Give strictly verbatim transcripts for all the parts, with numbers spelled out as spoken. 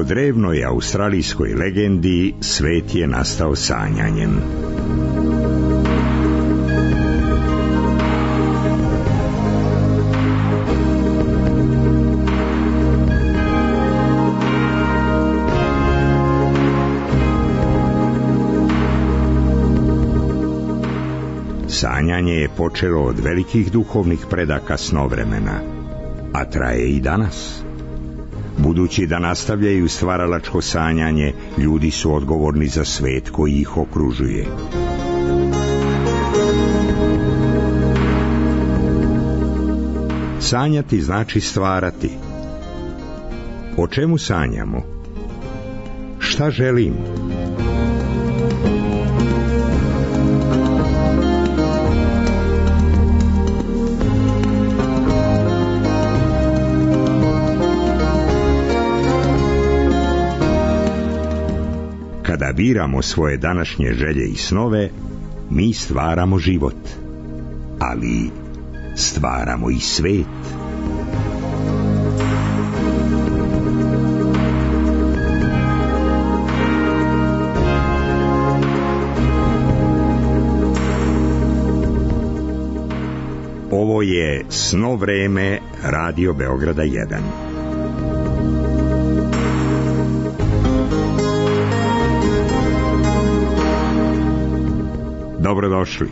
Po drevnoj australijskoj legendi, svet je nastao sanjanjem. Sanjanje je počelo od velikih duhovnih predaka snovremena, a traje i danas. Budući da nastavljaju stvaralačko sanjanje, ljudi su odgovorni za svet koji ih okružuje. Sanjati znači stvarati. O čemu sanjamo? Šta želim? Kada biramo svoje današnje želje i snove, mi stvaramo život, ali stvaramo i svet. Ovo je Sno vreme Radio Beograda jedan. Dobrodošli.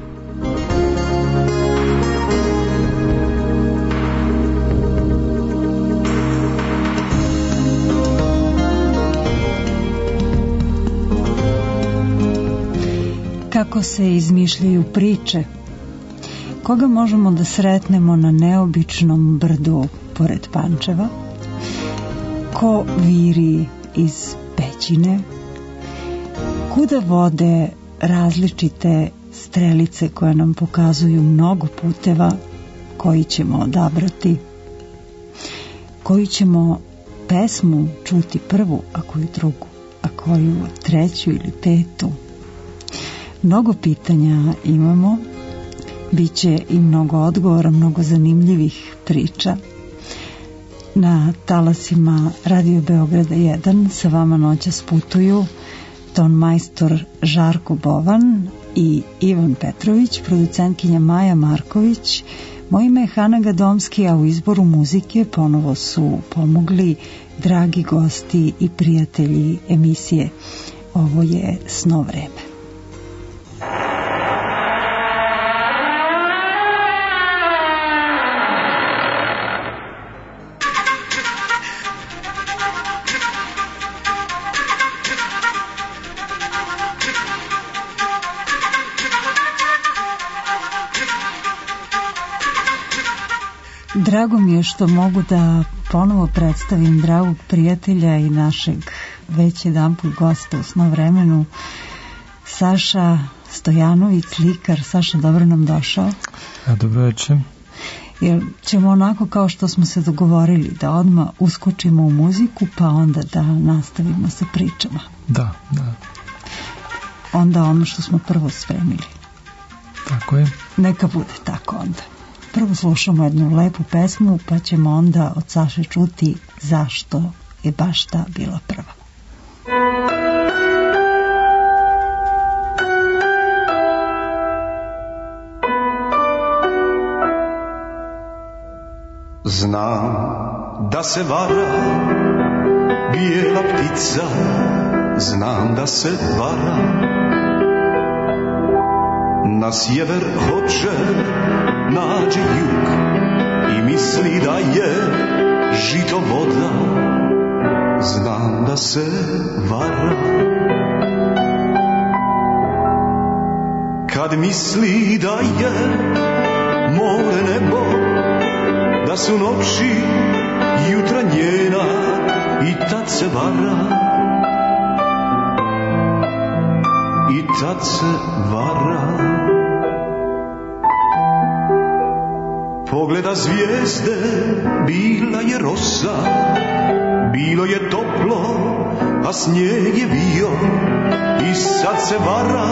Kako se izmišljaju priče? Koga možemo da sretnemo na neobičnom brdu pored Pančeva? Ko viri iz pećine? Kuda vode različite strelice koje nam pokazuju mnogo puteva koji ćemo odabrati, koju ćemo pesmu čuti prvu, a koju drugu, a koju treću ili petu. Mnogo pitanja imamo, bit će i mnogo odgovora, mnogo zanimljivih priča. Na talasima Radio Beograda jedan sa vama noćas putuju ton majstor Žarko Bovan i Ivan Petrović, producentkinja Maja Marković. Moje ime je Hana Gadomski, a u izboru muzike ponovo su pomogli dragi gosti i prijatelji emisije. Ovo je Sno vreme. Drago mi je što mogu da ponovo predstavim dragog prijatelja i našeg već jedanput gosta u Sno vremenu, Saša Stojanović, slikar. Saša, dobro nam došao. A, dobro večer. Jer ćemo onako kao što smo se dogovorili da odmah uskočimo u muziku pa onda da nastavimo sa pričama. Da, da. Onda ono što smo prvo spremili. Tako je. Neka bude tako onda. Prvo slušamo jednu lepu pesmu, pa ćemo onda od Saše čuti zašto je baš ta bila prva. Znam da se vara bijela ptica, znam da se vara. Na sjever hoće, nađe jug i misli da je žito voda. Znam da se vara. Kad misli da je more nebo, da su noći jutra njena, i tad se vara. I tad se vara. Pogleda zvijezde, bila je rosa, bilo je toplo, a snijeg je bio, i sad se vara.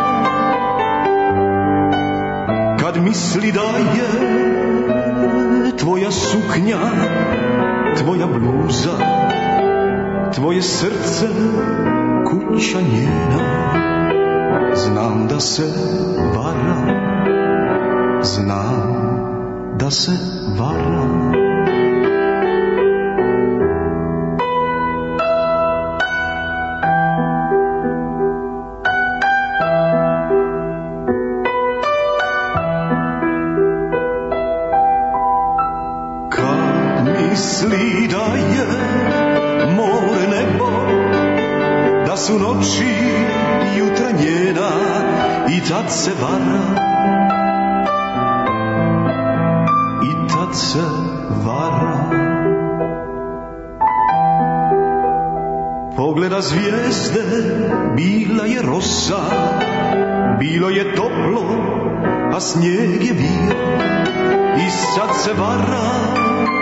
Kad misli da je tvoja suknja, tvoja bluza, tvoje srce kuća njena. Znam da se vara, znam da se vara. Misli da je more nebo, da su noći jutra njena, i tad se vara, i tad se vara. Pogleda zvijezde, bila je rosa, bilo je toplo, a snijeg je bio, i sad se vara.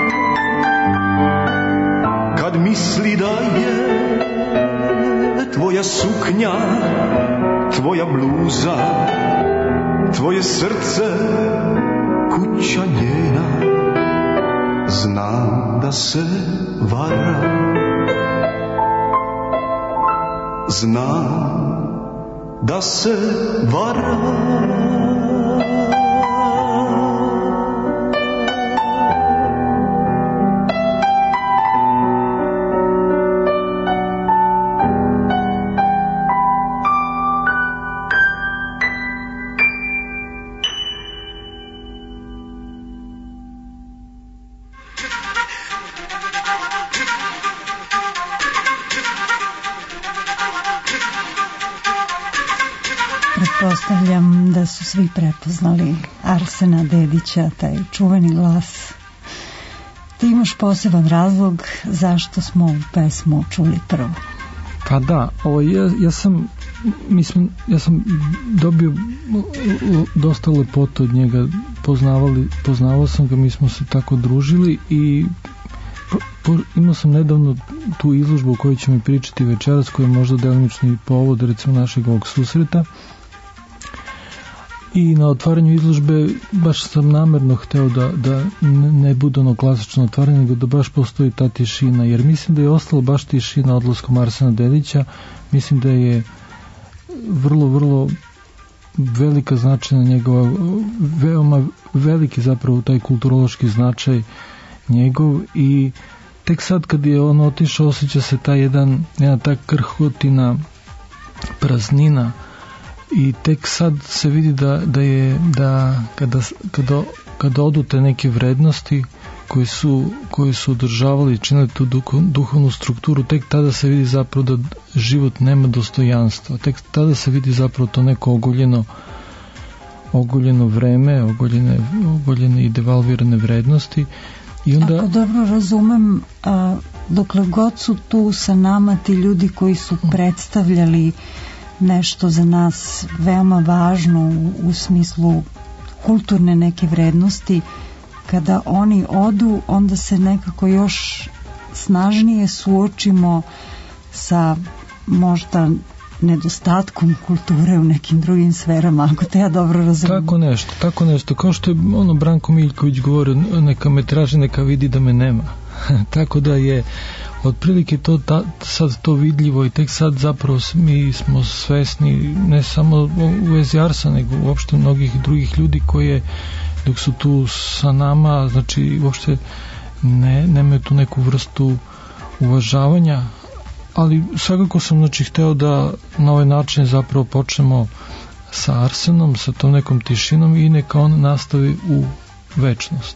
Kad misli da je tvoja suknja, tvoja bluza, tvoje srce kuća njena, znam da se vara, znam da se vara. Pretpostavljam da su svi prepoznali Arsena Dedića, taj čuveni glas. Ti imaš poseban razlog zašto smo ovu pesmu čuli prvo. Pa da, ovo, ja, ja sam mislim, ja sam dobio dosta lepote od njega, poznavali, poznavao sam ga, mi smo se tako družili i po, po, imao sam nedavno tu izložbu o kojoj ćemo mi pričati večeras, koja je možda delimično i povod recimo našeg ovog susreta. I na otvaranju izložbe baš sam namerno hteo da, da ne bude ono klasično otvaranje, nego da baš postoji ta tišina, jer mislim da je ostala baš tišina odlaskom Arsena Dedića. Mislim da je vrlo, vrlo velika značajna njegova, veoma veliki zapravo taj kulturološki značaj njegov, i tek sad kad je on otišao osjeća se ta jedan, jedna ta krhotina, praznina, i tek sad se vidi da, da je da kada, kada, kada odu te neke vrednosti koji su, koji su održavali i činili tu duhovnu strukturu, tek tada se vidi zapravo da život nema dostojanstva, tek tada se vidi zapravo to neko ogoljeno ogoljeno vreme, ogoljene, ogoljene i devalvirane vrednosti. I onda... Ako dobro razumem, a, dokle god su tu sa nama ti ljudi koji su predstavljali nešto za nas veoma važno u, u smislu kulturne neke vrednosti, kada oni odu, onda se nekako još snažnije suočimo sa možda nedostatkom kulture u nekim drugim sferama, ako te ja dobro razumijem. Tako nešto, tako nešto, kao što je ono Branko Miljković govorio, neka me traži, neka vidi da me nema. Tako da je otprilike to ta, sad to vidljivo, i tek sad zapravo mi smo svesni, ne samo u vezi Arsa, nego uopšte mnogih drugih ljudi koje dok su tu sa nama, znači uopšte ne, nemaju tu neku vrstu uvažavanja, ali svakako sam znači hteo da na ovaj način zapravo počnemo sa Arsenom, sa tom nekom tišinom, i neka on nastavi u večnost.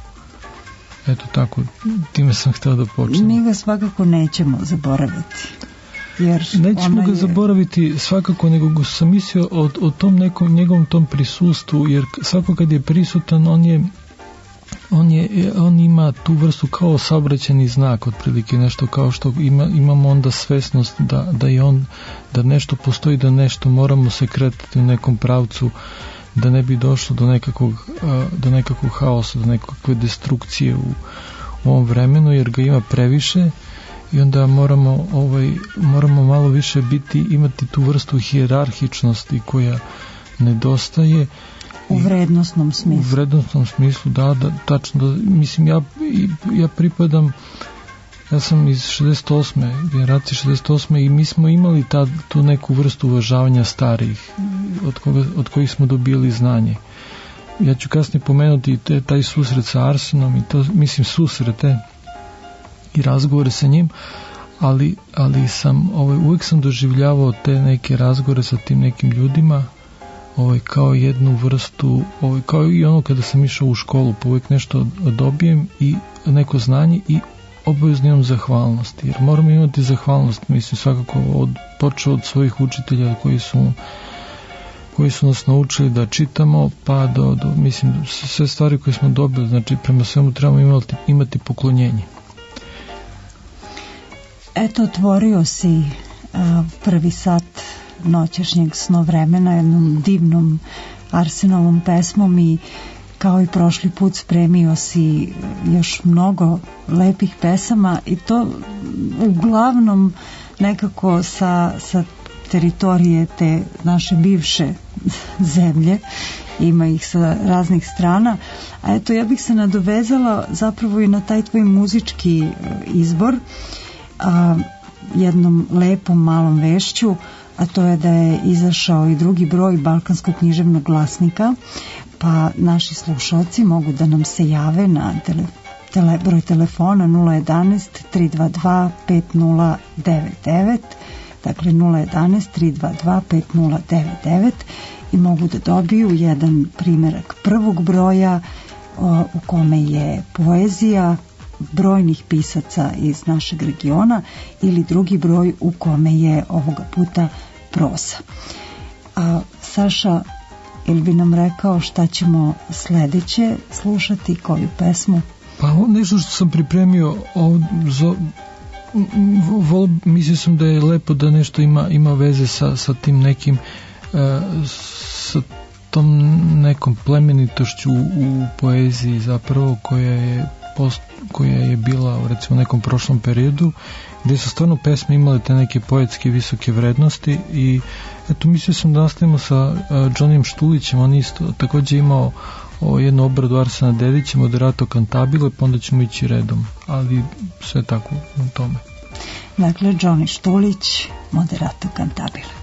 Eto tako, time sam hteo da počnem. Mi ga svakako nećemo zaboraviti. Jer nećemo ga je... zaboraviti svakako, nego sam mislio o, o tom nekom njegovom tom prisustvu, jer svako kad je prisutan, on je on je on ima tu vrstu kao saobraćajni znak, otprilike nešto kao što ima, imamo onda svesnost da, da je on, da nešto postoji, da nešto moramo se kretati u nekom pravcu, da ne bi došlo do nekakvog, do nekakvog haosa, do nekakve destrukcije u, u ovom vremenu, jer ga ima previše, i onda moramo, ovaj, moramo malo više biti, imati tu vrstu hijerarhičnosti koja nedostaje. U vrednostnom smislu. U vrednostnom smislu, da, da, tačno. Da, mislim, ja, ja pripadam Ja sam iz šezdeset osme generacije šezdeset osme i mi smo imali tad, tu neku vrstu uvažavanja starijih, od, koga, od kojih smo dobili znanje. Ja ću kasnije pomenuti te, taj susret sa Arsenom i to, mislim, susrete i razgovore sa njim, ali, ali sam, ovaj, uvijek sam doživljavao te neke razgovore sa tim nekim ljudima ovaj, kao jednu vrstu, ovaj, kao i ono kada sam išao u školu, pa uvijek nešto dobijem i neko znanje i obavezno imam zahvalnost, jer moram imati zahvalnost, mislim, svakako od, počeo od svojih učitelja koji su koji su nas naučili da čitamo, pa do, do mislim, sve stvari koje smo dobili, znači prema svemu trebamo imati, imati poklonjenje. Eto, otvorio si a, prvi sat noćašnjeg snovremena jednom divnom Arsenovom pesmom i kao i prošli put spremio si još mnogo lepih pesama i to uglavnom nekako sa, sa teritorije te naše bivše zemlje, ima ih sa raznih strana, a eto ja bih se nadovezala zapravo i na taj tvoj muzički izbor a, jednom lepom malom vešću, a to je da je izašao i drugi broj Balkanskog književnog glasnika, pa naši slušalci mogu da nam se jave na tele, tele, broj telefona nula jedanaest tri dva dva pet nula devet devet, dakle nula jedanaest tri dva dva pet nula devet devet, i mogu da dobiju jedan primjerak prvog broja o, u kome je poezija brojnih pisaca iz našeg regiona ili drugi broj u kome je ovoga puta proza. A Saša, ili bi nam rekao šta ćemo sledeće slušati, koju pesmu? Pa nešto što sam pripremio o, zo, vol, mislio sam da je lepo da nešto ima, ima veze sa, sa tim nekim e, sa tom nekom plemenitošću u, u poeziji zapravo koja je post, koja je bila u recimo nekom prošlom periodu gdje su stvarno pesme imale te neke poetske visoke vrednosti i eto mislio sam da nastavimo sa uh, Johnnyem Štulićem, on isto također imao o, jednu obradu Arsena Dedića, Moderato Cantabile, pa onda ćemo ići redom, ali sve tako na tome. Dakle, Johnny Štulić, Moderato Cantabile.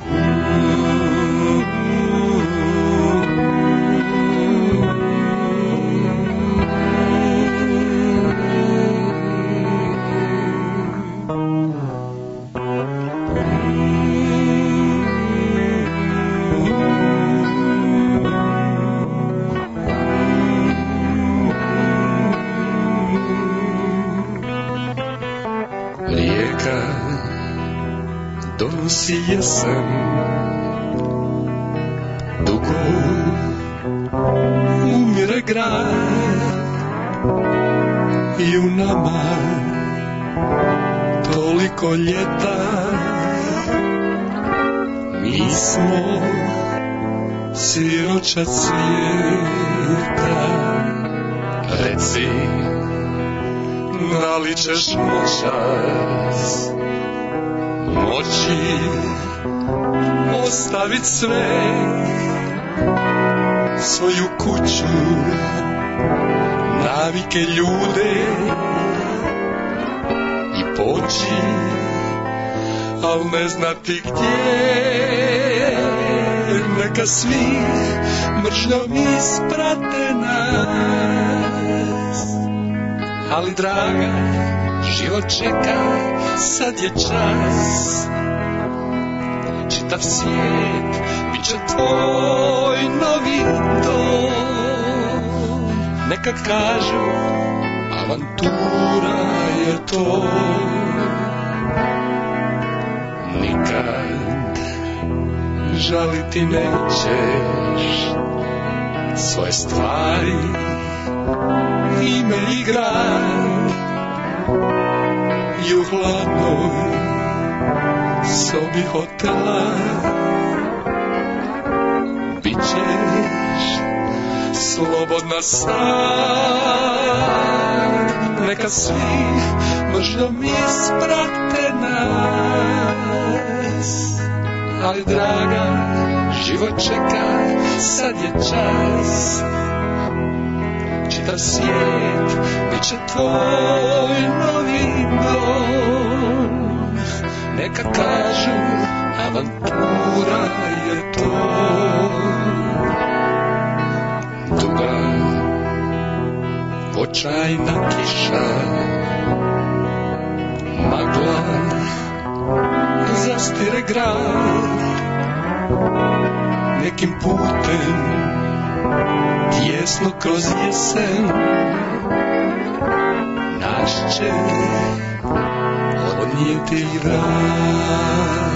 Donosi jesen, dugo umire grad i u nama toliko ljeta. Mi smo siroča cvijeta. Reci, da li ćeš noćas moći ostavit sve, svoju kuću, navike, ljude i poći, al ne znati gdje. Neka svi mržnjom isprate nas, ali draga, život čeka, sad je čas. Čitav svijet bit će tvoj novi dom. Neka kažu, avantura je to. Nikad žaliti nećeš svoje stvari, ime i grad. I u hladnoj sobi hotela bit ćeš slobodna sad. Neka svi mržnjom isprate nas, ali draga, život čeka, sad je čas. čita svijet, bit će tvoj novi dom. Neka kažu, avantura je to. Duga, očajna kiša, magla, zastire grad. Nekim putem, tjesno kroz jesen, naš će odnijeti vrat.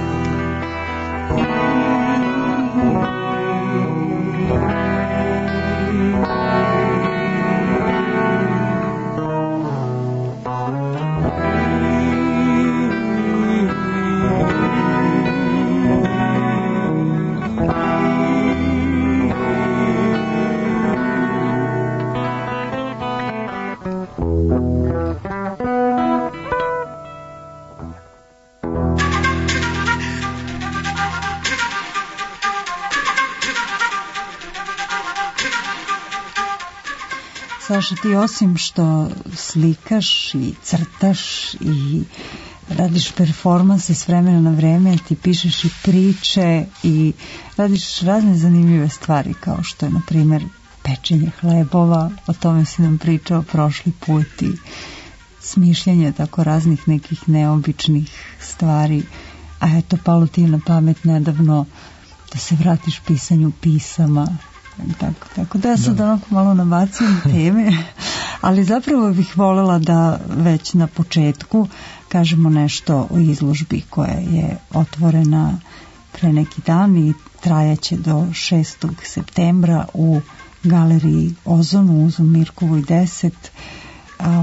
Saša, ti osim što slikaš i crtaš i radiš performanse s vremena na vreme, ti pišeš i priče i radiš razne zanimljive stvari, kao što je, na primjer, pečenje hlebova, o tome si nam pričao prošli put, i smišljanje tako raznih nekih neobičnih stvari. A eto, palo ti je na pamet nedavno da se vratiš pisanju pisama. Tako, tako da ja sad da. onako malo nabacim teme, ali zapravo bih voljela da već na početku kažemo nešto o izložbi koja je otvorena pre neki dan i trajaće do šestog septembra u galeriji Ozon u Uzun Mirkovoj deset. A,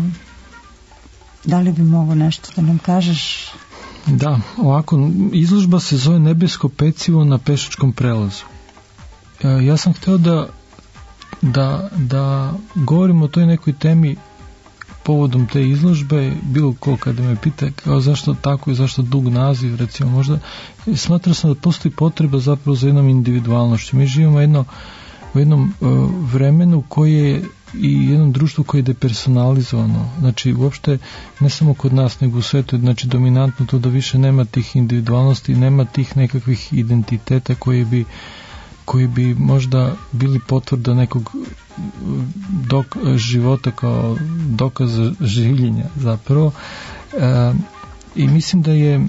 da li bi mogo nešto da nam kažeš? Da, ovako, izložba se zove Nebesko pecivo na pešačkom prelazu. Ja sam hteo da, da, da govorim o toj nekoj temi povodom te izložbe, bilo ko kada me pita kao zašto tako i zašto dug naziv, recimo, možda smatrao sam da postoji potreba zapravo za jednom individualnošću. Mi živimo jedno, u jednom uh, vremenu koje je i jednom društvu koje je depersonalizovano, znači uopšte ne samo kod nas nego u svetu, znači dominantno to da više nema tih individualnosti, nema tih nekakvih identiteta koji bi koji bi možda bili potvrda nekog dok, života kao dokaza življenja zapravo. E, i mislim da je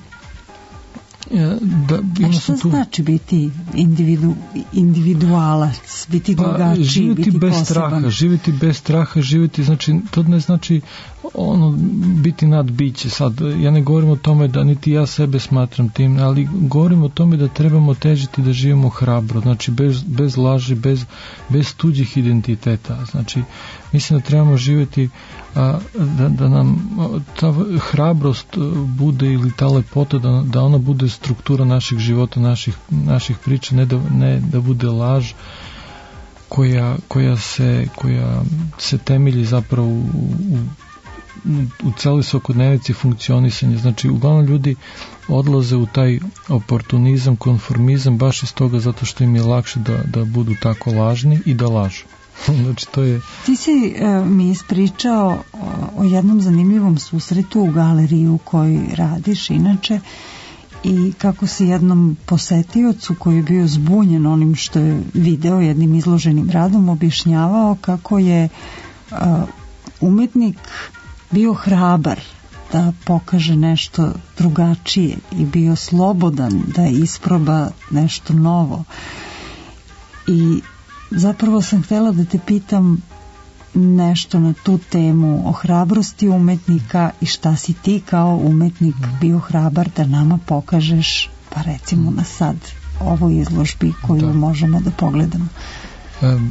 da, a što tu... znači biti individu, individualac, biti pa, drugačiji, živjeti biti bez poseban? straha, živjeti bez straha, živjeti, znači, to ne znači ono, biti nadbiće. Sad, ja ne govorim o tome da niti ja sebe smatram tim, ali govorim o tome da trebamo težiti da živimo hrabro, znači bez, bez laži, bez, bez tuđih identiteta. Znači, mislim da trebamo živjeti a, da, da nam ta hrabrost bude ili ta lepota da, da ona bude struktura naših života, naših, naših priča, ne da, ne da bude laž koja, koja, se, koja se temelji zapravo u, u, u celoj svakodnevici funkcionisanja. Znači, uglavnom ljudi odlaze u taj oportunizam, konformizam baš iz toga zato što im je lakše da, da budu tako lažni i da lažu. Znači, to je... Ti si uh, mi ispričao o, o jednom zanimljivom susretu u galeriji u kojoj radiš inače i kako si jednom posetiocu koji je bio zbunjen onim što je video jednim izloženim radom objašnjavao kako je uh, umetnik bio hrabar da pokaže nešto drugačije i bio slobodan da isproba nešto novo. I zapravo sam htjela da te pitam nešto na tu temu o hrabrosti umetnika i šta si ti kao umetnik bio hrabar da nama pokažeš, pa recimo na sad ovoj izložbi koju da. možemo da pogledamo. Um,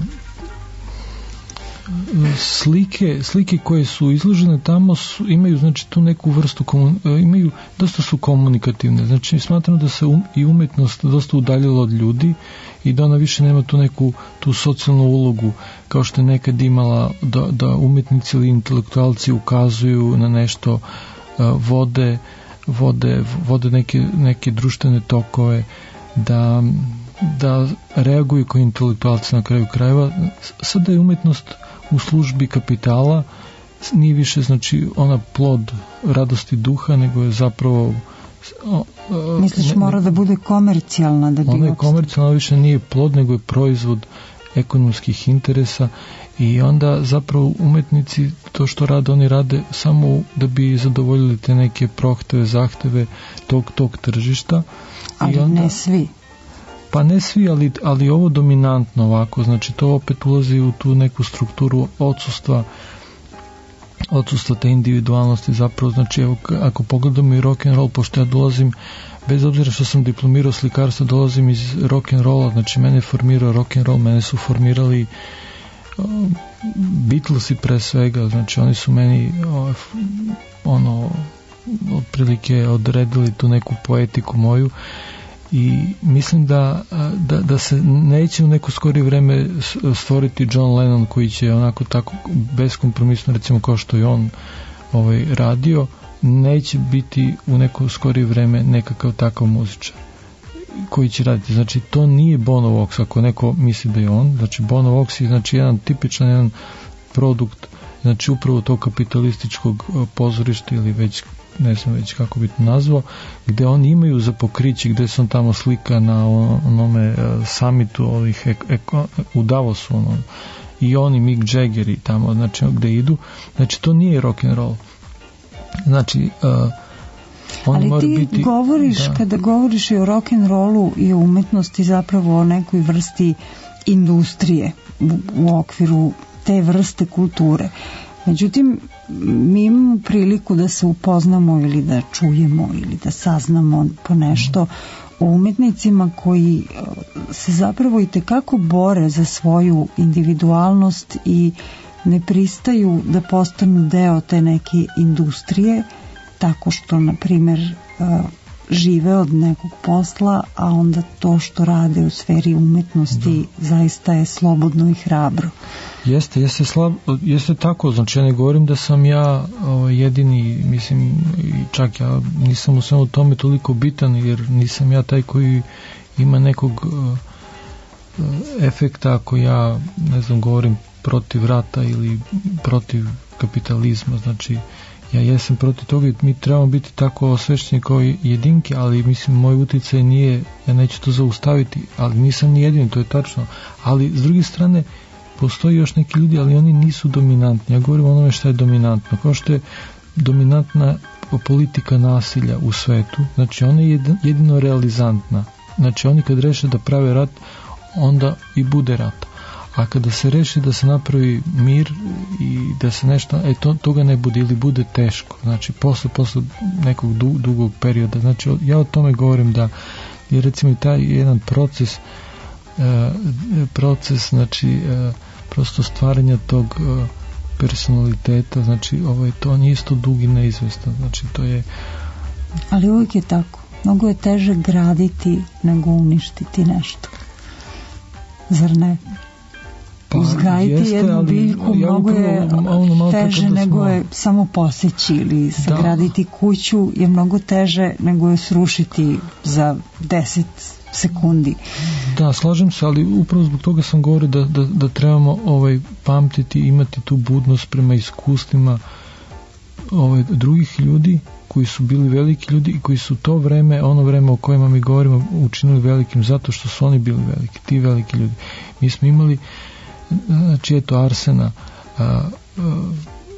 slike, slike koje su izložene tamo su, imaju znači tu neku vrstu komun, imaju, dosta su komunikativne, znači smatram da se um, i umetnost dosta udaljila od ljudi i da ona više nema tu neku tu socijalnu ulogu kao što je nekad imala da, da umetnici ili intelektualci ukazuju na nešto, uh, vode vode, vode neke, neke društvene tokove, da da reaguju kao intelektualci na kraju krajeva. Sada je umetnost u službi kapitala, nije više znači ona plod radosti duha, nego je zapravo o, o, misliš ne, mora da bude komercijalna da bi ona je komercijalna, više nije plod nego je proizvod ekonomskih interesa i onda zapravo umetnici to što rade, oni rade samo da bi zadovoljili te neke prohteve, zahteve tog, tog tržišta. Ali I onda, ne svi. Pa ne svi, ali, ali ovo dominantno ovako, znači to opet ulazi u tu neku strukturu odsustva odsustva te individualnosti zapravo, znači evo, ako pogledamo i rock and roll, pošto ja dolazim, bez obzira što sam diplomirao slikarstvo, dolazim iz rock and rolla, znači mene je formirao rock and roll, mene su formirali uh, Beatlesi pre svega, znači oni su meni uh, ono otprilike odredili tu neku poetiku moju i mislim da, da, da se neće u neko skorije vreme stvoriti John Lennon koji će onako tako beskompromisno recimo kao što je on ovaj, radio, neće biti u neko skorije vreme nekakav takav muzičar koji će raditi, znači to nije Bono Vox ako neko misli da je on, znači Bono Vox je znači jedan tipičan jedan produkt, znači upravo to kapitalističkog pozorišta ili već ne znam već kako bi to nazvao, gde oni imaju za pokriće, gde se on tamo slika na onome uh, summitu ovih ek, ek, u Davosu ono, i oni Mick Jagger i tamo, znači gde idu, znači to nije rock and roll, znači uh, on ali mora ti biti, govoriš da. Kada govoriš i o rock and rollu i o umetnosti zapravo o nekoj vrsti industrije u, u okviru te vrste kulture. Međutim, mi imamo priliku da se upoznamo ili da čujemo ili da saznamo po nešto o umetnicima koji se zapravo i tekako bore za svoju individualnost i ne pristaju da postanu deo te neke industrije tako što, na primjer, žive od nekog posla, a onda to što rade u sferi umetnosti da. Zaista je slobodno i hrabro. Jeste, jeste, slab, jeste tako, znači ja ne govorim da sam ja o, jedini, mislim, čak ja nisam u svemu tome toliko bitan, jer nisam ja taj koji ima nekog o, efekta ako ja, ne znam, govorim protiv rata ili protiv kapitalizma, znači ja jesam protiv toga i mi trebamo biti tako osvešćeni kao jedinke, ali mislim moj uticaj nije, ja neću to zaustaviti, ali nisam ni jedini, to je tačno, ali s druge strane postoji još neki ljudi, ali oni nisu dominantni, ja govorim o onome što je dominantno, kao što je dominantna politika nasilja u svetu, znači ona je jedino realizantna, znači oni kad reše da prave rat, onda i bude rat. A kada se reši da se napravi mir i da se nešto, e to, toga ne bude ili bude teško, znači posle, posle nekog du, dugog perioda, znači ja o tome govorim da je recimo taj jedan proces e, proces znači e, prosto stvaranja tog e, personaliteta, znači ovo je to nije isto dug i neizvestan, znači to je, ali uvijek je tako, mnogo je teže graditi nego uništiti nešto, zar ne? Pa, uzgajiti jeste, jednu biljku ja mnogo je ono, teže smo... nego je samo poseći ili sagraditi da. Kuću je mnogo teže nego je srušiti za deset sekundi. Da, slažem se, ali upravo zbog toga sam govorio da, da, da trebamo ovaj, pamtiti, imati tu budnost prema iskustvima ovaj, drugih ljudi koji su bili veliki ljudi i koji su to vreme, ono vreme o kojima mi govorimo, učinili velikim zato što su oni bili veliki, ti veliki ljudi. Mi smo imali znači eto Arsena a, a,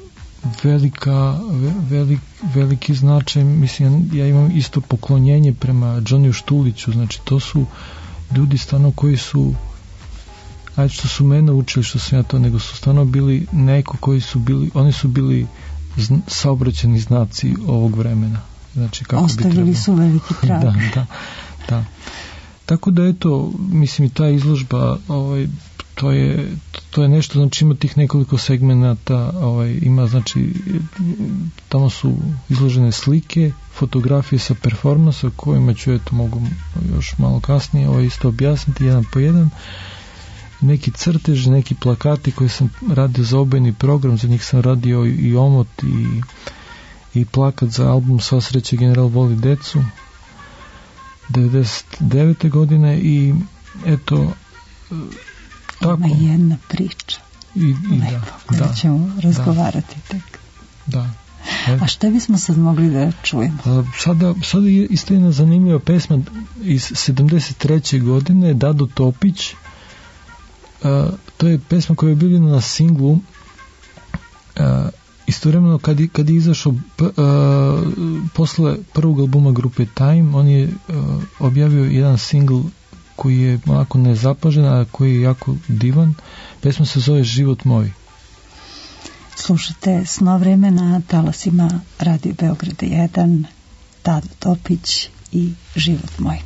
velika velik, veliki značaj, mislim ja imam isto poklonjenje prema Johnny Štuliću, znači to su ljudi stvarno koji su ajde što su mene učili što sam ja to, nego su stvarno bili neko koji su bili, oni su bili zna, saobraćeni znaci ovog vremena, znači kako ostavili bi su veliki trag. da, da, da. Tako da eto, mislim i ta izložba ovaj, to je, to je nešto, znači ima tih nekoliko segmenata, ovaj, ima znači tamo su izložene slike, fotografije sa performansa kojima ću eto mogu još malo kasnije ovaj, isto objasniti jedan po jedan, neki crtež, neki plakati koje sam radio za obojni program, za njih sam radio i omot i, i plakat za album Sva sreća general voli decu devedeset devete godine i eto tako. Ima jedna priča. I, i lepo, da, kada da, ćemo razgovarati da, tek. Da. A šta bismo sad mogli da čujemo? A, sada, sada je isto jedna zanimljiva pesma iz sedamdeset treće godine, Dado Topić. A, to je pesma koja je bila na singlu. A, istovremeno kad, kad je izašao p, a, posle prvog albuma grupe Time, on je a, objavio jedan singl koji je onako nezapažen, a koji je jako divan. Pesma se zove Život moj. Slušate Sno vremena na talasima Radio Beograda jedan, Dado Topić i Život moj.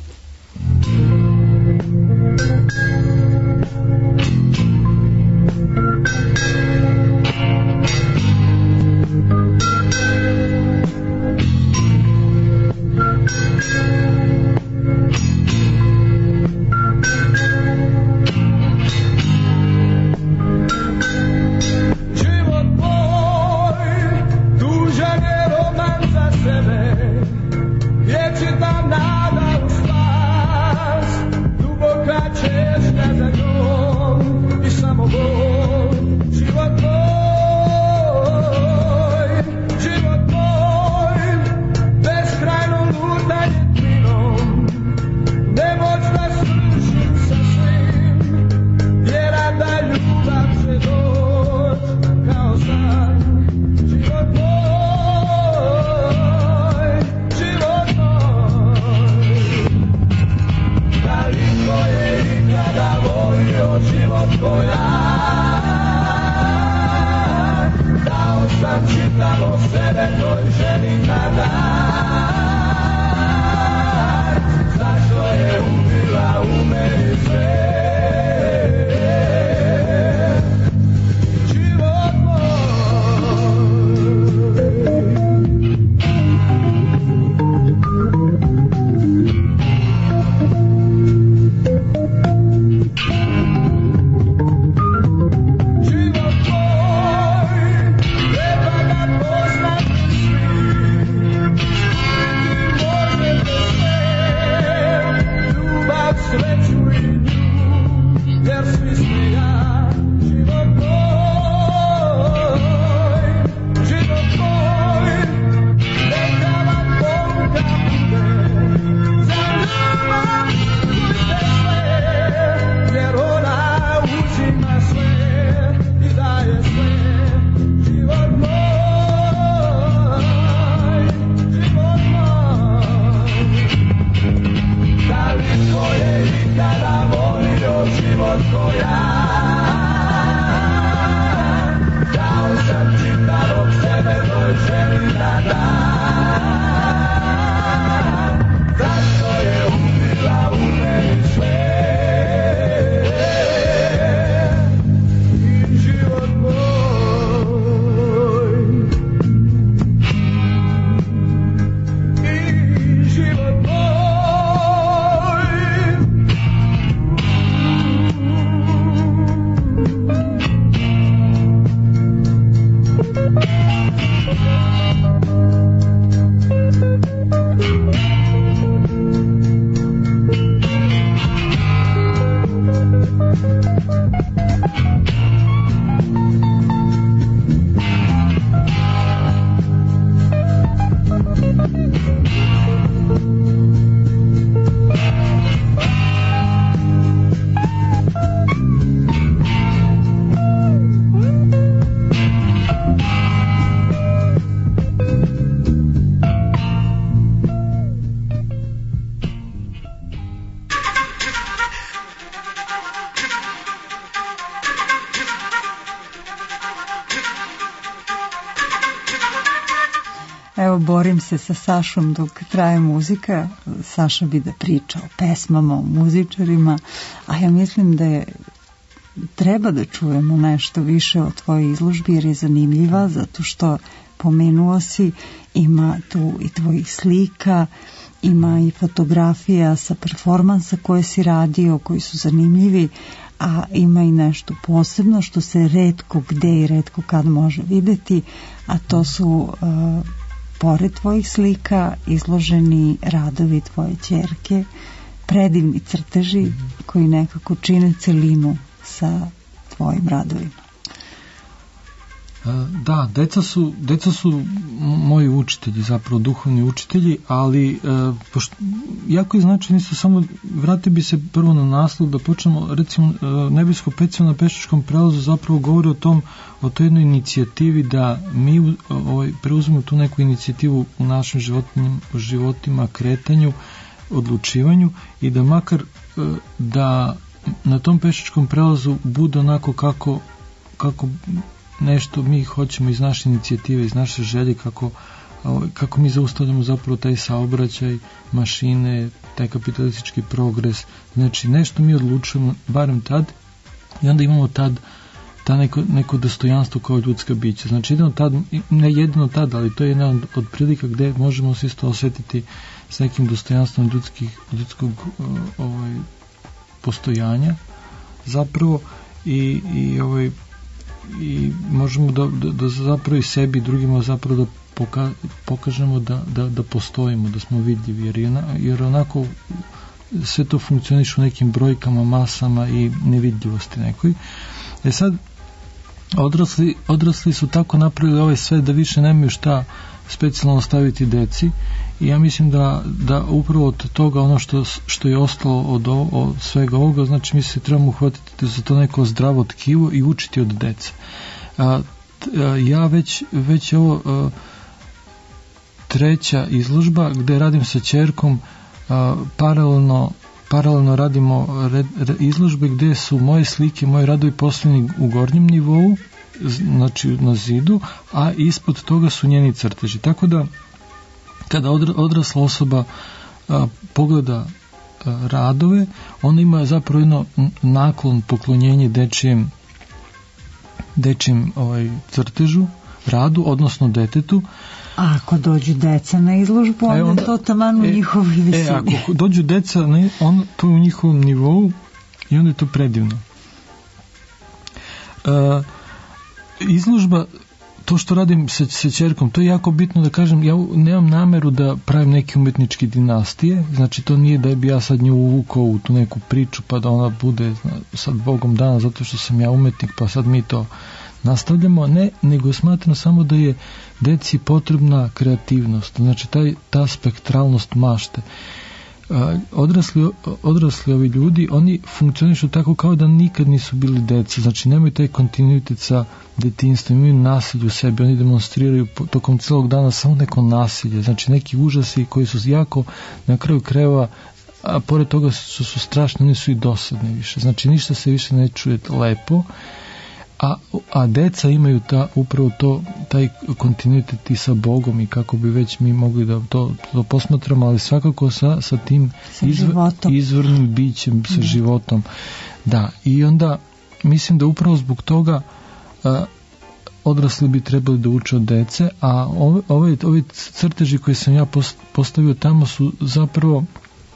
Evo, borim se sa Sašom dok traje muzika. Saša bi da priča o pesmama, o muzičarima, a ja mislim da je treba da čujemo nešto više o tvojoj izložbi jer je zanimljiva, zato što pomenuo si, ima tu i tvojih slika, ima i fotografija sa performansa koje si radio, koji su zanimljivi, a ima i nešto posebno što se retko gde i retko kad može videti, a to su uh, pored tvojih slika izloženi radovi tvoje ćerke, predivni crteži koji nekako čine celinu sa tvojim radovima. Da, deca su, deca su moji učitelji, zapravo duhovni učitelji, ali e, pošto, jako je značajno isto, samo vrati bi se prvo na naslov da počnemo, recimo e, nebesko pecivo na pešačkom prelazu zapravo govori o tom, o toj jednoj inicijativi da mi ovaj, preuzmemo tu neku inicijativu u našim životima, životima, kretanju, odlučivanju i da makar e, da na tom pešačkom prelazu bude onako kako, kako nešto mi hoćemo iz naše inicijative, iz naše želje, kako, kako mi zaustavljamo zapravo taj saobraćaj, mašine, taj kapitalistički progres. Znači nešto mi odlučujemo, barem tad, i onda imamo tad ta neko, neko dostojanstvo kao ljudska bića. Znači jedino tad, ne jedino tad, ali to je jedna od, od prilika gde možemo se isto osjetiti s nekim dostojanstvom ljudskih, ljudskog ovaj, postojanja zapravo i, i ovaj i možemo da, da, da zapravo i sebi i drugima zapravo da poka, pokažemo da, da, da postojimo, da smo vidljivi, jer, jer onako sve to funkcioniše u nekim brojkama, masama i nevidljivosti nekoj. E sad, odrasli, odrasli su tako napravili ovaj sve da više nemaju šta specijalno ostaviti deci i ja mislim da, da upravo od toga ono što, što je ostalo od, ovo, od svega ovoga, znači mi se trebamo uhvatiti za to neko zdravo tkivo i učiti od dece. A, t, a, ja već, već ovo a, treća izložba gde radim sa ćerkom, a, paralelno paralelno radimo red, red, izložbe gde su moje slike, moji radovi postavljeni u gornjem nivou, znači na zidu, a ispod toga su njeni crteži. Tako da kada odrasla osoba a, pogleda a, radove, ona ima zapravo jedno naklon, poklonjenje dečijem dečijem ovaj, crtežu, radu, odnosno detetu. A ako dođu deca na izložbu, onda, e, onda to taman u e, njihovoj visini. E, ako dođu deca, on, to je u njihovom nivou i onda je to predivno. E, izložba, to što radim sa, sa ćerkom, to je jako bitno da kažem, ja nemam nameru da pravim neke umetničke dinastije, znači to nije da bi ja sad nju uvukao u tu neku priču pa da ona bude sad Bogom dana zato što sam ja umetnik pa sad mi to nastavljamo, ne, nego smatram samo da je deci potrebna kreativnost, znači taj, ta spektralnost mašte. Odrasli, odrasli ovi ljudi, oni funkcionišu tako kao da nikad nisu bili deca, znači nemaju taj kontinuitet sa detinjstvom, imaju nasilje u sebi, oni demonstriraju tokom celog dana samo neko nasilje, znači neki užasi koji su jako na kraju krajeva, a pored toga su, su strašni, oni su i dosadni više, znači ništa se više ne čuje lepo, a, a deca imaju ta, upravo to, taj kontinuitet i sa Bogom i kako bi već mi mogli da to, to posmatramo, ali svakako sa, sa tim sa izv, izvornim bićem, sa da. životom. Da, i onda mislim da upravo zbog toga a, odrasli bi trebali da uče od dece, a ove, ove, ove crteži koje sam ja postavio tamo su zapravo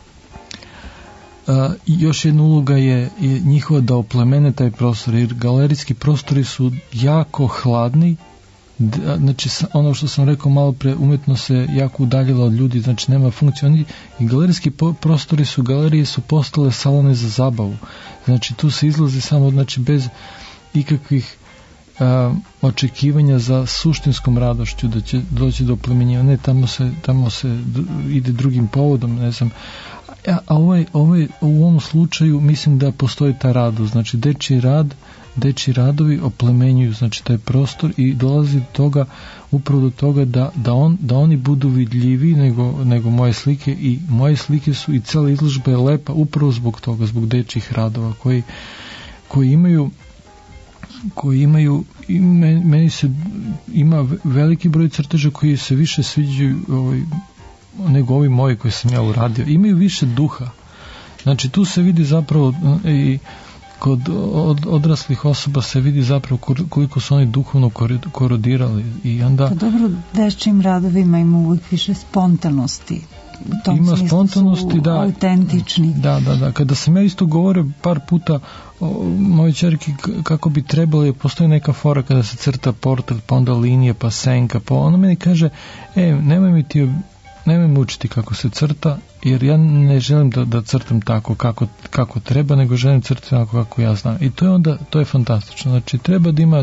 Uh, još jedna uloga je, je njihova da oplemene taj prostor, jer galerijski prostori su jako hladni, d- znači ono što sam rekao malo pre, umetno se jako udaljila od ljudi, znači nema funkcije, i galerijski po- prostori su, galerije su postale salone za zabavu, znači tu se izlazi samo, znači bez ikakvih uh, očekivanja za suštinskom radošću da će doći do oplemenjivanja, ne, tamo se, tamo se d- ide drugim povodom, ne znam. A ovaj, ovaj, u ovom slučaju mislim da postoji ta radost, znači dečji rad, dečji radovi oplemenjuju znači taj prostor i dolazi do toga, upravo do toga da, da, on, da oni budu vidljivi nego, nego moje slike, i moje slike su i cela izložba je lepa upravo zbog toga, zbog dečjih radova koji, koji imaju koji imaju i meni se ima veliki broj crteža koji se više sviđaju ovaj, nego ovi moji koji sam ja uradio, imaju više duha, znači tu se vidi zapravo i kod od, odraslih osoba se vidi zapravo koliko su oni duhovno korodirali i onda... Pa dobro, dečjim radovima ima uvijek više spontanosti, u tom ima smislu spontanosti, su da, autentični. Da, da, da, kada sam ja isto govorio par puta o mojoj ćerki kako bi trebalo, postoji neka fora kada se crta portret, pa onda linije, pa senka, pa ona meni kaže, e, nemoj mi ti nemoj me učiti kako se crta, jer ja ne želim da, da crtam tako kako, kako treba, nego želim crtati tako kako ja znam. I to je onda, to je fantastično. Znači, treba da ima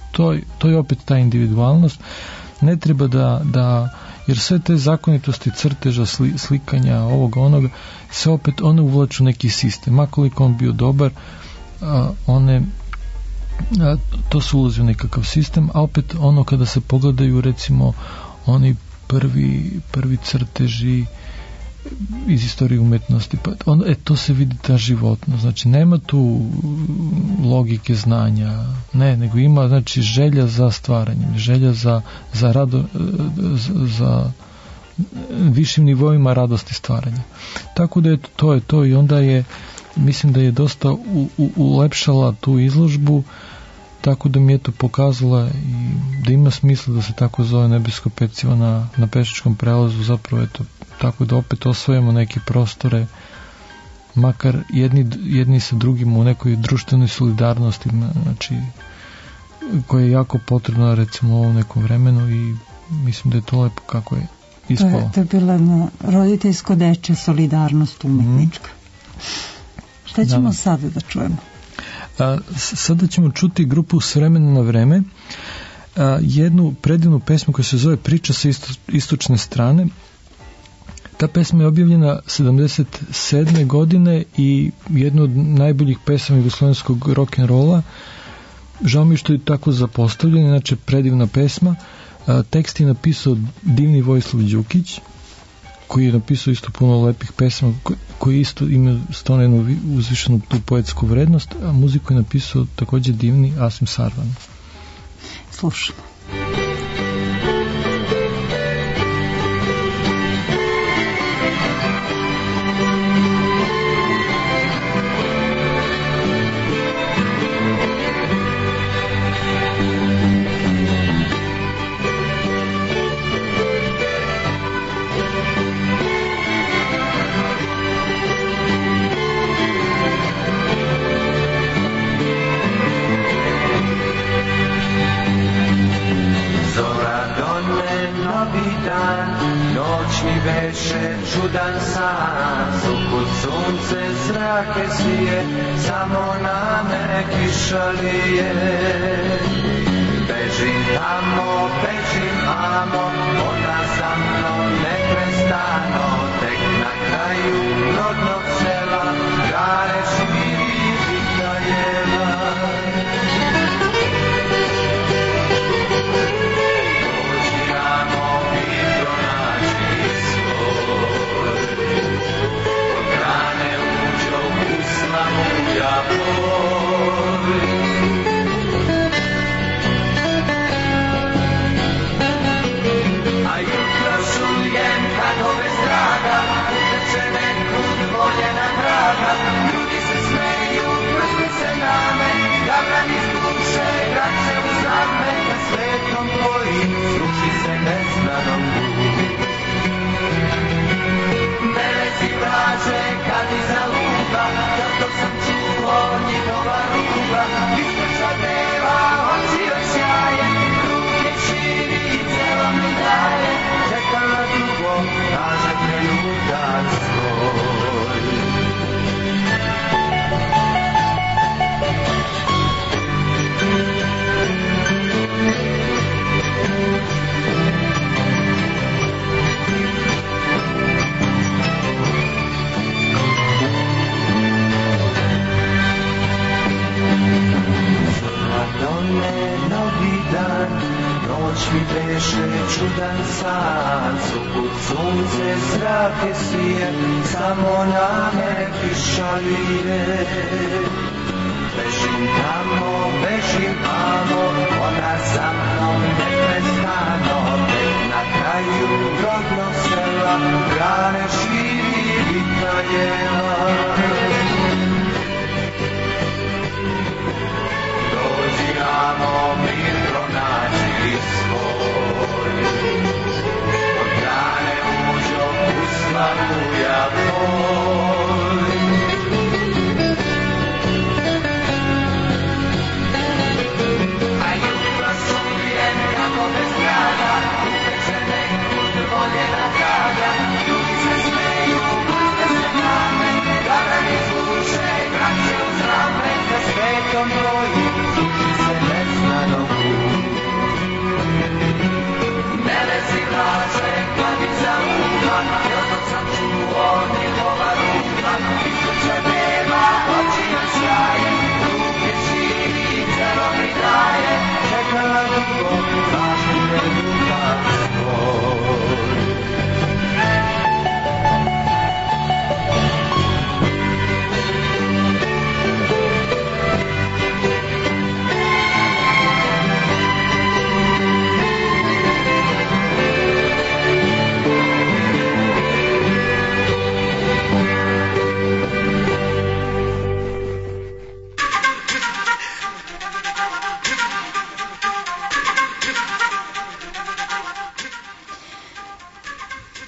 to, to je opet ta individualnost. Ne treba da, da jer sve te zakonitosti crteža, sli, slikanja, ovoga, onoga, se opet one uvlaču neki sistem. Makoliko on bio dobar, a, one a, to se ulazi u nekakav sistem, a opet ono kada se pogledaju recimo oni prvi, prvi crteži iz istorije umetnosti, pa on, e, to se vidi ta životno, znači nema tu logike znanja, ne, nego ima znači želja za stvaranjem, želja za, za, rado, za, za višim nivoima radosti stvaranja. Tako da je to je to i onda je, mislim da je dosta u, u, ulepšala tu izložbu, tako da mi je to pokazala i da ima smisla da se tako zove Nebesko pecivo na, na Pešičkom prelazu, zapravo je to tako da opet osvojimo neke prostore, makar jedni, jedni sa drugima u nekoj društvenoj solidarnosti, znači koja je jako potrebna recimo u ovom nekom vremenu i mislim da je to lepo kako je ispalo. To je, to je bila jedna roditeljsko-dečja solidarnost umetnička. Mm. Šta ćemo da. sada da čujemo? A, sada ćemo čuti grupu S vremena na vreme, a, jednu predivnu pesmu koja se zove Priča sa isto, istočne strane. Ta pesma je objavljena sedamdeset sedme godine i jedna od najboljih pesama jugoslovenskog rock'n'rolla. Žao mi što je tako zapostavljena, znači predivna pesma. A, tekst je napisao divni Vojislav Đukić, koji je napisao isto puno lepih pesama, koji isto ima stvarno jednu uzvišenu tu poetsku vrednost, a muziku je napisao također divni Asim Sarvan. Slušamo. Beše čudan san, sukud sunce zrake sije, samo na mene kiša lije. Bežim tamo, bežim amo, ona za mnom neprestano, tek na kraju rodnog sela, grane širi žita jela. Mi beše čudan san, sukud sunce zrake sije, samo na me kiša lije. Bežim tamo, bežim amo, ona za mnom neprestano, tek na kraju rodnog sela, grane širi vita jela. Dođi amo, mir pronađi svoj, od grane uđo uslavuja tvoj. A jutra suvijem kako bez grada, upečene kud voljena grada, ljudi se smeju, pustite se name,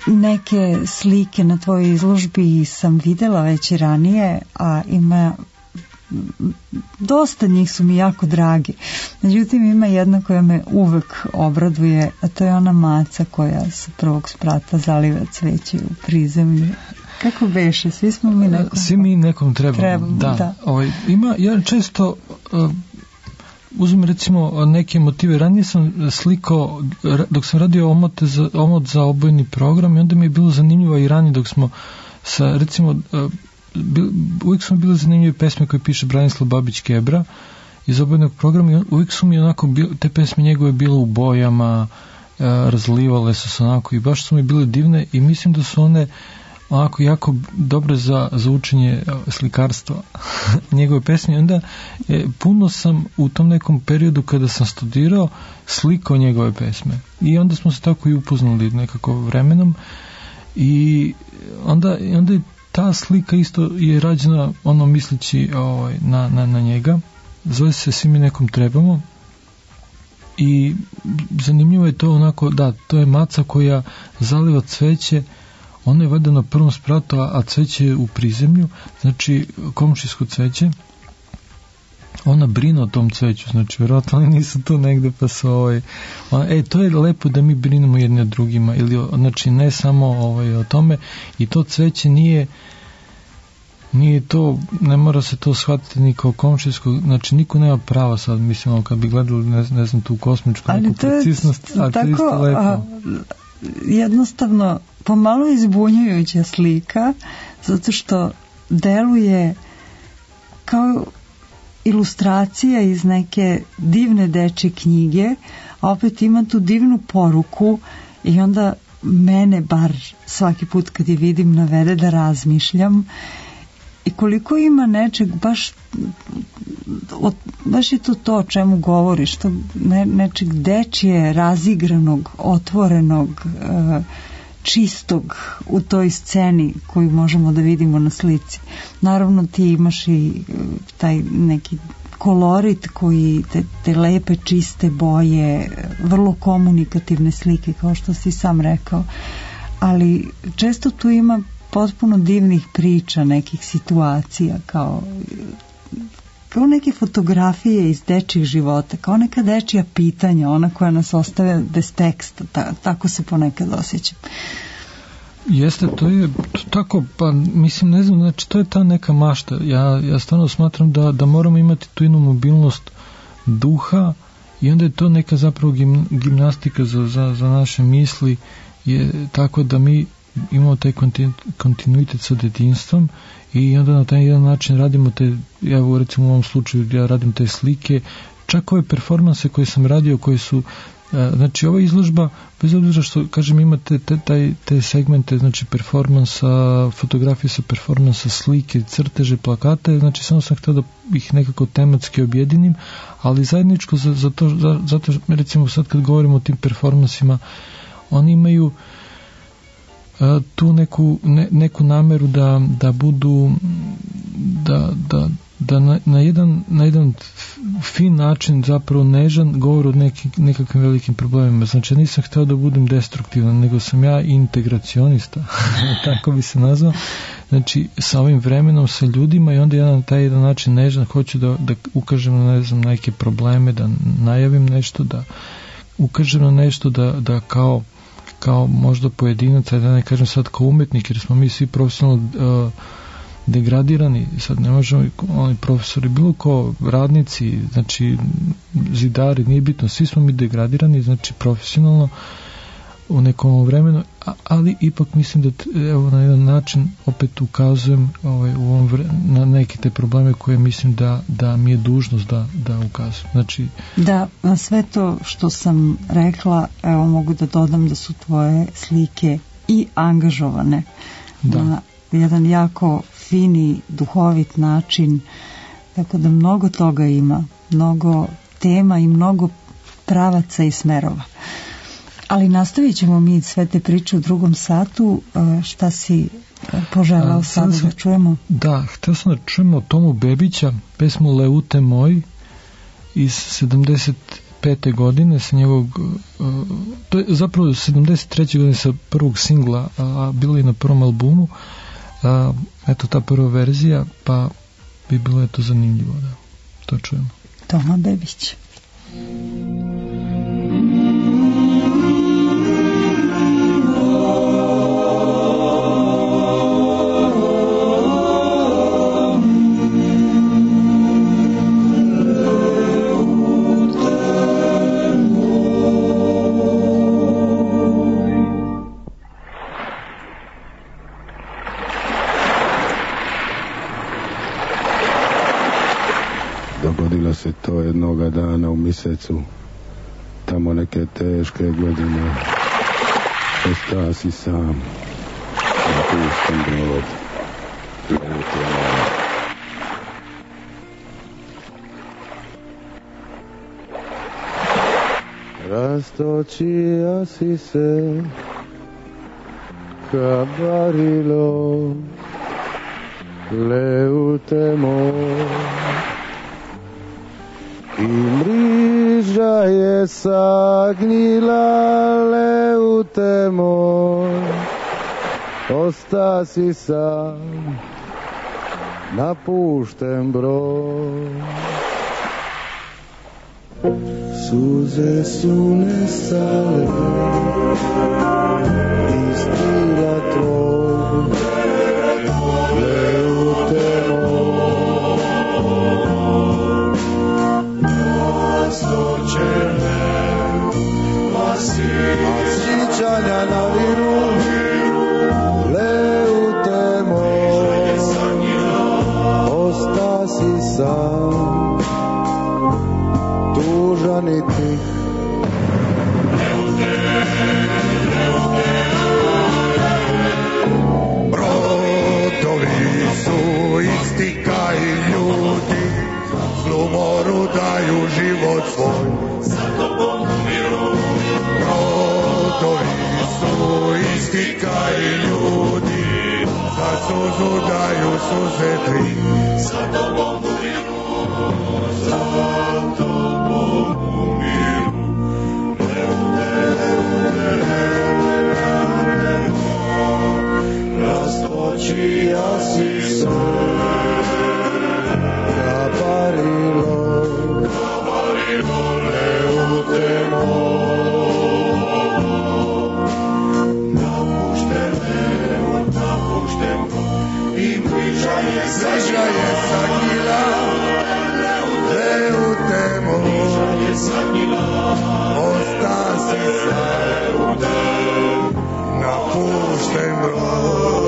Neke slike na tvojoj izložbi sam videla već i ranije, a ima dosta njih su mi jako dragi. Međutim, ima jedna koja me uvek obraduje, a to je ona maca koja sa prvog sprata zaliva cveće u prizemlju. Kako beše? Svi smo mi nekom... Svi mi nekom trebamo. trebamo da. da. Ovaj, ima, ja često uh, uzmem recimo neke motive. Ranije sam slikao, dok sam radio omote za, omot za obojni program, i onda mi je bilo zanimljivo i ranije dok smo sa, recimo, uh, bil, uvijek su mi bile zanimljive pesme koje piše Branislav Babić-Kebra iz obojnog programa, i uvijek su mi onako bil, te pesme njegove bile u bojama, uh, razlivale su se onako i baš su mi bile divne, i mislim da su one onako jako dobre za, za učenje slikarstva njegove pesme. Onda e, puno sam u tom nekom periodu kada sam studirao slikao njegove pesme, i onda smo se tako i upoznali nekako vremenom, i onda, onda je ta slika isto je rađena ono misleći ovaj, na, na, na njega. Zove se Svi mi nekom trebamo, i zanimljivo je to onako, da, to je maca koja zaliva cveće. Ona je valjda na prvom spratu, a cveće je u prizemlju, znači komšijsko cveće. Ona brine o tom cveću, znači vjerojatno oni nisu tu negde, pa su ovaj, e, to je lepo da mi brinemo jedni o drugima, ili znači ne samo ovaj, o tome, i to cveće nije nije to, ne mora se to shvatiti ni kao komšijsko, znači niko nema prava sad, mislim, kad bi gledali ne, ne znam tu kosmičku neku precisnost, ali to je isto lepo. A, jednostavno pomalo izbunjujuća slika, zato što deluje kao ilustracija iz neke divne dečje knjige, a opet ima tu divnu poruku, i onda mene bar svaki put kad je vidim navede da razmišljam, i koliko ima nečeg baš od, baš je to to o čemu govoriš, to ne, nečeg dečje, razigranog, otvorenog, uh, čistog u toj sceni koju možemo da vidimo na slici. Naravno ti imaš i taj neki kolorit koji te, te lepe čiste boje, vrlo komunikativne slike kao što si sam rekao, ali često tu ima potpuno divnih priča, nekih situacija, kao kao neke fotografije iz dečjih života, kao neka dečja pitanja, ona koja nas ostave bez teksta, ta, tako se ponekad osjećam. Jeste, to je to tako, pa mislim, ne znam, znači to je ta neka mašta. Ja, ja stvarno smatram da, da moramo imati tu jednu mobilnost duha, i onda je to neka zapravo gim, gimnastika za, za, za naše misli, je tako da mi imamo taj kontinu, kontinuitet sa detinjstvom, i onda na taj jedan način radimo te, ja recimo u ovom slučaju ja radim te slike, čak ove performanse koje sam radio, koje su, znači ova izložba, bez obzira što, kažem, imate te, te, te segmente, znači performansa, fotografije sa performansa, slike, crteže, plakate, znači samo sam htio da ih nekako tematski objedinim, ali zajedničko za, za to, za, zato recimo sad kad govorimo o tim performansima, oni imaju tu neku, ne, neku nameru da, da budu da, da, da na, na, jedan, na jedan fin način, zapravo nežan, govor o neki, nekakvim velikim problemima. Znači ja nisam htio da budem destruktivan, nego sam ja integracionista tako bi se nazvao, znači sa ovim vremenom, sa ljudima, i onda ja na taj jedan način nežan hoću da, da ukažem na, ne znam, neke probleme, da najavim nešto, da ukažem na nešto, da, da kao kao možda pojedinac, da ne kažem sad kao umetnik, jer smo mi svi profesionalno uh, degradirani, sad ne možemo, oni profesori, bilo ko radnici, znači zidari, nije bitno, svi smo mi degradirani, znači profesionalno u nekom vremenu, ali ipak mislim da t, evo na jedan način opet ukazujem ovaj, u ovom vre, na neke te probleme koje mislim da, da mi je dužnost da, da ukazujem. Znači, da, na sve to što sam rekla, evo mogu da dodam da su tvoje slike i angažovane da. Na jedan jako fini, duhovit način, tako da mnogo toga ima, mnogo tema i mnogo pravaca i smerova. Ali nastavit ćemo mi sve te priče u drugom satu. Šta si poželao sada da čujemo? Da, htio sam da čujemo Tomu Bebića, pesmu Leute moj iz sedamdeset pete godine sa njegovog uh, to je zapravo sedamdeset treće godine sa prvog singla, a bilo je na prvom albumu. Uh, eto ta prva verzija, pa bi bilo je to zanimljivo da to čujemo. Toma Bebić. Dogodilo se to jednoga dana u mjesecu, tamo neke teške godine. Ostao si sam na pustom brodu. Rastočija si se ka barilo leute moj i mriža je sagnila leute moj, osta si sam napušten brod. Suze su nestale iz krila tvoj, leute moj. Sjećanja na viru, leute moj, osta si sam, tužan i tih. Brodovi su isti kao i ljudi, zlu moru daju život svoj. Za tobom umiru. Brodovi su isti kao i ljudi, za suzu daju suze tri. Za tobom umiru, za tobom umiru. Rastočija si se kabarilo, kabarilo leute moj. Napušten leut, napušten brod i mriža je sagnila leute moj, osta si sam napušten brod.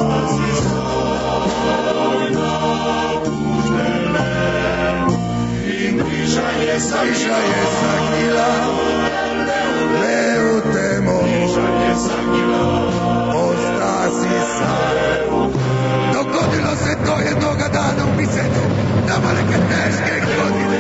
Mriža je sagnila leute moj, osta si sam. Dogodilo se to jednoga dana u mjesecu, tamo neke teške godine.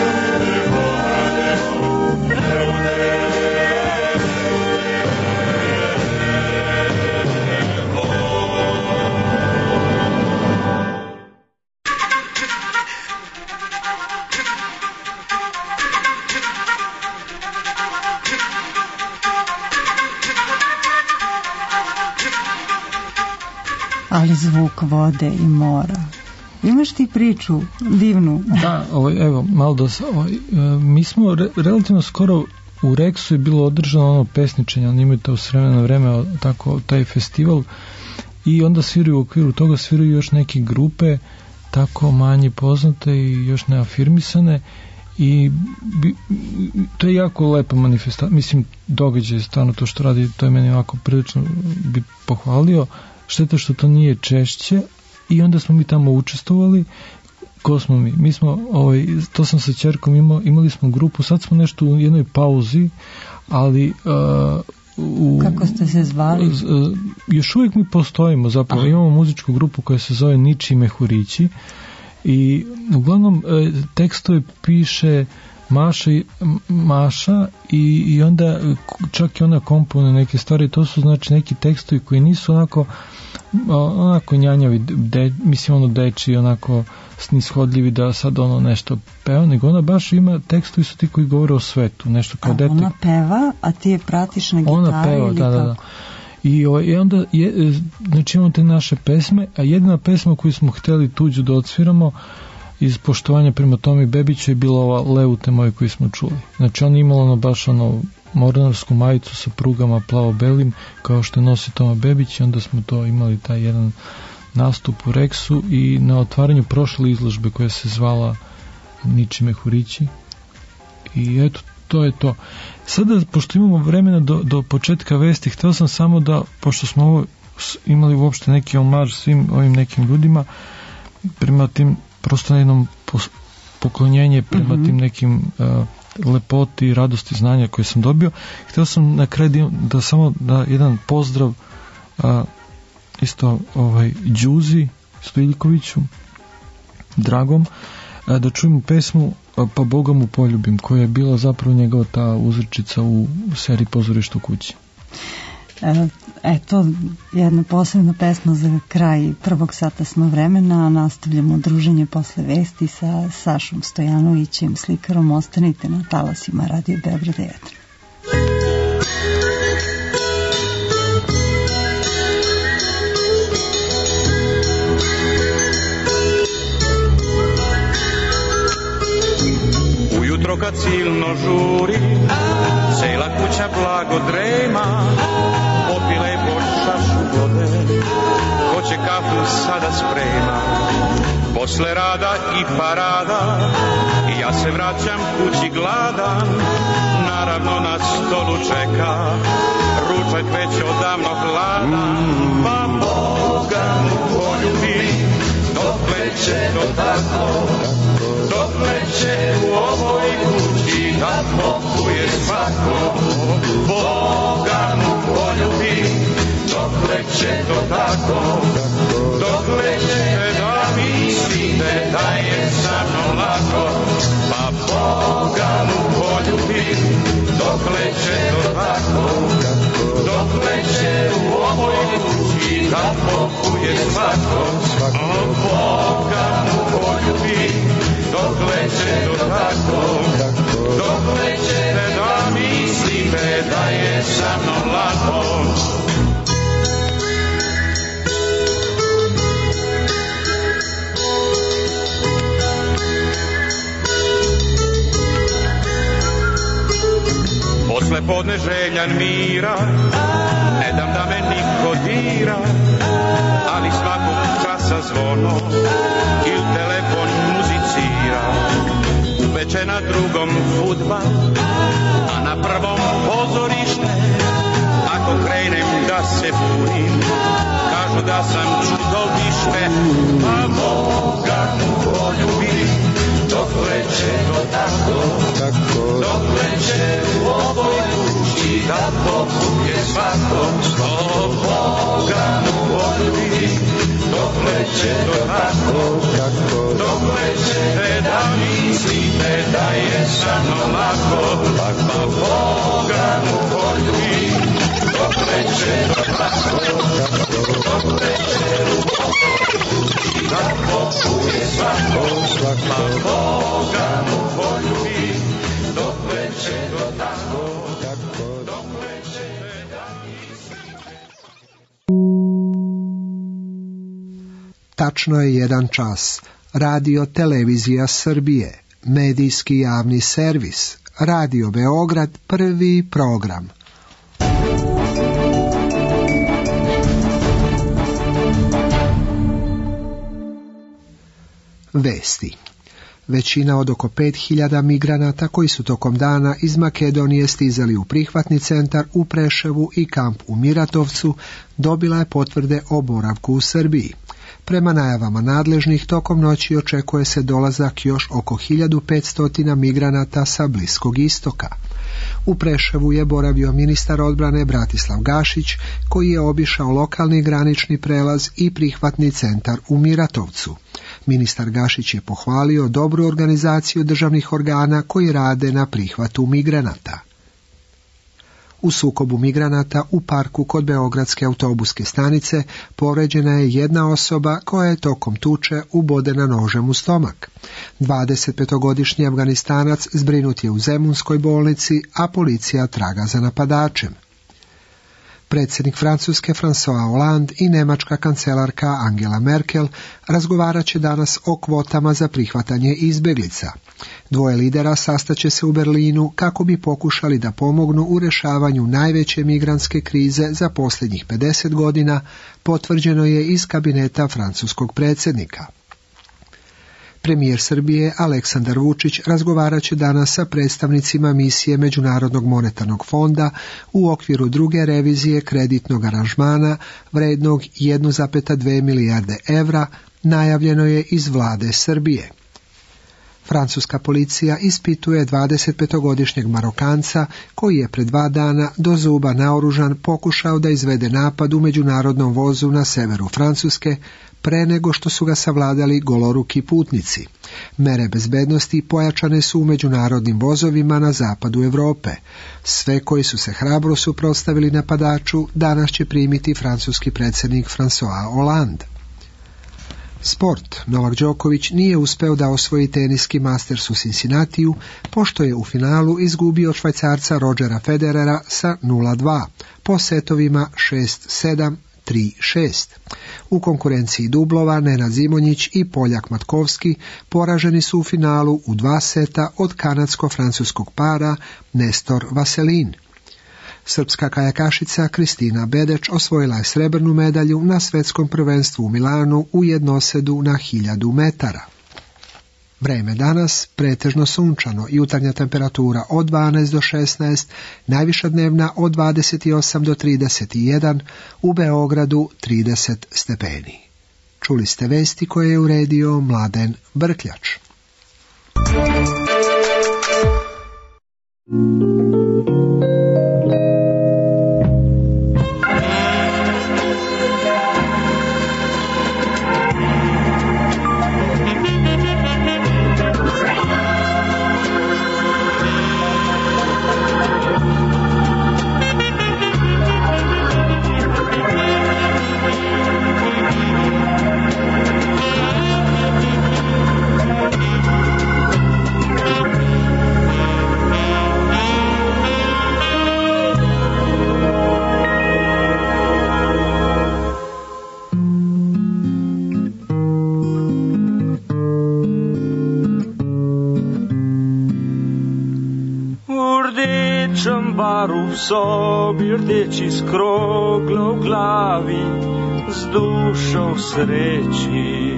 Ali zvuk vode i mora. Imaš ti priču divnu? Da, ovaj, evo, malo da se, ovaj, mi smo re, relativno skoro u Reksu je bilo održano ono pesničenje, oni imaju to s vremena na vreme, tako, taj festival, i onda sviraju u okviru toga, sviraju još neke grupe, tako manje poznate i još neafirmisane, i bi, to je jako lepa manifestacija, mislim, događaj, stvarno to što radi, to je meni ovako prilično bi pohvalio. Šteta što to nije češće, i onda smo mi tamo učestvovali. Ko smo mi? Mi smo, ovaj, to sam sa ćerkom imao, imali smo grupu, sad smo nešto u jednoj pauzi, ali uh, u, kako ste se zvali? Uh, još uvijek mi postojimo, zapravo. Aha. Imamo muzičku grupu koja se zove Niči Mehurići, i uglavnom uh, tekstove piše Maša, Maša i, i onda čak i ona komponuje neke stvari, to su znači neki tekstovi koji nisu onako onako njanjavi, de, mislim ono deči, onako snishodljivi da sad ono nešto peva, nego ona baš ima tekstovi su ti koji govore o svetu, nešto kao a dete. Ona peva, a ti je pratiš na gitari ona peva, ili da, da, da. I, o, i onda je, znači imamo te naše pesme, a jedina pesma koju smo hteli tuđu da odsviramo iz poštovanja prema Tomi Bebiću je bila ova Leute moje koju smo čuli. Znači on imala ono baš ono mornarsku majicu sa prugama plavo-belim kao što nosi Toma Bebić i onda smo to imali taj jedan nastup u Reksu i na otvaranju prošle izložbe koja se zvala Niči Mehurići i eto to je to. Sada pošto imamo vremena do, do početka vesti, hteo sam samo da, pošto smo ovo imali uopšte neki omaž svim ovim nekim ljudima prema tim prosto na jednom poklonjenje prema mm-hmm. tim nekim uh, lepoti i radosti znanja koje sam dobio. Htio sam na kraju da, da samo da jedan pozdrav a, isto ovaj Đuzi Stojiljkoviću Dragom a, da čujemo pesmu a, Pa Boga mu poljubim koja je bila zapravo njegova ta uzrečica u seriji Pozorište u kući. E, eto, jedna posebna pesma za kraj prvog sata smo vremena, nastavljamo druženje posle vesti sa Sašom Stojanovićem, slikarom. Ostanite na talasima Radio Beograd jedan. Ujutro kad silno žuri, cela kuća blago drema, popile po šašu vode, ko će kafu sada sprema. Posle rada i parada, ja se vraćam kući gladan, naravno na stolu čeka, ručak već odavno hladan. Pa Boga mu poljubi, dokle će to tako, dokle će u ovoj kući da pokuje svako. Boga mu poljubi, dokle će to tako, dokle će da mislite da je sa mnom lako. Pa Boga mu poljubi, dokle će to tako, dokle će u ovoj kući da pokuje svako. Boga mu poljubi, dokle će to tako, dokle ćete da mislite da je sa mnom lako. Posle podne željan mira, ne dam da me niko dira, ali svakog časa zvono il telefon muzicira. Uveče na drugom fudbal, a na prvom pozorište. Ako krenem da se bunim, kažu da sam čudovište. Pa Boga mu poljubi, dokle će to tako, dokle će u ovoj kući da pokuje svako. O Boga mu poljubi, dokle će to tako, dokle ćete da mislite da je sa mnom lako. Pa Boga mu poljubi, dokle će to tako, dokle će u ovoj kući da pokuje svako. Pa Boga mu poljubi, dokle će to tako, dokle ćete da mislite. Tačno je jedan čas. Radio Televizija Srbije, medijski javni servis, Radio Beograd, prvi program. Vesti. Većina od oko pet hiljada migranata koji su tokom dana iz Makedonije stizali u prihvatni centar u Preševu i kamp u Miratovcu dobila je potvrde o boravku u Srbiji. Prema najavama nadležnih, tokom noći očekuje se dolazak još oko hiljadu petsto migranata sa Bliskog istoka. U Preševu je boravio ministar odbrane Bratislav Gašić, koji je obišao lokalni granični prelaz i prihvatni centar u Miratovcu. Ministar Gašić je pohvalio dobru organizaciju državnih organa koji rade na prihvatu migranata. U sukobu migranata u parku kod beogradske autobuske stanice povređena je jedna osoba koja je tokom tuče ubodena nožem u stomak. dvadesetpetogodišnji Afganistanac zbrinut je u Zemunskoj bolnici, a policija traga za napadačem. Predsjednik Francuske François Hollande i nemačka kancelarka Angela Merkel razgovarat će danas o kvotama za prihvatanje izbjeglica. Dvoje lidera sastaće se u Berlinu kako bi pokušali da pomognu u rješavanju najveće migrantske krize za posljednjih pedeset godina, potvrđeno je iz kabineta francuskog predsjednika. Premijer Srbije Aleksandar Vučić razgovarat će danas sa predstavnicima misije Međunarodnog monetarnog fonda u okviru druge revizije kreditnog aranžmana vrednog jedan zarez dvije milijarde evra, najavljeno je iz vlade Srbije. Francuska policija ispituje dvadesetpetogodišnjeg Marokanca koji je pred dva dana do zuba naoružan pokušao da izvede napad u međunarodnom vozu na severu Francuske pre nego što su ga savladali goloruki putnici. Mere bezbednosti pojačane su u međunarodnim vozovima na zapadu Europe. Sve koji su se hrabro suprotstavili napadaču danas će primiti francuski predsjednik François Hollande. Sport. Novak Đoković nije uspeo da osvoji teniski Masters u Cincinnatiju, pošto je u finalu izgubio od Švajcarca Rodgera Federera sa nula dva, po setovima šest sedam, tri šest. U konkurenciji dublova Nenad Zimonjić i Poljak Matkovski poraženi su u finalu u dva seta od kanadsko-francuskog para Nestor Vaselin. Srpska kajakašica Kristina Bedeć osvojila je srebrnu medalju na svetskom prvenstvu u Milanu u jednosedu na hiljadu metara. Vreme danas pretežno sunčano, jutarnja temperatura od dvanaest do šesnaest, najviša dnevna od dvadeset osam do trideset jedan, u Beogradu trideset stepeni. Čuli ste vesti koje je uredio Mladen Brkljač. U sobi rdeči skroglo u glavi, s dušo sreći.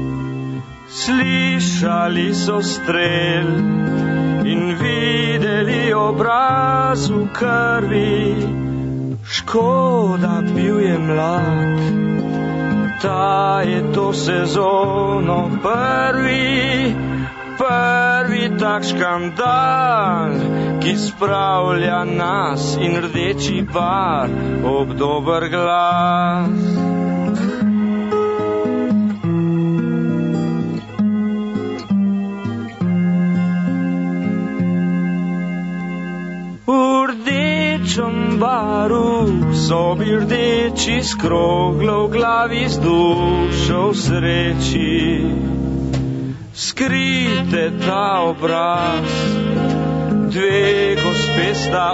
Slišali so strel in videli obraz v krvi. Škoda, bil je mlad, ta je to sezono prvi, prvi tak škandal, ki spravlja nas in rdeči bar ob dober glas. V rdečem baru, v sobi rdeči skroglo v glavi, z dušo v sreči. Skrite ta obraz, dve gospe sta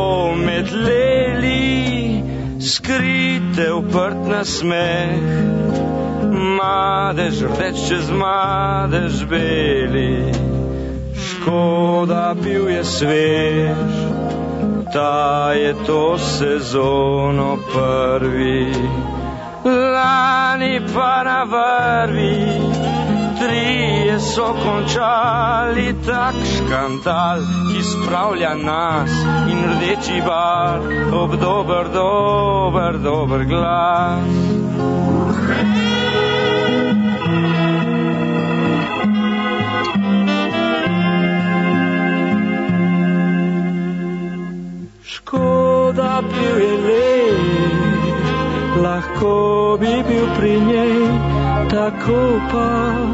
omedleli, skrite uprt nasmeh, madež rdeč čez madež beli. Škoda, bil je svež, ta je to sezono prvi. Lani pa na vrvi, trije so končali tak škandal, ki spravlja nas in rdeči bar ob dober, dober, dober glas. Škoda, bil je lep, lahko bi bil pri njej, tako pa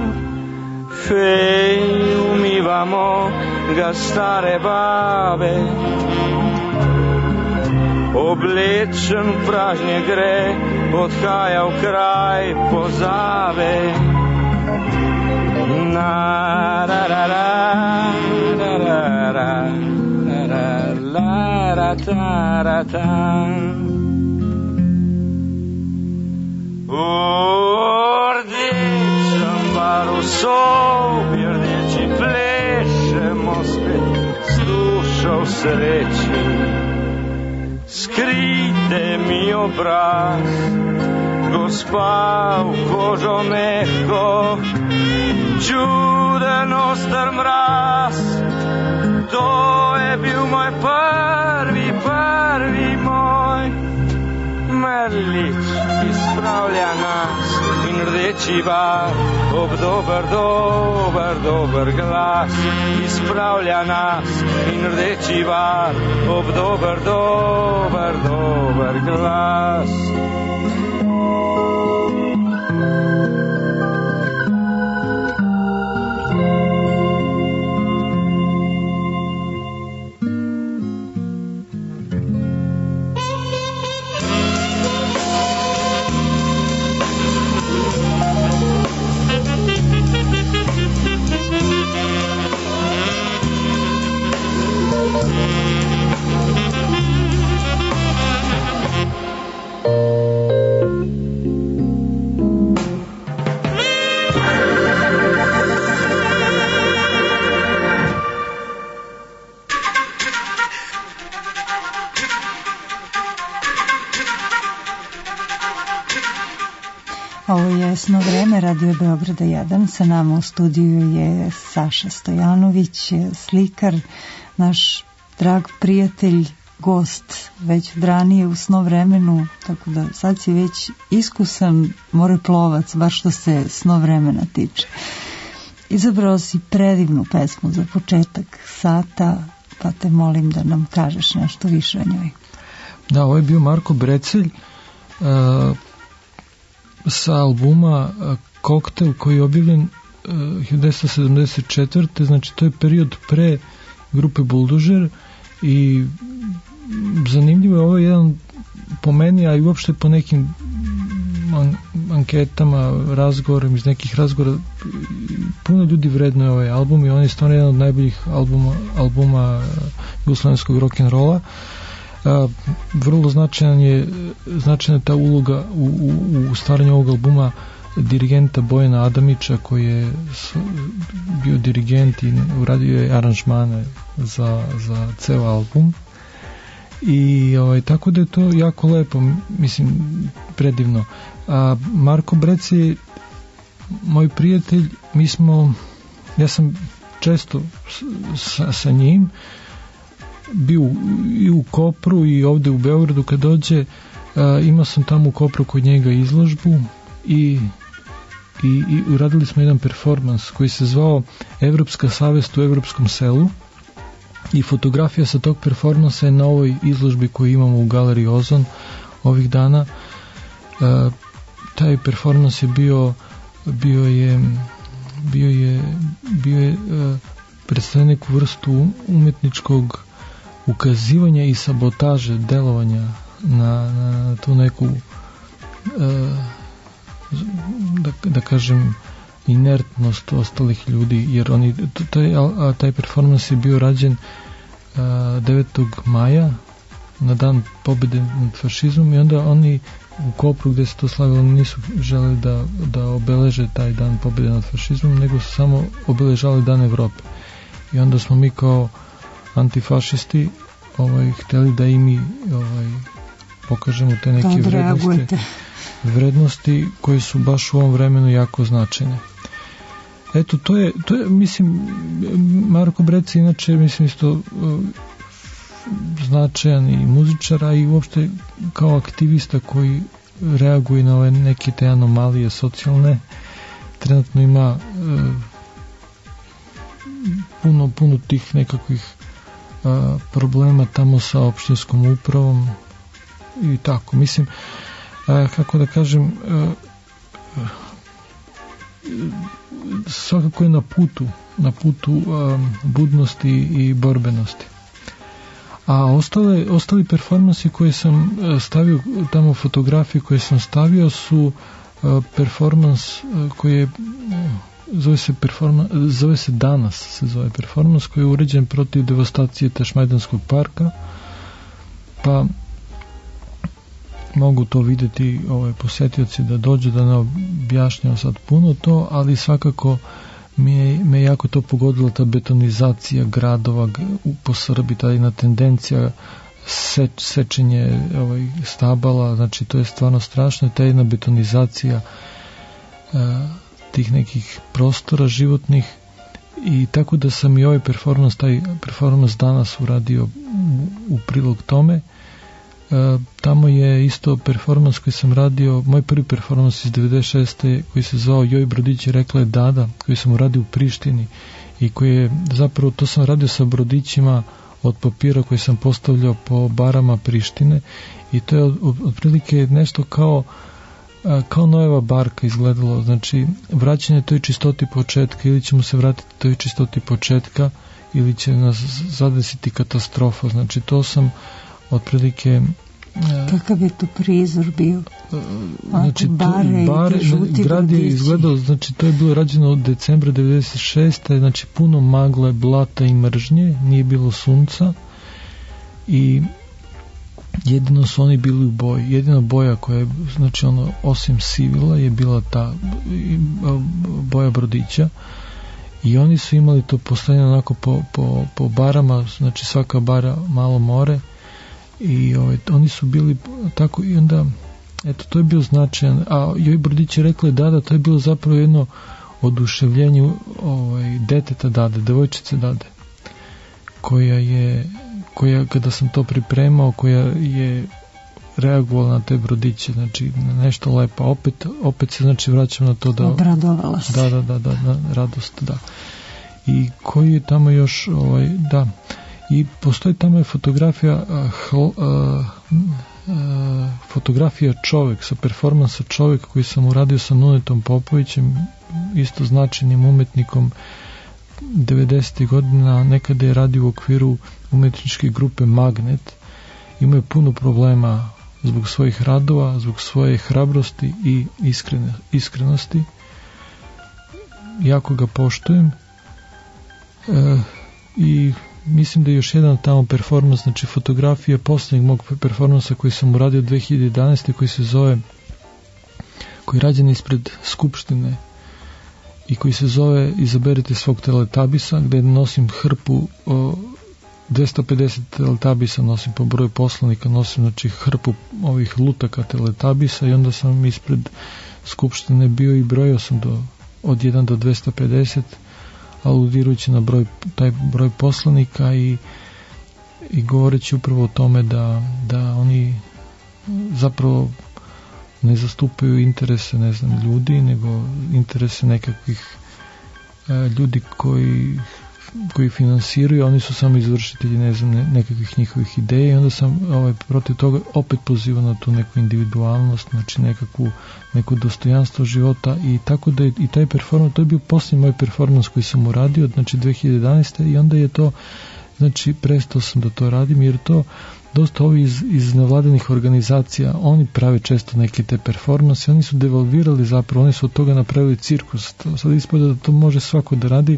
fej, umivamo ga stare babe. oblečen v pražnje gre, odhaja v kraj pozave. Na ra ra ra ra ra ra ra la ra ta ra ta. U rdečem baru sobi, rdeči plešemo spet s dušo v sreči. Skrite mi obraz, gospa v kožo mehko, čuden ostar mraz. To je bil moj prvi, prvi moj Merlič, ki spravlja nas in rdeči bar, ob dober, dober, dober glas. Izpravlja nas in rdeči bar, ob dober, dober, dober glas. Ovo je Sno vreme, Radio Beograda jedan. Sa nama u studiju je Saša Stojanović, slikar, naš drag prijatelj, gost, već od ranije u Sno vremenu, tako da sad si već iskusan moreplovac, baš što se Sno vremena tiče. Izabrao si predivnu pesmu za početak sata, pa te molim da nam kažeš nešto više o njoj. Da, ovo je bio Marko Brecelj, uh, sa albuma Koktel koji je objavljen uh, hiljadu devetsto sedamdeset četvrte. Znači to je period pre grupe Buldožer i zanimljivo je ovo jedan po meni, a i uopšte po nekim an- anketama, razgovorom, iz nekih razgovora puno ljudi vrednuje ovaj album i on je stvarno jedan od najboljih albuma, albuma jugoslovenskog rock'n'rolla. Uh, vrlo značajan je značajna ta uloga u, u, u stvaranju ovog albuma dirigenta Bojana Adamića, koji je bio dirigent i uradio je aranžmane za, za ceo album i ovaj, tako da je to jako lepo, mislim, predivno. A Marko Brec je moj prijatelj, mi smo, ja sam često sa, sa njim bio i u Kopru i ovde u Beogradu kad dođe. A, imao sam tamo u Kopru kod njega izložbu i, i, i uradili smo jedan performans koji se zvao Evropska savest u evropskom selu i fotografija sa tog performansa je na ovoj izložbi koju imamo u galeriji Ozon ovih dana. A, taj performans je bio bio je bio je bio je a, predstavlja neku vrstu umetničkog ukazivanja i sabotaže delovanja na, na tu neku e, da, da kažem inertnost ostalih ljudi, jer oni taj, a, taj performans je bio rađen a, devetog maja na dan pobjede nad fašizmom i onda oni u Kopru gde se to slavilo nisu želeli da, da obeleže taj dan pobjede nad fašizmom, nego su samo obeležali dan Evrope i onda smo mi kao antifašisti ovaj, hteli da i mi ovaj, pokažemo te neke vrednosti, vrednosti koje su baš u ovom vremenu jako značajne. Eto, to je, to je mislim, Marko Brec inače, mislim, isto uh, značajan i muzičar, a i uopšte kao aktivista koji reaguje na ove neke te anomalije socijalne. Trenutno ima uh, puno, puno tih nekakvih a, problema tamo sa opštinskom upravom i tako. Mislim, a, kako da kažem, a, a, svakako je na putu, na putu a, budnosti i borbenosti. A ostale, ostali performansi koje sam stavio, tamo fotografije koje sam stavio su performans koji je zove se, performans, zove se Danas se zove performans koji je uređen protiv devastacije Tašmajdanskog parka, pa mogu to vidjeti ovaj, posjetioci da dođu, da ne objašnjam sad puno to, ali svakako mi je, me jako to pogodila ta betonizacija gradova po Srbiji, ta jedna tendencija seč, sečenje ovaj, stabala, znači to je stvarno strašno, ta jedna betonizacija uh, tih nekih prostora životnih, i tako da sam i ovaj performans, taj performans danas uradio u, u prilog tome. Uh, tamo je isto performans koji sam radio, moj prvi performans iz devedeset šeste koji se zvao Joj Brodić je rekla je Dada, koji sam uradio u Prištini i koji je zapravo, to sam radio sa brodićima od papira koji sam postavljao po barama Prištine, i to je otprilike nešto kao kao Noeva barka izgledalo, znači vraćanje toj čistoti početka, ili ćemo se vratiti toj čistoti početka ili će nas zadesiti katastrofa, znači to sam otprilike. Kakav je to prizor bio? Znači, bare, bare grad je izgledao, znači to je bilo rađeno od decembra devedeset šeste, znači puno magle, blata i mržnje, nije bilo sunca i jedino su oni bili u boji. Jedina boja koja je, znači ono, osim sivila je bila ta boja brodića, i oni su imali to postavljeno onako po, po, po barama, znači svaka bara malo more, i ovaj, oni su bili tako, i onda eto, to je bio značajan. A Joj Brodić je rekla da, da to je bilo zapravo jedno oduševljenje ovaj, deteta Dade, devojčice Dade, koja je, koja kada sam to pripremao, koja je reagovala na te brodiće, znači na nešto lepo, opet, opet se znači vraćam na to da obradovala se. Da, da, da, da, na radost, da. I koji je tamo još, ovaj, da, i postoji tamo je fotografija uh, hl, uh, uh, fotografija čovjek sa performansa čovjek koji sam uradio sa Nunetom Popovićem, isto značajnim umetnikom devedesetih godina, nekada je radio u okviru umetničke grupe Magnet. Imao je puno problema zbog svojih radova, zbog svoje hrabrosti i iskrene, iskrenosti. Jako ga poštujem. E, i mislim da je još jedan tamo performans, znači fotografija posljednjeg mog performansa koji sam uradio dve hiljade jedanaeste koji se zove, koji je rađen ispred Skupštine i koji se zove Izaberite svog teletabisa, gde nosim hrpu o, dvesta pedeset teletabisa nosim po broju poslanika, nosim znači hrpu ovih lutaka teletabisa, i onda sam ispred Skupštine bio i brojao sam do, od jedan do dvesta pedeset, aludirajući na broj, taj broj poslanika, i, i govoreći upravo o tome da, da oni zapravo ne zastupaju interese, ne znam, ljudi, nego interese nekakvih e, ljudi koji koji finansiraju, oni su samo izvršitelji, ne znam, ne, nekakvih njihovih ideja, i onda sam ovaj, protiv toga opet pozivao na tu neku individualnost, znači nekakvu, neku dostojanstvo života, i tako da je i taj performans, to je bio posljednji moj performans koji sam uradio, znači dve hiljade jedanaeste, i onda je to, znači prestao sam da to radim, jer to dosta ovi iz, iz nevladinih organizacija, oni prave često neke te performanse, oni su devalvirali zapravo, oni su od toga napravili cirkus, sad ispada da to može svako da radi.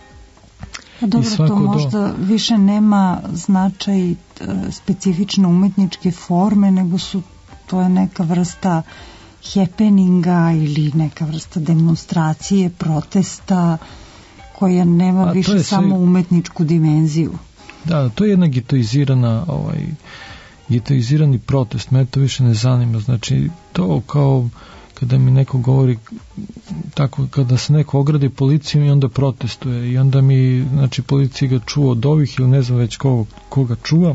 A dobro, to možda do... više nema značaj specifične umetničke forme, nego su, to je neka vrsta happeninga ili neka vrsta demonstracije, protesta, koja nema A, više samo sve... umetničku dimenziju. Da, to je jedna getoizirana, ovaj, getoizirani protest, me to više ne zanima, znači to kao kada mi neko govori tako, kada se neko ogradi policijom i onda protestuje, i onda mi, znači policija ga čuva od ovih ili ne znam već koga, koga čuva,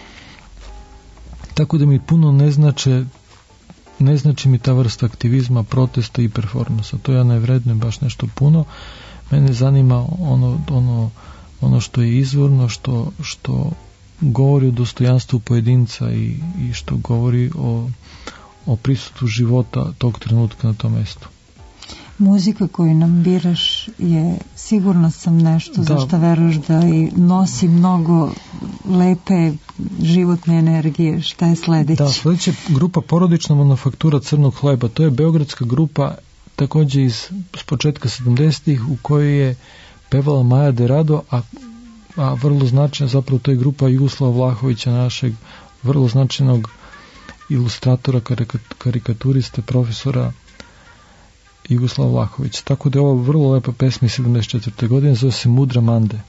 tako da mi puno ne znače ne znači mi ta vrsta aktivizma, protesta i performansa, to ja ne vrednujem baš nešto puno, mene zanima ono, ono, ono što je izvorno, što, što govori o dostojanstvu pojedinca i, i što govori o o prisustvu života tog trenutka na tom mestu. Muzika koju nam biraš je, sigurno sam, nešto da. Za što veruješ da i nosi mnogo lepe životne energije. Šta je sledeće? Da, sledeća grupa Porodična manufaktura crnog hleba. To je beogradska grupa, takođe iz s početka sedamdesetih, u kojoj je pevala Maja Derado, a, a vrlo značajna zapravo to je grupa Jugoslava Vlahovića, našeg vrlo značajnog ilustratora, karikaturiste, profesora Jugoslava Vlahovića. Tako da je ovo vrlo lepa pesma iz sedamdeset četvrte godine, zove se Mudra Mande.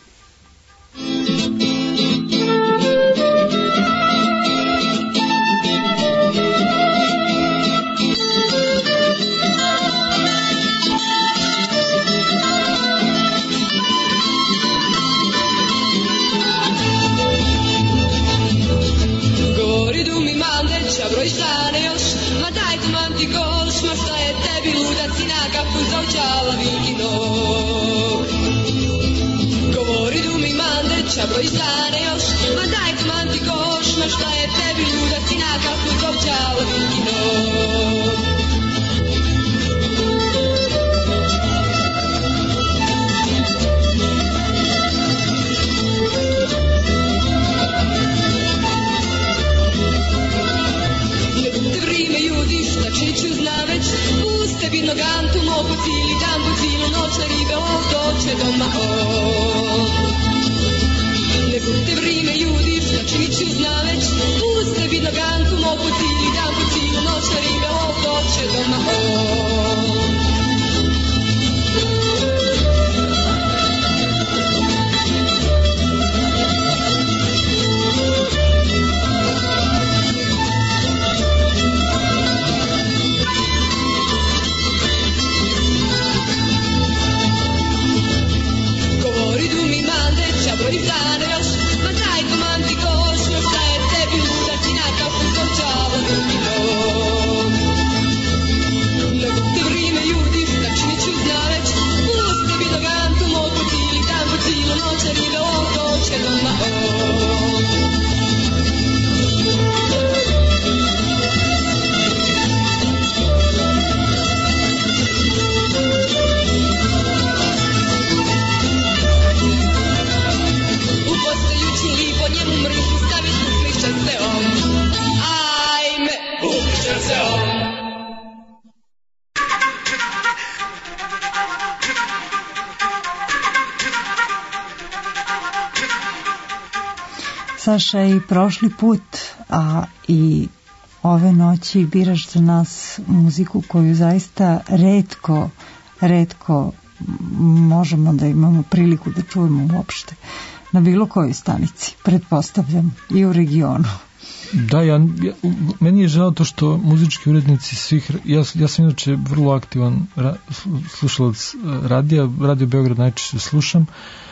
Broj stane još, ma daj tu manti koš, ma šta je tebi luda si na kafu zovčala vikino. Ne budte vrime ljudi, šta čiću zna već, puste vidno gantu, mogu cijeli dan, po cijelu noć na ribe, ovdje će doma o. Ne budte vrime ljudi, šta čiću zna već, puste vidno gantu, mogu cijeli dan, po cijelu noć na ribe, ovdje će doma o. Saša, i prošli put, a i ove noći biraš za nas muziku koju zaista retko, retko možemo da imamo priliku da čujemo uopšte na bilo kojoj stanici, pretpostavljam, i u regionu. Da, ja, ja, meni je žao to što muzički urednici svih, ja, ja sam inače vrlo aktivan ra, slušalac radija, Radio Beograd najčešće slušam,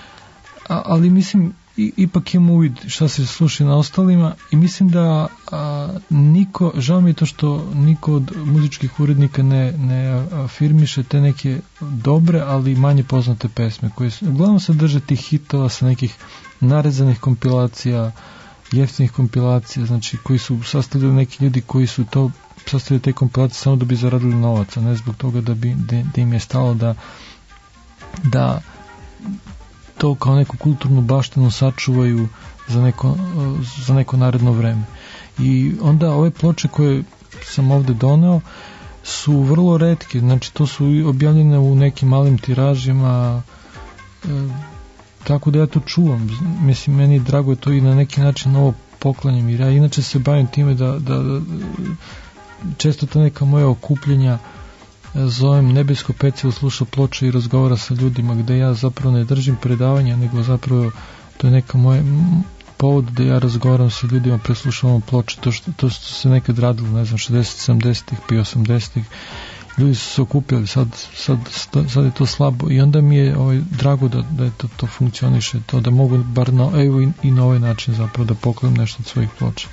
a, ali mislim I, ipak imam uvid šta se sluša na ostalima i mislim da a, niko, žao mi je to što niko od muzičkih urednika ne, ne afirmiše te neke dobre, ali manje poznate pesme koje su, uglavnom se drže tih hitova sa nekih narezanih kompilacija, jeftinih kompilacija, znači koji su sastavili neki ljudi koji su to sastavili te kompilacije samo da bi zaradili novac, a ne zbog toga da, bi, da, da im je stalo da da to kao neku kulturnu baštinu sačuvaju za neko, za neko naredno vreme. I onda ove ploče koje sam ovde doneo su vrlo retke, znači to su objavljene u nekim malim tiražima, e, tako da ja to čuvam. Mislim, meni je drago to i na neki način ovo poklanjam, jer ja inače se bavim time da, da, da često ta neka moja okupljenja zovem Nebesko pecivo, sluša ploče i razgovara sa ljudima, gde ja zapravo ne držim predavanja, nego zapravo to je neka moja povod da ja razgovaram sa ljudima, preslušavam ploče, to što, to što se nekad radilo, ne znam, šezdesetih, sedamdesetih pa i osamdesetih, ljudi su se okupljali, sad, sad, sad je to slabo i onda mi je ovaj, drago da, da je to, to funkcioniše, to da mogu bar na, evo i, i na ovaj način zapravo da poklonim nešto od svojih ploča.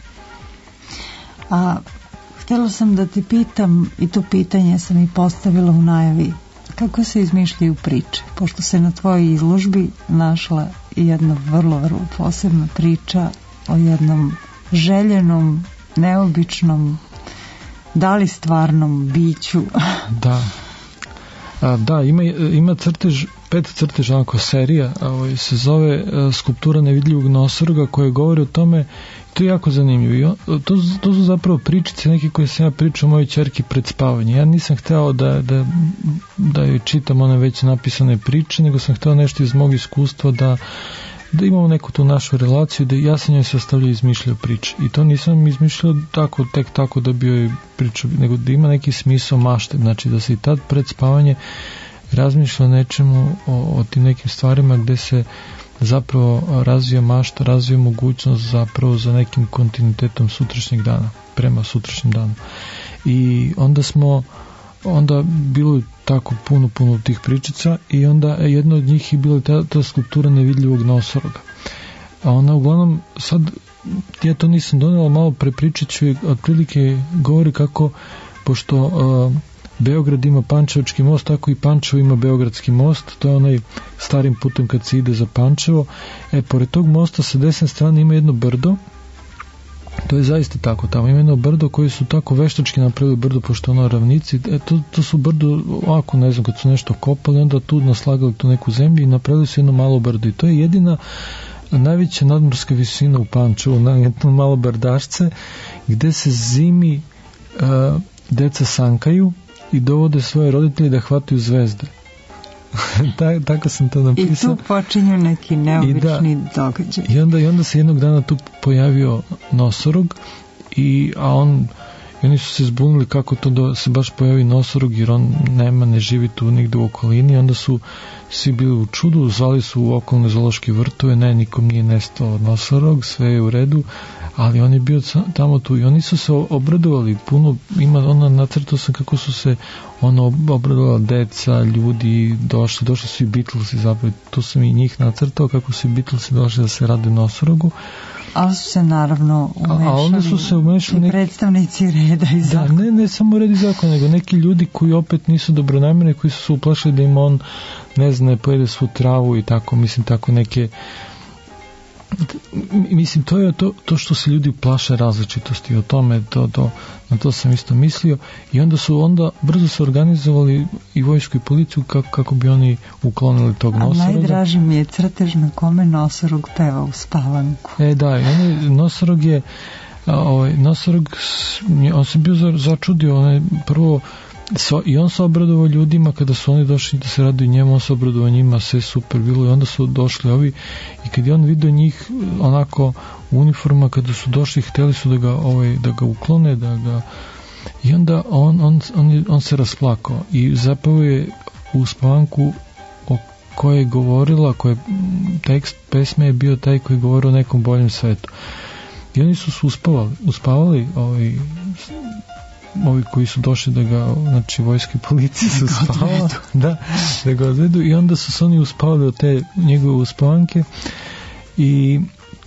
A htjela sam da ti pitam, i to pitanje sam i postavila u najavi, kako se izmišljaju priče, pošto se na tvojoj izložbi našla jedna vrlo, vrlo posebna priča o jednom željenom, neobičnom, da li stvarnom biću. Da. A, da, ima, ima crtež, pet crteža, onako serija, a, ovaj, se zove a, Skulptura nevidljivog nosoroga, koja govori o tome, to je jako zanimljivo. I on, to, to su zapravo pričice neke koje sam ja pričao mojoj ćerki pred spavanje. Ja nisam hteo da, da, da joj čitam one već napisane priče, nego sam hteo nešto iz mog iskustva da da imamo neku tu našu relaciju, da ja sam njoj se ostavljao izmišljao priče. I to nisam izmišljao tako, tek tako da bi joj pričao, nego da ima neki smisao mašte, znači da se i tad pred spavanje razmišlja o nečemu, o, o tim nekim stvarima gde se zapravo razvija mašta, razvija mogućnost zapravo za nekim kontinuitetom sutrašnjeg dana, prema sutrašnjem danu. I onda smo onda bilo je tako puno, puno tih pričica i onda jedna od njih je bila ta, ta skulptura nevidljivog nosoroga. A ona uglavnom, sad ja to nisam donela, malo prepričat ću i otprilike govori kako, pošto uh, Beograd ima Pančevački most, tako i Pančevo ima Beogradski most, to je onaj starim putem kad se ide za Pančevo. E, pored tog mosta sa desne strane ima jedno brdo. To je zaista tako, tamo ima jedno brdo koji su tako veštački napravili brdo, pošto ono ravnici, e, to, to su brdo, ovako ne znam, kad su nešto kopali, onda tu naslagali tu neku zemlju i napravili su jedno malo brdo i to je jedina najveća nadmorska visina u Pančevu, na jedno malo brdašce, gde se zimi uh, deca sankaju i dovode svoje roditelje da hvataju zvezde. Ta, tako sam to napisao. I tu počinju neki neobični da, događaj. I onda, I onda se jednog dana tu pojavio nosorog, i, a on, i oni su se zbunili kako to da se baš pojavi nosorog, jer on nema, ne živi tu nigde u okolini. Onda su svi bili u čudu, zvali su u okolne zoološke vrtove, ne, nikom nije nestao nosorog, sve je u redu, ali on je bio tamo tu i oni su se obradovali puno, ima ona, nacrtao sam kako su se ono obradovala deca, ljudi došli, došli su i Beatlesi, zapravo to sam i njih nacrtao kako su i Beatlesi došli da se rade nosorogu. Ali su se naravno umešali, a onda su se umešali neki predstavnici reda i zakona. Da, ne, ne samo red i zakona, nego neki ljudi koji opet nisu dobronamjerni, koji su se uplašili da im on, ne znam, ne pojede svu travu i tako, mislim, tako neke. Mislim, to je to, to što se ljudi plaše različitosti, o tome, to, to, na to sam isto mislio, i onda su onda brzo se organizovali i vojsku i policiju kako, kako bi oni uklonili tog nosoroga. A najdraži mi je crtež na kome nosorog peva u spavanku. E da, i on, nosorog je ovaj, nosorog, on se bio začudio, on je prvo So, i on se obradovao ljudima kada su oni došli da se raduju njemu, on se obradovao njima, sve super bilo, i onda su došli ovi i kad je on vidio njih onako u uniforma, kada su došli hteli su da ga, ovaj, da ga uklone, da ga, i onda on, on, on, on se rasplakao i zapravo je u spavanku o kojoj je govorila, koje tekst pesme je bio taj koji je govorio o nekom boljem svetu, i oni su se uspavali uspavali ovaj, ovi koji su došli da ga, znači vojske i policije su spavali, da, da ga odvedu, i onda su se oni uspavali od te njegove uspavanke i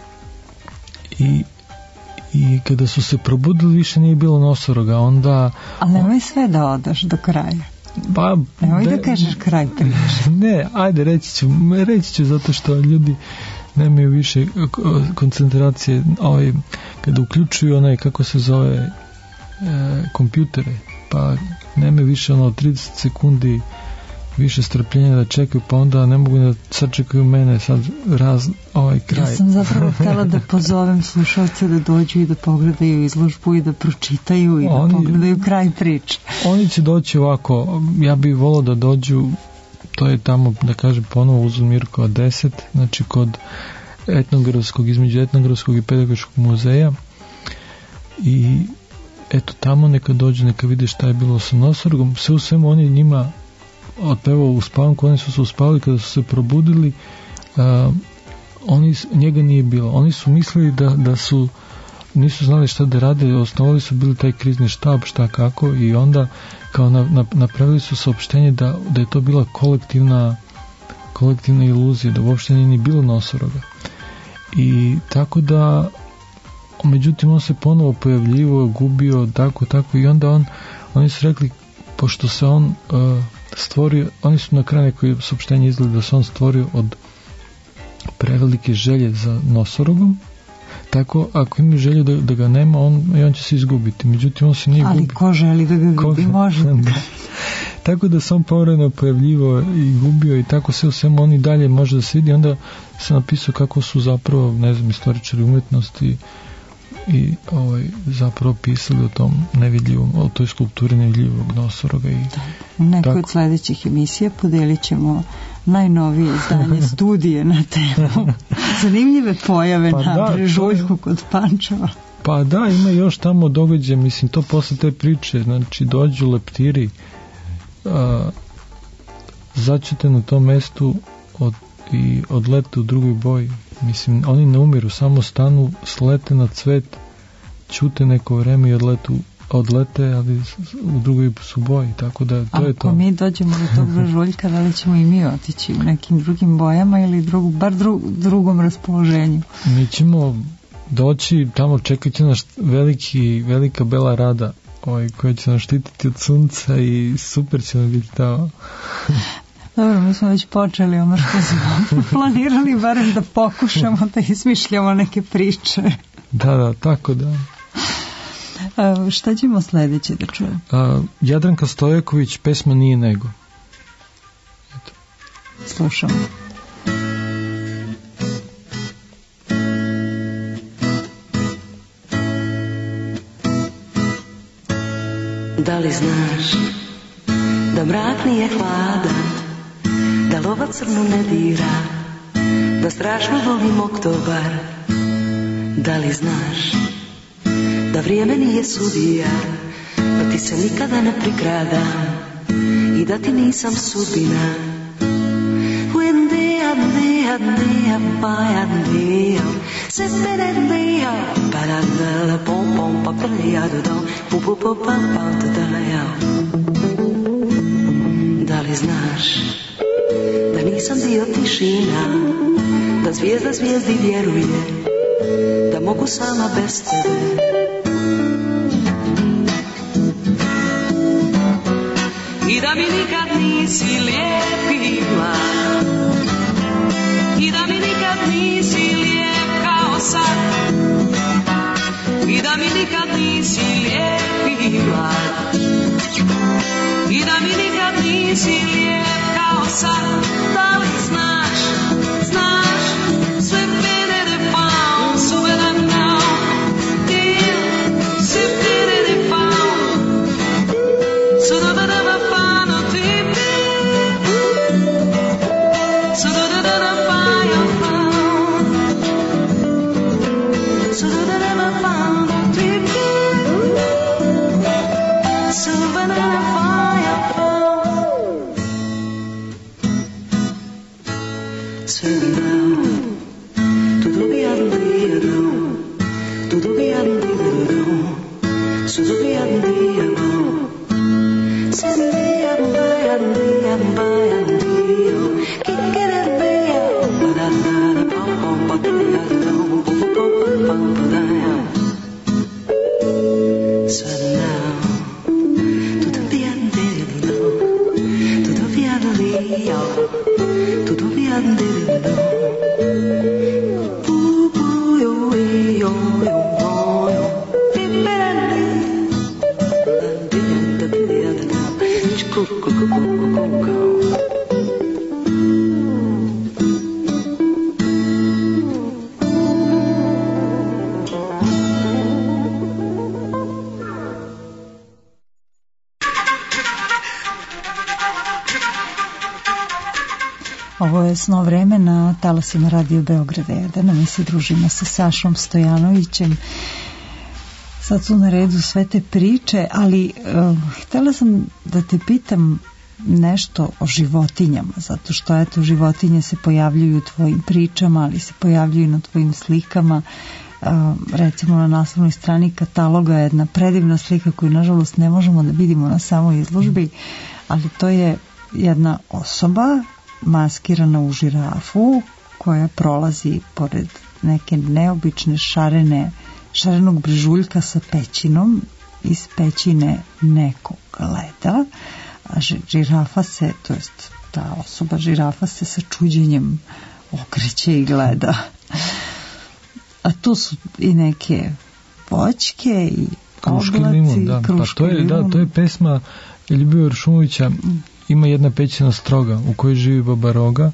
i i kada su se probudili više nije bilo nosoroga, onda. Ali nemoj sve da odaš do kraja. Pa, nemoj da, da kažeš kraj priče. Ne, ajde, reći ću, reći ću zato što ljudi nemaju više koncentracije, ovaj, kada uključuju onaj, kako se zove, e, kompjutere, pa nema više ono trideset sekundi više strpljenja da čekaju, pa onda ne mogu da sačekaju mene sad raz, ovaj kraj. Ja sam zapravo htjela da pozovem slušalce da dođu i da pogledaju izložbu i da pročitaju i oni, da pogledaju kraj priče. Oni će doći ovako, ja bih volao da dođu, to je tamo, da kažem ponovo, uz Mirkova deset, znači kod etnografskog, između etnografskog i pedagoškog muzeja, i eto tamo neka dođu, neka vide šta je bilo sa nosorogom. Sve u svemu on je njima otpevao u spavanku, oni su se uspavali, kada su se probudili, uh, oni, njega nije bilo. Oni su mislili da, da su, nisu znali šta da rade, osnovali su bili taj krizni štab, šta kako, i onda kao na, na, napravili su saopštenje da, da je to bila kolektivna kolektivna iluzija, da uopšte nije ni bilo nosoroga. I tako da, međutim, on se ponovo pojavljivo, gubio, tako, tako, i onda on, oni su rekli, pošto se on uh, stvorio, oni su na kraju neko saopštenje izgledali da se on stvorio od prevelike želje za nosorogom, tako ako ima želju da, da ga nema, on, i on će se izgubiti. Međutim, on se nije ali gubi. ko želi da ga gubi, može. Da. tako da sam povremeno pojavljivo i gubio i tako sve u svemu oni dalje može da se vidi. Onda sam napisao kako su zapravo, ne znam, istoričari umetnosti i ovaj, zapravo pisali o tom nevidljivom, o toj skulpturi nevidljivog nosoroga. I u nekoj od sledećih emisija podelit ćemo najnovije izdanje studije na temu zanimljive pojave pa na da, brežuljku kod Pančeva. Pa da, ima još tamo događaja, mislim, to posle te priče, znači dođu leptiri, a, začete na tom mestu od, i odlete u drugoj boji. Mislim, oni ne umiru, samo stanu, slete na cvet, ćute neko vreme i odletu, odlete, ali u drugoj su boji, tako da to ako je to. Ako mi dođemo do tog brežuljka, da li ćemo i mi otići u nekim drugim bojama ili drug, bar dru, drugom raspoloženju? Mi ćemo doći, tamo čekat će nas veliki, velika bela rada ovaj, koja će nas štititi od sunca i super će nam biti tamo. Dobro, mi smo već počeli ono što smo planirali, barem da pokušamo da izmišljamo neke priče. Da, da, tako da. A, šta ćemo sledeće da čujemo? A, Jadranka Stojaković, pesma Nije nego. Eto. Slušamo. Da li znaš da mrak nije hladan, da lova crnu ne dira, da strašno volim oktobar? Da li znaš da vrijeme nije sudija, da ti se nikada ne prikrada i da ti nisam sudbina? Da li znaš da nisam dio tišina, da zvijezda zvijezdi vjeruje, da mogu sama bez tebe? I da mi nikad nisi lijepila, i da mi nikad nisi lijep kao sad, i da mi nikad nisi lijepila, i da mi nikad nisi lijep kao sad. Da li znaš, znaš, sve mene ne pao, su mene nao, ti si mene ne pao, su da da da pa no ti su da da da pa ja pa, su da da da pa no ti su mene ne pa ja pa. Turn down, tutto via andiamo, tutto via andiamo, tutto via andiamo, se via vai andiamo, vai andiamo, chi che ne via, da da da pom pom pa da da pom pom pom pom da. Turn down, tutto via andiamo, tutto via andiamo, tutto via andiamo. Ovo je Snov vreme na talasima Radio Beograd jedan. Mi se družimo sa Sašom Stojanovićem. Sad su na redu sve te priče, ali uh, htjela sam da te pitam nešto o životinjama, zato što eto, životinje se pojavljuju u tvojim pričama, ali se pojavljuju na tvojim slikama. Uh, recimo na naslovnoj strani kataloga je jedna predivna slika koju nažalost ne možemo da vidimo na samoj izložbi, ali to je jedna osoba maskirana u žirafu koja prolazi pored neke neobične šarene, šarenog brežuljka sa pećinom. Iz pećine neko gleda, a žirafa se, to jest ta osoba žirafa se sa čuđenjem okreće i gleda. A tu su i neke voćke i Kruški oblaci, limun, da. Pa to je, da, to je pesma Ljubomira Šumovića ima jedna pećina Stroga u kojoj živi Baba Roga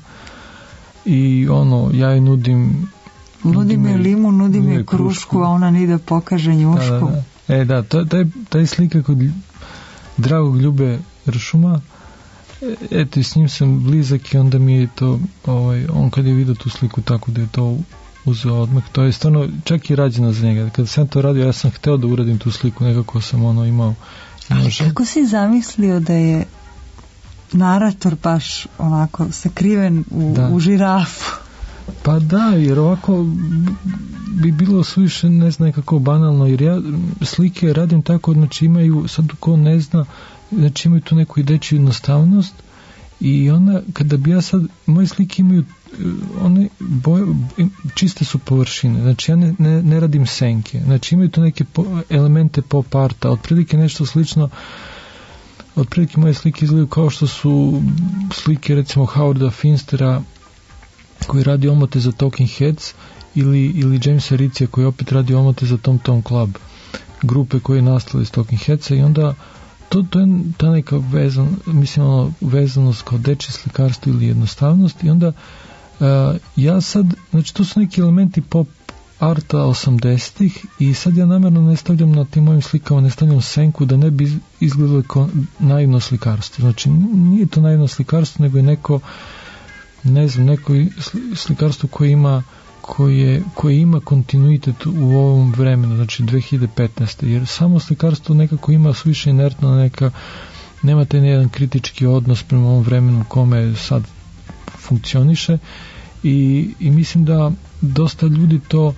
i ono, ja joj nudim nudim je limu, nudim je krušku, a ona ni da pokaže njušku. Da, da, da. E da, to, taj, taj slika kod dragog Ljube Ršuma, eto i s njim sam blizak i onda mi je to, ovaj, on kad je vidio tu sliku tako da je to uzeo odmah, to je stvarno čak i rađeno za njega. Kada sam to radio, ja sam hteo da uradim tu sliku, nekako sam ono imao. Ali kako si zamislio da je narator baš onako sakriven u, u žirafu? Pa da, jer ovako bi bilo suviše, ne znam, nekako banalno, jer ja slike radim tako, znači imaju, sad ko ne zna, znači imaju tu neku ideću jednostavnost i ona, kada bi ja sad, moje slike imaju one boje, čiste su površine, znači ja ne, ne, ne radim senke, znači imaju tu neke po, elemente pop arta, otprilike nešto slično, otprilike moje slike izgledaju kao što su slike recimo Howarda Finstera koji radi omote za Talking Heads ili, ili Jamesa Ricija koji opet radi omote za Tom Tom Club, grupe koje je nastale iz Talking Headsa i onda to, to je ta neka vezan, mislim ono, vezanost kao dečje slikarstvo ili jednostavnost i onda uh, ja sad, znači to su neki elementi pop arta osamdesetih i sad ja namjerno ne stavljam na tim mojim slikama, ne stavljam senku da ne bi izgledalo kao naivno slikarstvo, znači nije to naivno slikarstvo nego je neko ne znam, neko slikarstvo koje ima koje, koje ima kontinuitet u ovom vremenu, znači dve hiljade petnaeste jer samo slikarstvo nekako ima suviše inertno, neka nema taj jedan kritički odnos prema ovom vremenu kome sad funkcioniše i, i mislim da dosta ljudi to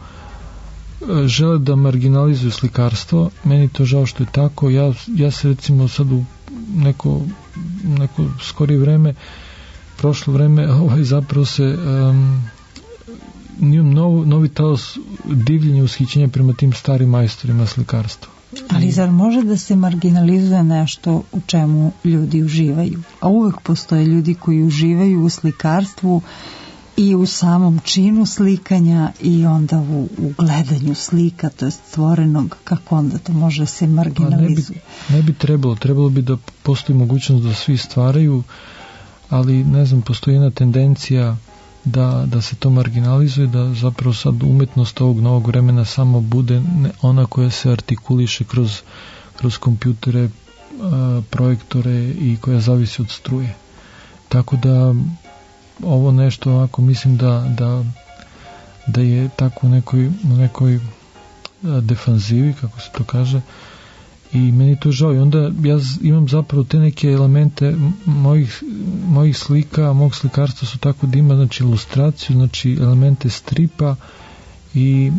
žele da marginalizuju slikarstvo, meni to žao što je tako, ja, ja se recimo sad u neko, neko skorije vreme prošlo vreme ovaj, zapravo se um, nov, novi talos divljenja, ushićenja prema tim starim majstorima slikarstva. Ali zar može da se marginalizuje nešto u čemu ljudi uživaju? A uvek postoje ljudi koji uživaju u slikarstvu i u samom činu slikanja i onda u, u gledanju slika, to je stvorenog, kako onda to može da se marginalizuje? Ne bi, ne bi trebalo, trebalo bi da postoji mogućnost da svi stvaraju, ali ne znam, postoji jedna tendencija da, da se to marginalizuje, da zapravo sad umetnost ovog novog vremena samo bude ona koja se artikuliše kroz, kroz kompjutere, projektore i koja zavisi od struje. Tako da ovo nešto ovako mislim da, da, da je tako u nekoj, u nekoj defanzivi, kako se to kaže, i meni to žao i onda ja imam zapravo te neke elemente mojih, mojih slika, mog slikarstva su tako da ima znači ilustraciju, znači elemente stripa i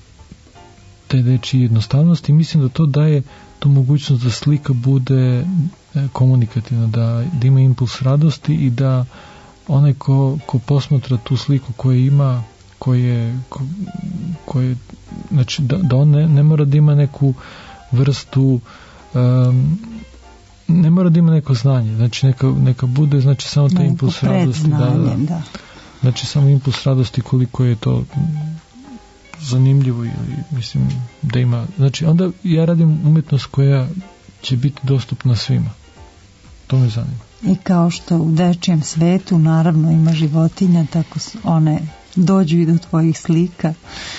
te dečije jednostavnosti i mislim da to daje tu mogućnost da slika bude komunikativna, da, da ima impuls radosti i da onaj ko, ko posmatra tu sliku koju ima, koje, ko, koje, znači da, da on ne, ne mora da ima neku vrstu um, ne mora da ima neko znanje, znači neka, neka bude znači samo taj impuls radosti, da, da. da. Znači samo impuls radosti koliko je to zanimljivo ili mislim da ima, znači onda ja radim umetnost koja će biti dostupna svima, to me zanima. I kao što u dečijem svetu naravno ima životinja, tako one dođu i do tvojih slika.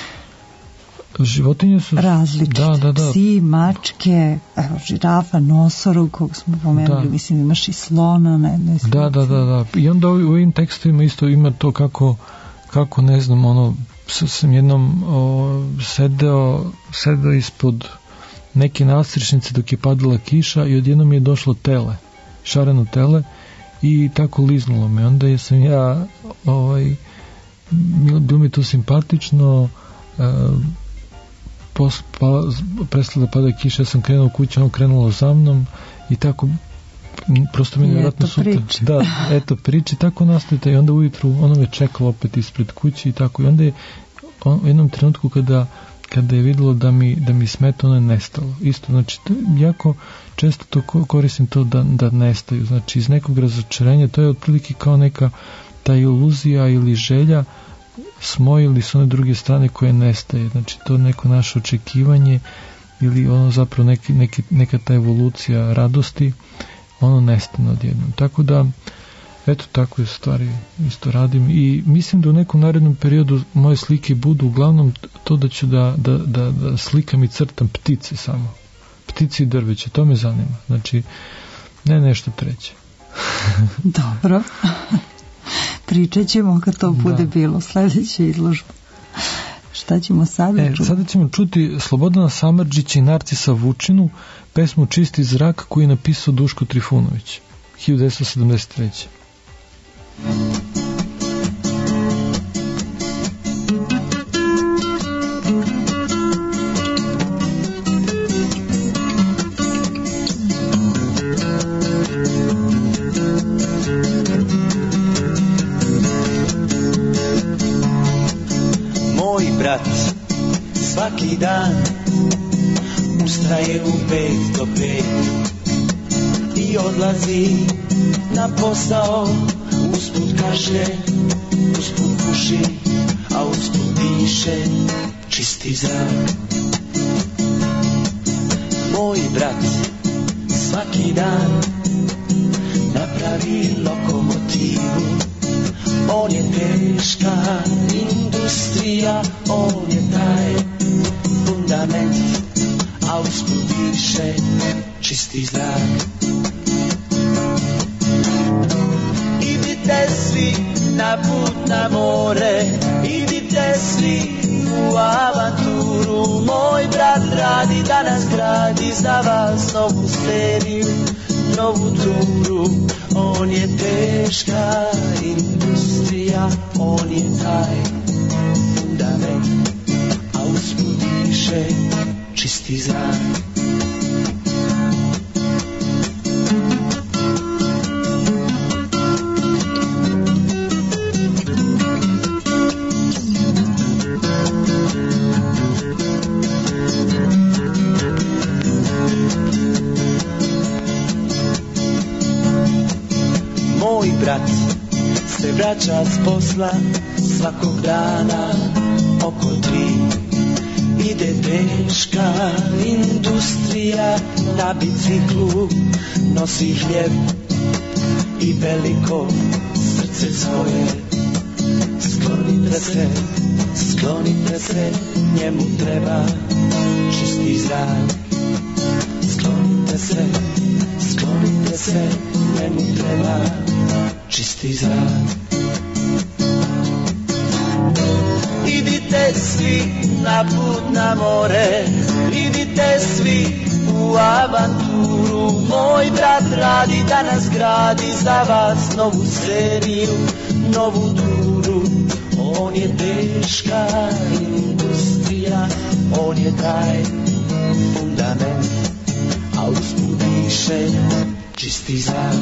Životinje su različite, da, da, da. Psi, mačke, evo, žirafa, nosorog kog smo pomenuli, da. Mislim imaš i slona na jednoj slici. Da, da, da, da. I onda u ovim tekstovima isto ima to kako, kako ne znam, ono, sam jednom o, sedeo, sedeo ispod neke nastričnice dok je padala kiša i odjednom je došlo tele, šareno tele i tako liznulo me. Onda sam ja, ovaj, bilo mi to simpatično, uh, Pos, pa, prestala da pada kiša, ja sam krenuo kući, ono krenulo za mnom i tako prosto mi je vjerojatno super. Da, eto priče, tako nastavite i onda ujutru ono me čekalo opet ispred kući i tako i onda je on, u jednom trenutku kada, kada je vidjelo da mi, da mi smeta, ono je nestalo. Isto, znači, to, jako često to koristim to da, da nestaju, znači iz nekog razočarenja, to je otprilike kao neka ta iluzija ili želja smo ili s one druge strane koje nestaje, znači to neko naše očekivanje ili ono zapravo neki, neki, neka ta evolucija radosti ono nestane odjednom. Tako da, eto, takve stvari isto radim i mislim da u nekom narednom periodu moje slike budu uglavnom to da ću da, da, da, da slikam i crtam ptice samo. Ptice i drveće, to me zanima. Znači, ne nešto treće. Dobro. Pričat ćemo kad to bude da. Bilo sledeće izložba. Šta ćemo sada e, čuti? Sada ćemo čuti Slobodana Samardžića i Narcisa Vučinu, pesmu Čisti zrak koju je napisao Duško Trifunović hiljadu devetsto sedamdeset treće. Svaki dan ustraje u pet do pet i odlazi na posao, usput kaže, usput puši, a usput diše čisti zrak. Moj brat svaki dan napravi lokomotivu, on je teška industrija, on je taj fundament, a usput diše čisti zrak. Idite svi na put na more, idite svi u avanturu, moj brat radi danas gradi za vas novu seriju, novu turu. On je teška industrija, on je taj fundament, a usput diše čisti zrak. Moj brat se vraća s posla svakog dana oko tri. Ide teška industrija, na biciklu nosi hljeb i veliko srce svoje. Sklonite se, sklonite se, njemu treba čisti zrak. Sklonite se, sklonite se, njemu treba čisti zrak. Idite svi na put na more, idite svi u avanturu, moj brat radi danas gradi za vas novu seriju, novu turu. On je teška industrija, on je taj fundament, a usput diše čisti zrak.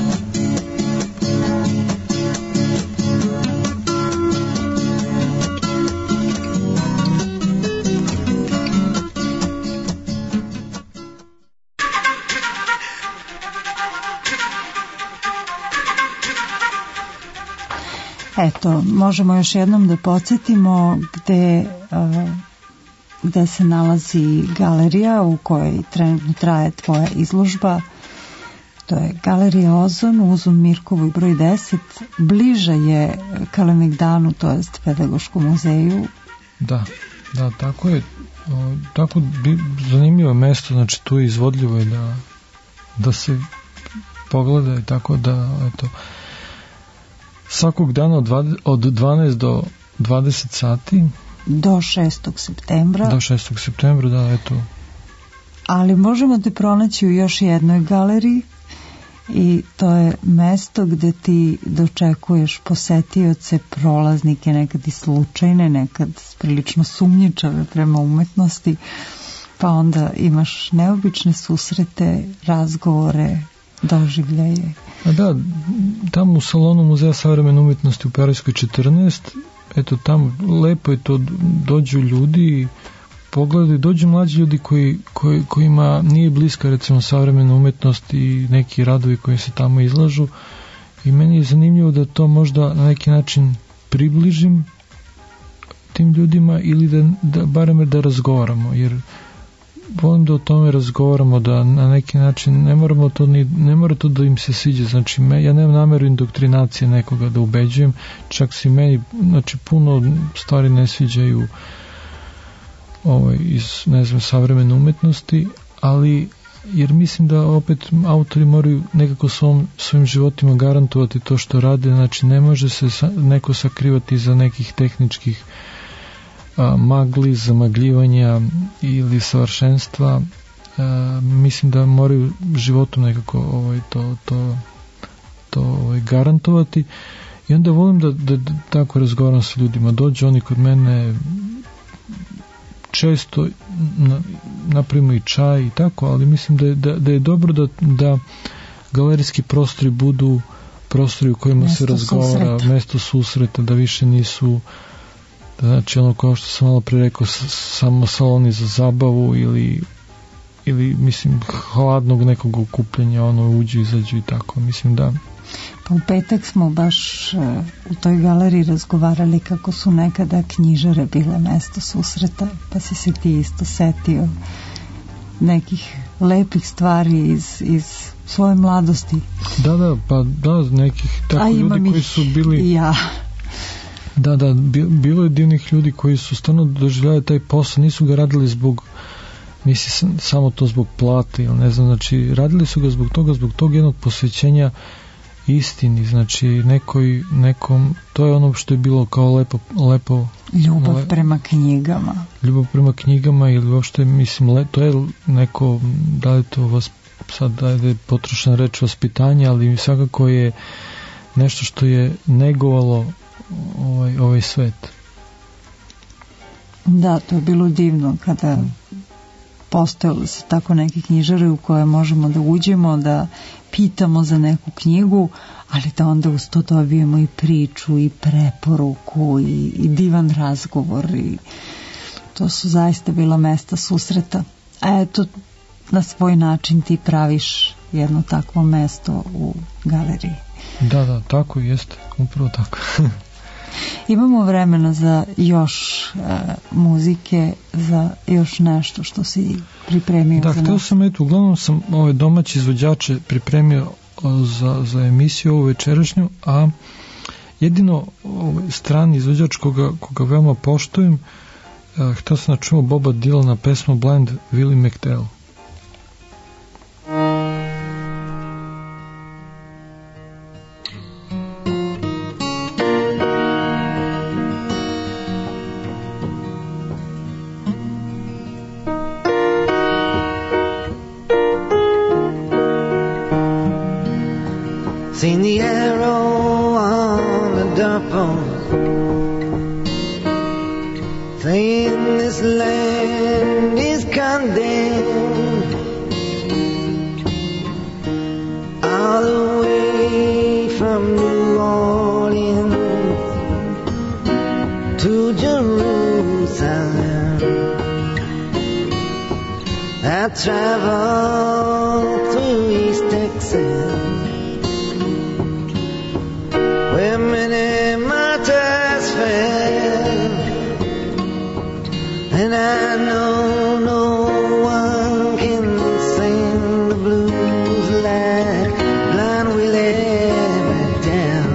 Eto, možemo još jednom da podsjetimo gde, uh, gde se nalazi galerija u kojoj trenutno traje tvoja izložba. To je Galerija Ozon u Uzum Mirkovoj broj deset. Bliže je Kalemegdanu, to jest Pedagoškom muzeju. Da, da, tako je. O, tako bi, zanimljivo mesto, znači tu je izvodljivo je da, da se pogleda i tako da, eto, svakog dana od, dvadeset, od dvanaest do dvadeset sati do šestog septembra do šestog septembra, da, eto. Ali možemo te pronaći u još jednoj galeriji i to je mesto gde ti dočekuješ posetioce, prolaznike, nekad i slučajne, nekad prilično sumnjičave prema umetnosti, pa onda imaš neobične susrete, razgovore, doživljaje. A da, tamo u salonu Muzeja savremene umetnosti u Perojskoj četrnaest, eto tamo lepo je to, dođu ljudi, pogledaju, dođu mlađi ljudi koji, koji, kojima nije bliska recimo savremena umetnost i neki radovi koji se tamo izlažu, i meni je zanimljivo da to možda na neki način približim tim ljudima ili da, da barem da razgovaramo, jer volim da o tome razgovaramo, da na neki način ne moramo to ni, ne mora to da im se sviđa, znači me, ja nemam nameru indoktrinacije nekoga da ubeđujem, čak se meni znači puno stvari ne sviđaju ovaj, iz ne znam savremene umetnosti, ali jer mislim da opet autori moraju nekako svom, svojim životima garantovati to što rade, znači ne može se sa, neko sakrivati za nekih tehničkih a, magli, zamagljivanja ili savršenstva. A, mislim da moraju životom nekako ovaj, to, to, to ovaj, garantovati i onda volim da, da, da tako razgovaram sa ljudima, dođu oni kod mene često na, napravimo i čaj i tako, ali mislim da je, da, da je dobro da, da galerijski prostori budu prostori u kojima mesto se razgovara, susreta. mesto susreta, da više nisu da, znači ono kao što sam malo pre rekao samo saloni za zabavu ili ili mislim hladnog nekog okupljanja, ono uđu, izađu i tako, mislim da pa u petak smo baš u toj galeriji razgovarali kako su nekada knjižare bile mesto susreta, pa si se ti isto setio nekih lepih stvari iz, iz svoje mladosti. Da, da, pa da, nekih tako a ljudi koji su bili ja. Da, da, bilo je divnih ljudi koji su stvarno doživljali taj posao, nisu ga radili zbog misli samo to zbog plate ili ne znam, znači radili su ga zbog toga, zbog tog jednog posvećenja istini, znači nekoj, nekom, to je ono što je bilo kao lepo, lepo ljubav le, prema knjigama ljubav prema knjigama ili uopšte mislim, le, to je neko, da li to vas sad da je potrošena reč vaspitanje, ali svakako je nešto što je negovalo ovaj, ovaj svet. Da, to je bilo divno kada postojali su tako neke knjižare u koje možemo da uđemo, da pitamo za neku knjigu, ali da onda uz to dobijemo i priču i preporuku i, i divan razgovor i to su zaista bila mesta susreta. A eto, na svoj način ti praviš jedno takvo mesto u galeriji. Da, da, tako jeste, upravo tako. Imamo vremena za još e, muzike, za još nešto što si pripremio da, za nas. Da, htio sam, eto, uglavnom sam ove domaće izvođače pripremio za, za emisiju ovu večerašnju, a jedino ovaj, strani izvođač koga, koga veoma poštujem, e, htio sam da čujemo Boba Dylana pesmu Blind Willie McTell. Seen the arrow on the doorpost, saying this land is condemned, all the way from New Orleans to Jerusalem. I traveled through East Texas, where many martyrs fell, and I know no one can sing the blues like Blind Willie McTell.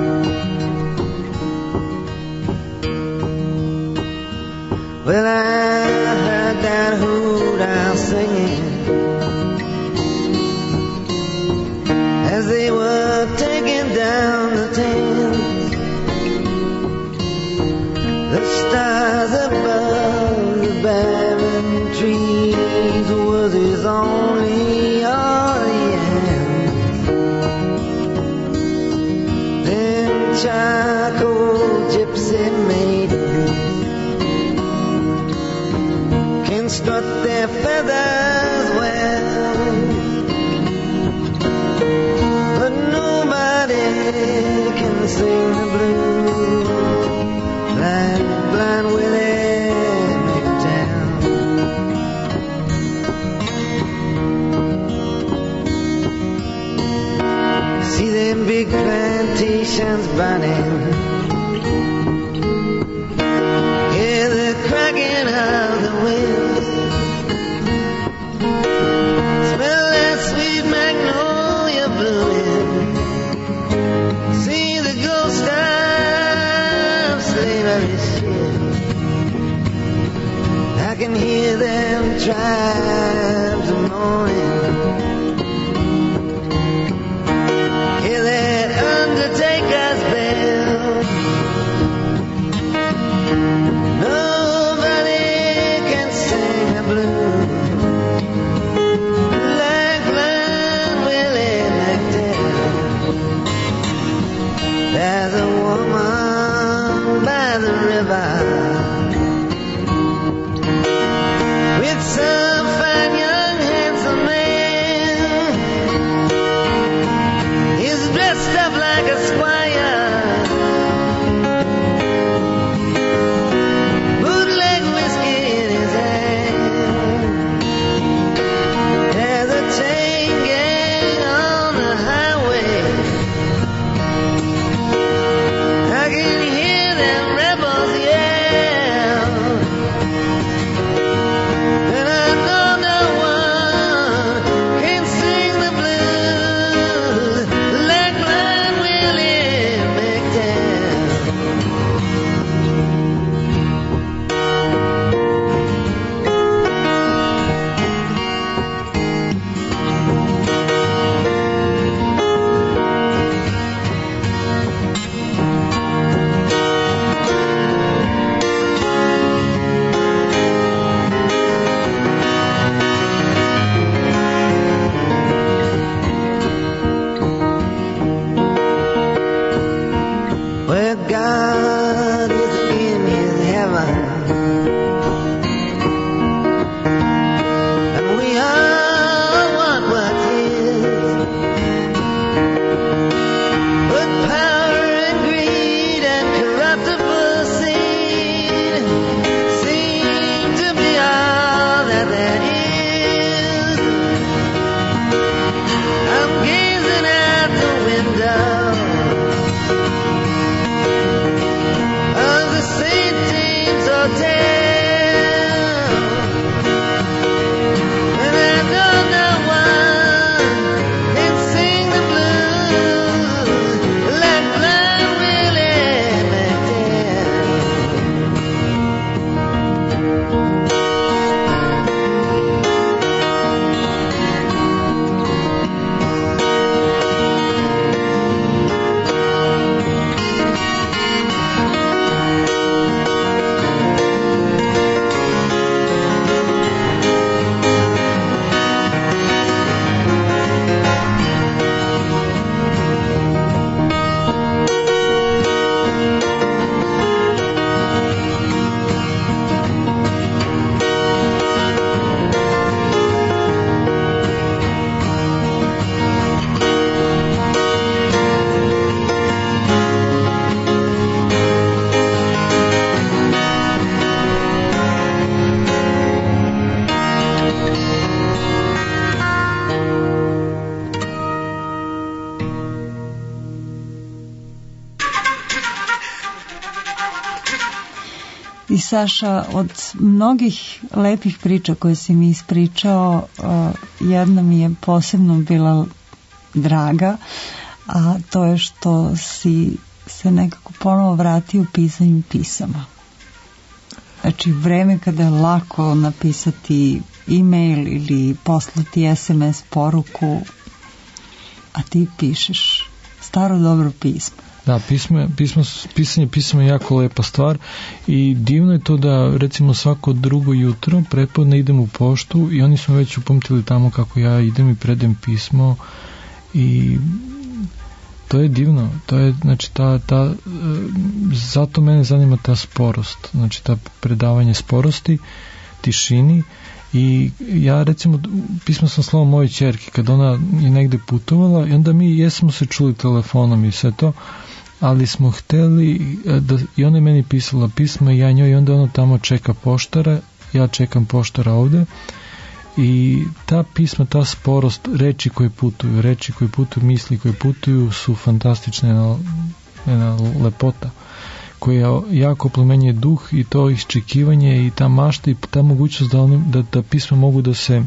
Well, I heard that hoot owl singing as they were taking down the tents. The stars above the barren trees was his only audience. Then charcoal gypsy maidens can strut their feathers well, but nobody can sing the blues like Blind Willie McTell. See them big plantations burning, hear the cracking of the whip, Saša, od mnogih lepih priča koje si mi ispričao, jedna mi je posebno bila draga, a to je što si se nekako ponovo vratio u pisanju pisama. Znači, vreme kada je lako napisati e-mail ili poslati es em es poruku, a ti pišeš staro dobro pismo. Da, pismo, pismo, pisanje pisama je jako lepa stvar i divno je to da recimo svako drugo jutro prepodne idem u poštu i oni su već upamtili tamo kako ja idem i predajem pismo i to je divno, to je, znači, ta, ta, zato mene zanima ta sporost, znači ta predavanje sporosti, tišini i ja recimo pismo sam slao mojoj ćerki kad ona je negde putovala i onda mi jesmo se čuli telefonom i sve to, ali smo hteli da, i ona je meni pisala pisma i ja njoj i onda ona tamo čeka poštara, ja čekam poštara ovde i ta pisma, ta sporost, reči koje putuju, reči koje putuju, misli koje putuju su fantastične, jedna, jedna lepota koja jako plemenjuje duh i to iščekivanje i ta mašta i ta mogućnost da, oni, da, da pisma mogu da se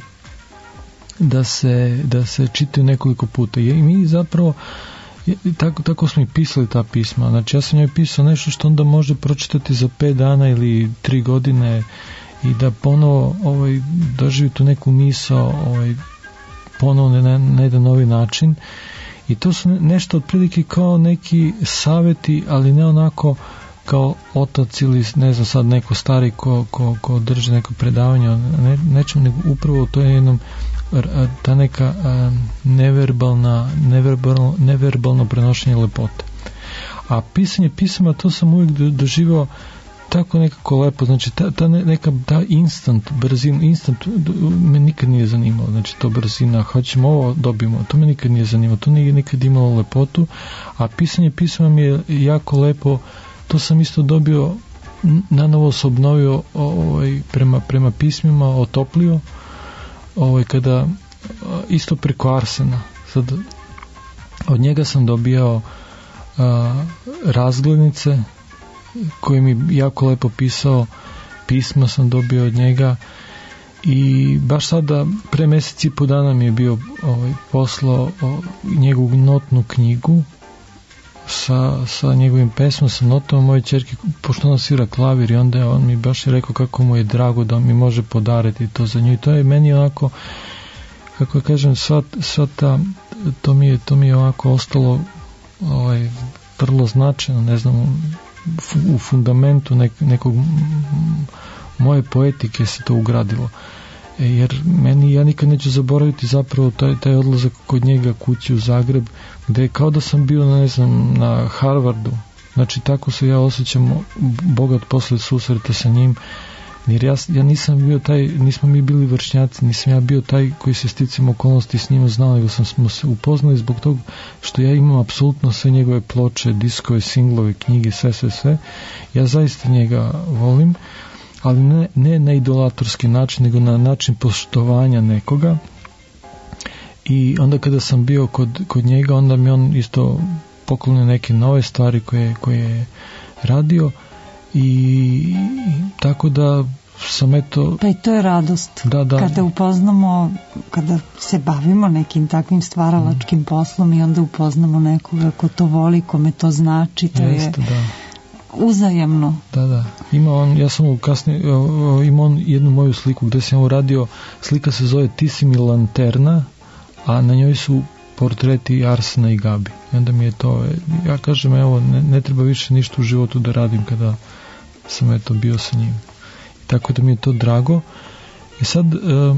da se, da se čitaju nekoliko puta i mi zapravo tako, tako smo i pisali ta pisma, znači ja sam njoj pisao nešto što onda može pročitati za pet dana ili tri godine i da ponovo ovaj, doživi tu neku misao ovaj, ponovo na, na jedan novi način i to su nešto otprilike kao neki saveti, ali ne onako kao otac ili ne znam sad neko stari ko, ko, ko drži neko predavanje ne, nečem, nego upravo to je jednom ta neka neverbalna neverbalno, neverbalno prenošenje lepote. A pisanje pisama, to sam uvijek doživao tako nekako lepo, znači ta, ta neka ta instant, brzina, instant me nikad nije zanimalo, znači to brzina, hoćemo ovo, dobijemo, to me nikad nije zanimalo, to nije nikad imalo lepotu, a pisanje pisama mi je jako lepo, to sam isto dobio, nanovo se obnovio ovaj, prema, prema pismima, otoplio, ovaj, kada isto preko Arsena, sad od njega sam dobijao a, razglednice koji mi jako lepo pisao, pisma sam dobio od njega i baš sada pre meseci i po dana mi je bio ovaj, poslao o, njegovu notnu knjigu sa, sa njegovim pesmom, sa notom moje ćerke, pošto ona svira klavir i onda on mi baš je rekao kako mu je drago da mi može podariti to za nju i to je meni onako, kako kažem, sva, sva ta, to mi je, to mi je ovako ostalo ovaj, vrlo značajno, ne znam, u fundamentu nek, nekog moje poetike se to ugradilo. E, jer meni, ja nikad neću zaboraviti zapravo taj, taj odlazak kod njega kući u Zagreb, gde je kao da sam bio, ne znam, na Harvardu. Znači, tako se ja osjećam bogat posle susreta sa njim, jer ja, ja nisam bio taj, nismo mi bili vršnjaci, nisam ja bio taj koji se sticam okolnosti s njima znao, nego sam smo se upoznali zbog toga što ja imam apsolutno sve njegove ploče, diskove, singlove, knjige, sve, sve, sve. Ja zaista njega volim, ali ne, ne na idolatorski način, nego na način poštovanja nekoga. I onda kada sam bio kod, kod njega, onda mi on isto poklonio neke nove stvari koje, koje je radio i tako da sam eto... Pa i to je radost. Da, da. Kada upoznamo, kada se bavimo nekim takvim stvaralačkim mm. poslom i onda upoznamo nekoga ko to voli, kome to znači, to Jeste, je da. uzajemno. Da, da. Ima on, ja sam kasnije, ima on jednu moju sliku gde sam uradio, slika se zove Ti si mi lanterna, a na njoj su portreti Arsena i Gabi. I onda mi je to, ja kažem, evo, ne, ne treba više ništa u životu da radim kada sam eto bio sa njim. I tako da mi je to drago. I sad, e, e,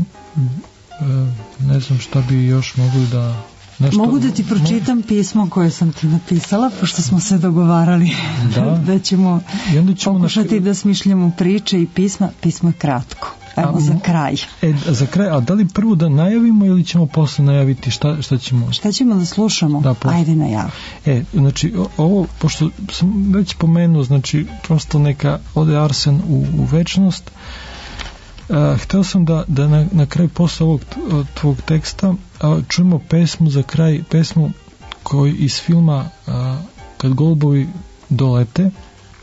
ne znam šta bi još mogli da... Nešto, Mogu da ti pročitam mogu... pismo koje sam ti napisala, pošto smo se dogovarali da, da ćemo, ćemo pokušati na... da smišljamo priče i pisma. Pismo je kratko. Evo a, za kraj. E, za kraj, a da li prvo da najavimo ili ćemo posle najaviti šta, šta ćemo? Šta ćemo da slušamo? Da, Ajde najavi. E, znači, ovo, pošto sam već pomenuo, znači, prosto neka ode Arsen u, u večnost, a, hteo sam da, da na, na kraju posle ovog tvog teksta a, čujemo pesmu za kraj, pesmu koju iz filma a, Kad golubovi dolete,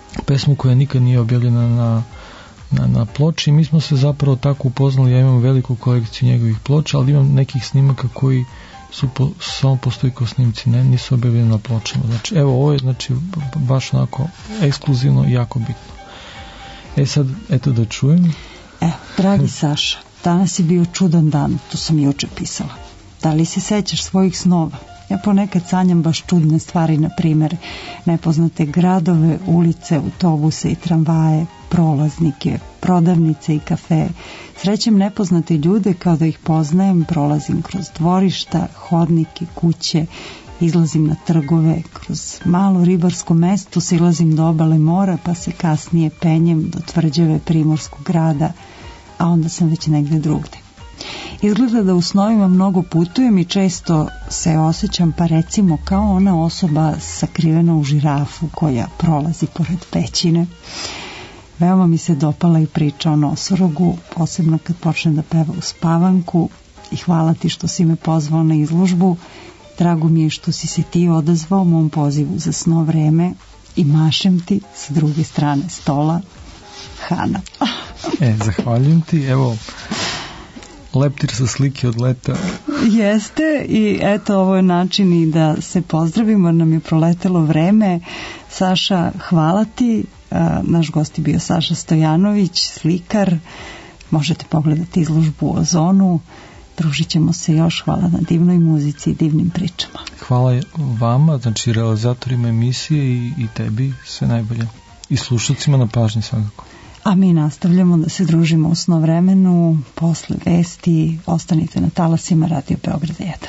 pesmu koja nikad nije objavljena na, na, na ploči. Mi smo se zapravo tako upoznali, ja imam veliku kolekciju njegovih ploča, ali imam nekih snimaka koji su po, samo postoji kao snimci, ne, nisu objavljeni na pločama. Znači, evo, ovo je znači, baš onako ekskluzivno i jako bitno. E sad, eto da čujem. Evo, dragi Saša, danas je bio čudan dan, to sam juče pisala. Da li se sećaš svojih snova? Ja ponekad sanjam baš čudne stvari, na primjer nepoznate gradove, ulice, autobuse i tramvaje, prolaznike, prodavnice i kafe. Srećem nepoznate ljude kao da ih poznajem, prolazim kroz dvorišta, hodnike, kuće, izlazim na trgove, kroz malo ribarsko mesto silazim do obale mora, pa se kasnije penjem do tvrđave primorskog grada, a onda sam već negde drugde. Izgleda da u snovima mnogo putujem i često se osjećam, pa recimo kao ona osoba sakrivena u žirafu koja prolazi pored pećine. Veoma mi se dopala i priča o nosorogu, posebno kad počnem da peva u spavanku, i hvala ti što si me pozvao na izložbu. Drago mi je što si se ti odazvao mom pozivu za sno vreme i mašem ti s druge strane stola. Hana. E, zahvaljujem ti. Evo, leptir sa slike od leta. Jeste, i eto, ovo je način i da se pozdravimo, nam je proletelo vreme. Saša, hvala ti. Naš gost je bio Saša Stojanović, slikar. Možete pogledati izložbu u Ozonu. Družit ćemo se još. Hvala na divnoj muzici i divnim pričama. Hvala vama, znači realizatorima emisije i, i tebi, sve najbolje. I slušacima na pažnji svakako. A mi nastavljamo da se družimo u sno vremenu, posle vesti. Ostanite na talasima Radio Beograd jedan.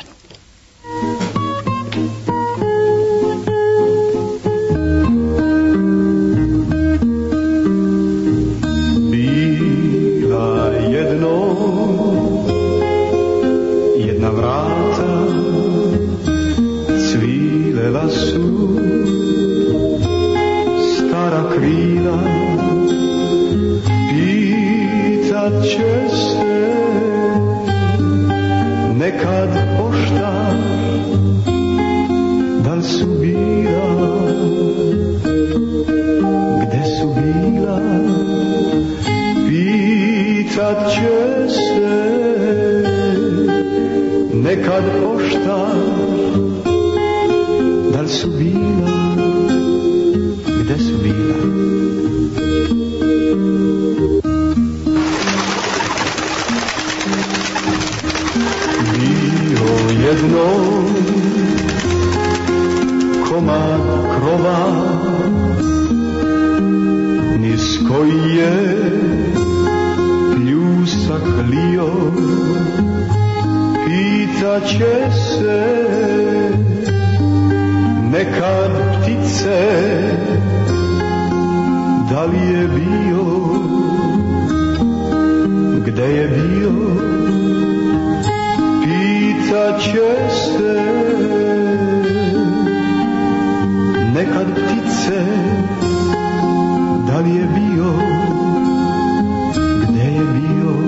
Bila jedno jedna vrata, cvilela su stara krila, pitat će se nekad poštar, da li su bila, gde su bila, pitat će se nekad poštar, da li su bila, gde su bila. Bio jedno komad krova, niz koji je pljusak lio, pitat će se nekad ptice, da li je bio, gde je bio, pitat će se nekad ptice, da li je bio, gde je bio.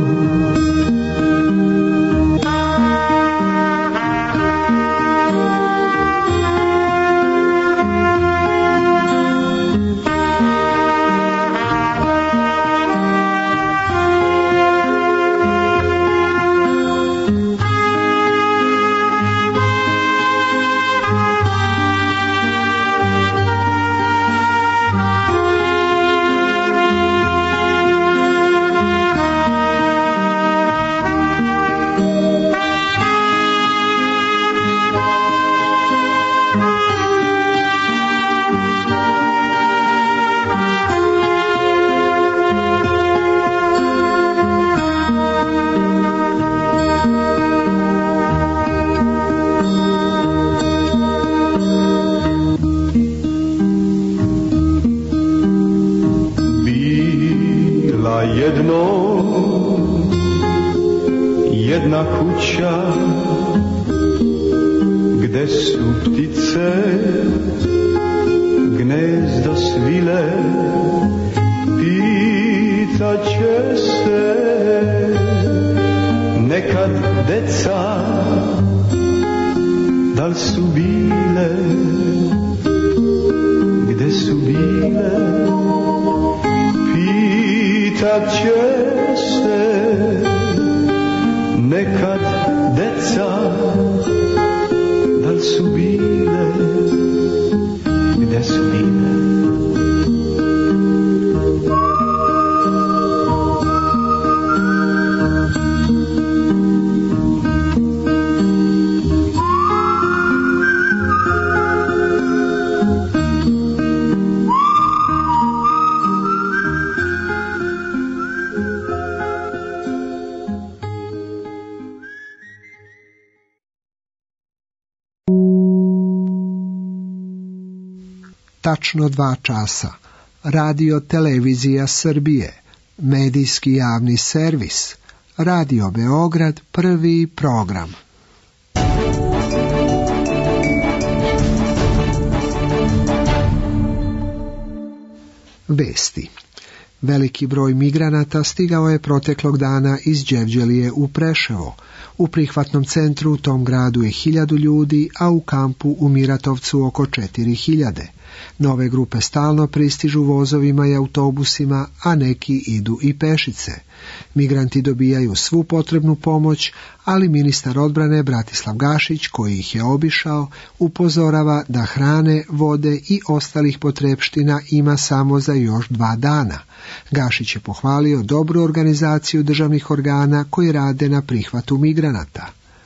Jedna kuća gde su ptice gnezda svile, pitat će se nekad deca, da li su bile, gde su bile. pitat će se nekad deca da li su bile, gde su bile. Tačno dva časa. Radio Televizija Srbije, medijski javni servis, Radio Beograd, prvi program. Vesti. Veliki broj migranata stigao je proteklog dana iz Đevđelije u Preševo. U prihvatnom centru u tom gradu je hiljadu ljudi, a u kampu u Miratovcu oko četiri hiljade. Nove grupe stalno pristižu vozovima i autobusima, a neki idu i pešice. Migranti dobijaju svu potrebnu pomoć, ali ministar odbrane Bratislav Gašić, koji ih je obišao, upozorava da hrane, vode i ostalih potrepština ima samo za još dva dana. Gašić je pohvalio dobru organizaciju državnih organa koji rade na prihvatu migranata.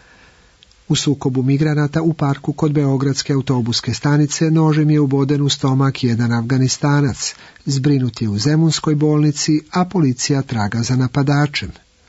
U sukobu migranata u parku kod Beogradske autobuske stanice nožem je uboden u stomak jedan Afganistanac. Zbrinut je u Zemunskoj bolnici, a policija traga za napadačem.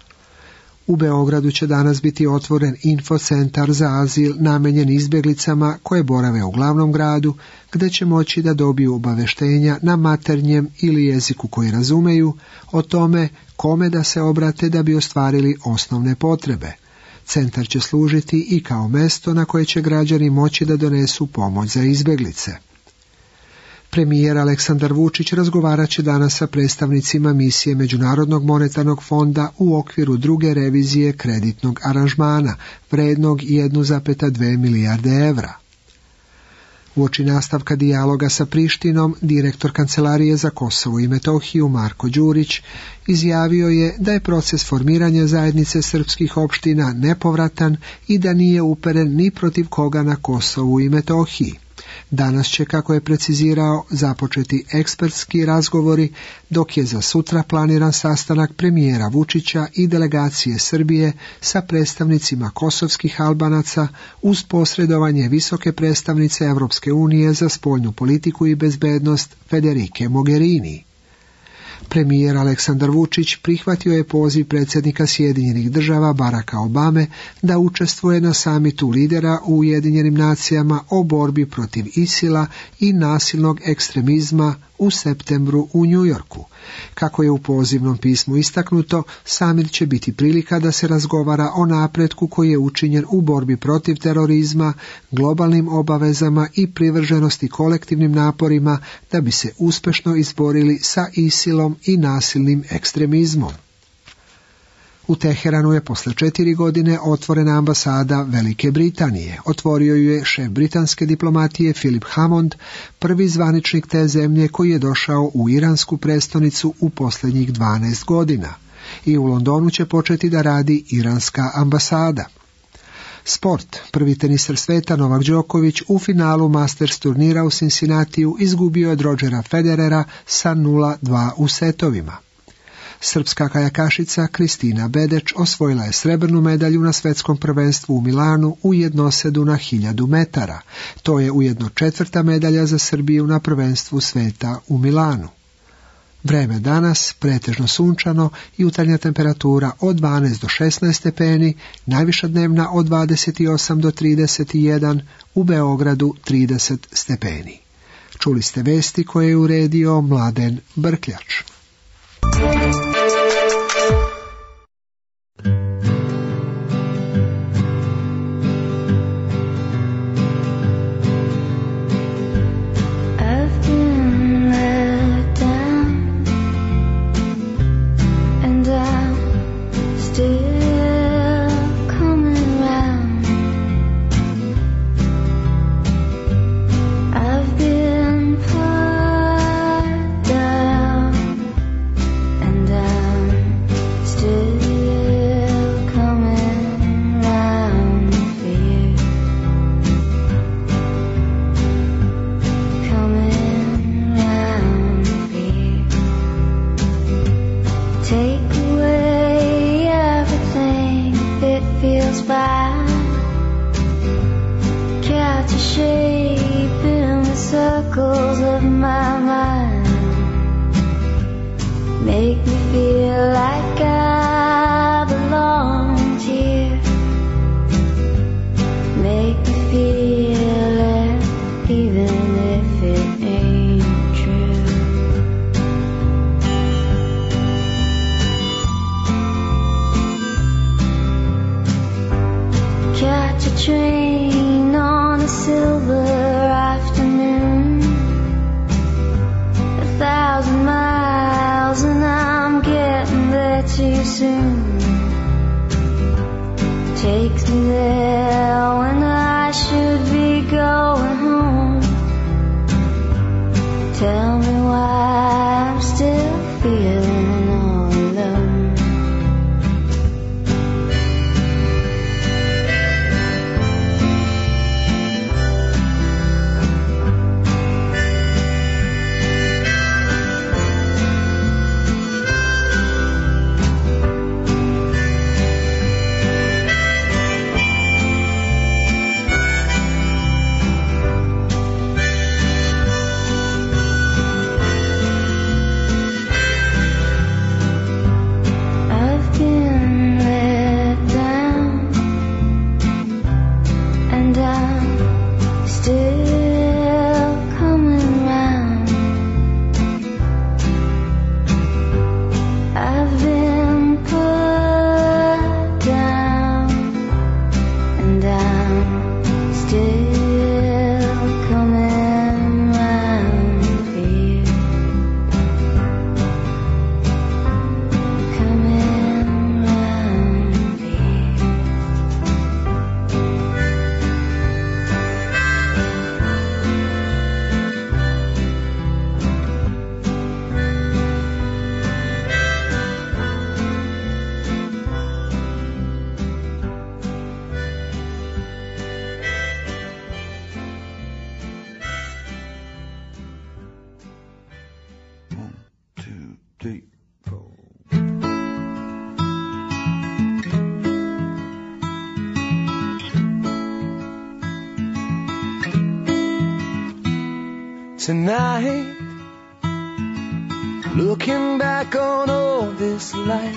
U Beogradu će danas biti otvoren infocentar za azil namenjen izbjeglicama koje borave u glavnom gradu, gdje će moći da dobiju obaveštenja na maternjem ili jeziku koji razumeju o tome kome da se obrate da bi ostvarili osnovne potrebe. Centar će služiti i kao mesto na koje će građani moći da donesu pomoć za izbjeglice. Premijer Aleksandar Vučić razgovarat će danas sa predstavnicima misije Međunarodnog monetarnog fonda u okviru druge revizije kreditnog aranžmana, vrednog jedan zarez dve milijarde evra. Uoči nastavka dijaloga sa Prištinom, direktor Kancelarije za Kosovo i Metohiju Marko Đurić izjavio je da je proces formiranja zajednice srpskih opština nepovratan i da nije uperen ni protiv koga na Kosovu i Metohiji. Danas će, kako je precizirao, započeti ekspertski razgovori, dok je za sutra planiran sastanak premijera Vučića i delegacije Srbije sa predstavnicima kosovskih Albanaca uz posredovanje visoke predstavnice Evropske unije za spoljnu politiku i bezbednost Federike Mogherini. Premijer Aleksandar Vučić prihvatio je poziv predsjednika Sjedinjenih država Baracka Obame da učestvuje na samitu lidera u Ujedinjenim nacijama o borbi protiv ISIL-a i nasilnog ekstremizma u septembru u New Yorku. Kako je u pozivnom pismu istaknuto, samit će biti prilika da se razgovara o napretku koji je učinjen u borbi protiv terorizma, globalnim obavezama i privrženosti kolektivnim naporima da bi se uspješno izborili sa ISIL-om i nasilnim ekstremizmom. U Teheranu je posle četiri godine otvorena ambasada Velike Britanije. Otvorio ju je šef britanske diplomatije Philip Hammond, prvi zvaničnik te zemlje koji je došao u iransku prestonicu u posljednjih dvanaest godina. I u Londonu će početi da radi iranska ambasada. Sport. Prvi teniser sveta Novak Đoković u finalu Masters turnira u Cincinnatiju izgubio od Rodgera Federera sa nula dva u setovima. Srpska kajakašica Kristina Bedeč osvojila je srebrnu medalju na svetskom prvenstvu u Milanu u jednosedu na hiljadu metara. To je ujedno četvrta medalja za Srbiju na prvenstvu sveta u Milanu. Vreme danas pretežno sunčano, jutarnja temperatura od dvanaest do šesnaest stepeni, najviša dnevna od dvadeset osam do trideset jedan, u Beogradu trideset stepeni. Čuli ste vesti koje je uredio Mladen Brkljač. I've been put down and I make me feel like I belong here, make me feel it even if it ain't true. Catch a train on a silver afternoon, a thousand miles and I'm getting there too soon. Takes me there when I should be going home. Tell me why I'm still feeling all alone. Tonight, looking back on all this life,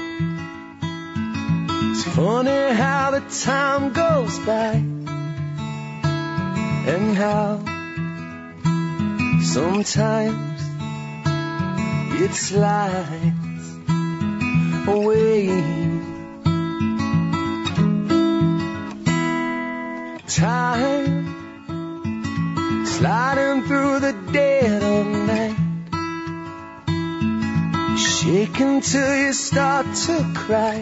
it's funny how the time goes by, and how sometimes it slides away. Time sliding through the dead of night, shaking till you start to cry.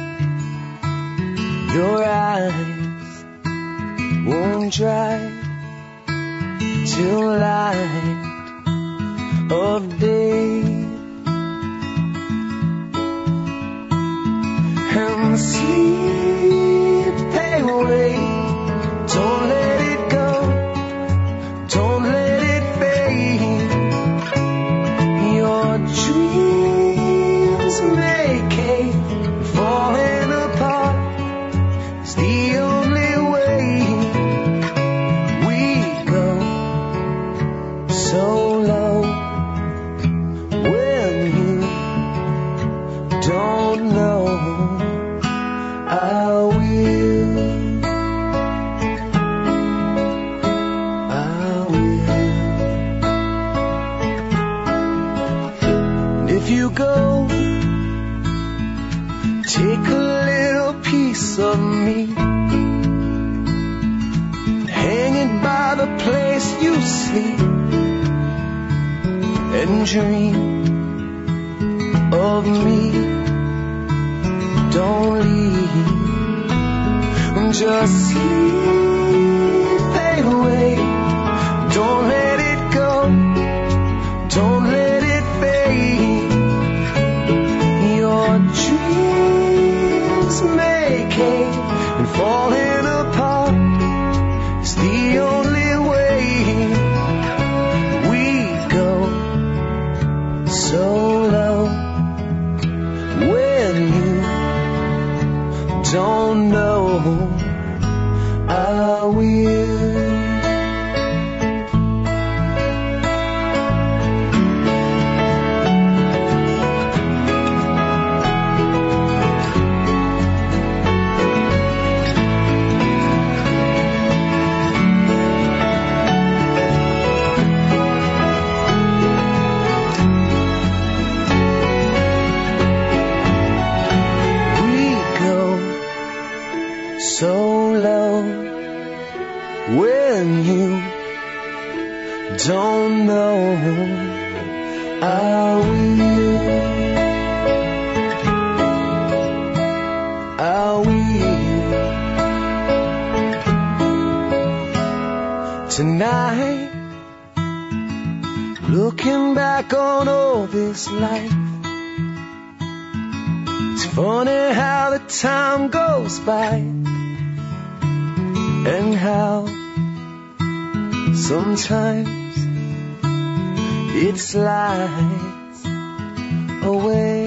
Your eyes won't dry till light of day. And sleep away, don't let it go, don't let it fade. Your dreams may cave, falling apart. It's the only way we go. So low when you don't know. I will, I will. And if you go, take a little piece of me, hang it by the place you sleep, and dream of me. Don't leave, just sleep away. Don't let it go, don't let it fade. Your dreams may cave and falling apart. It's the only way we go. So low when you don't know. I will. so low when you don't know. Are we, are we tonight, looking back on all this life? It's funny how the time goes by, and how sometimes it slides away.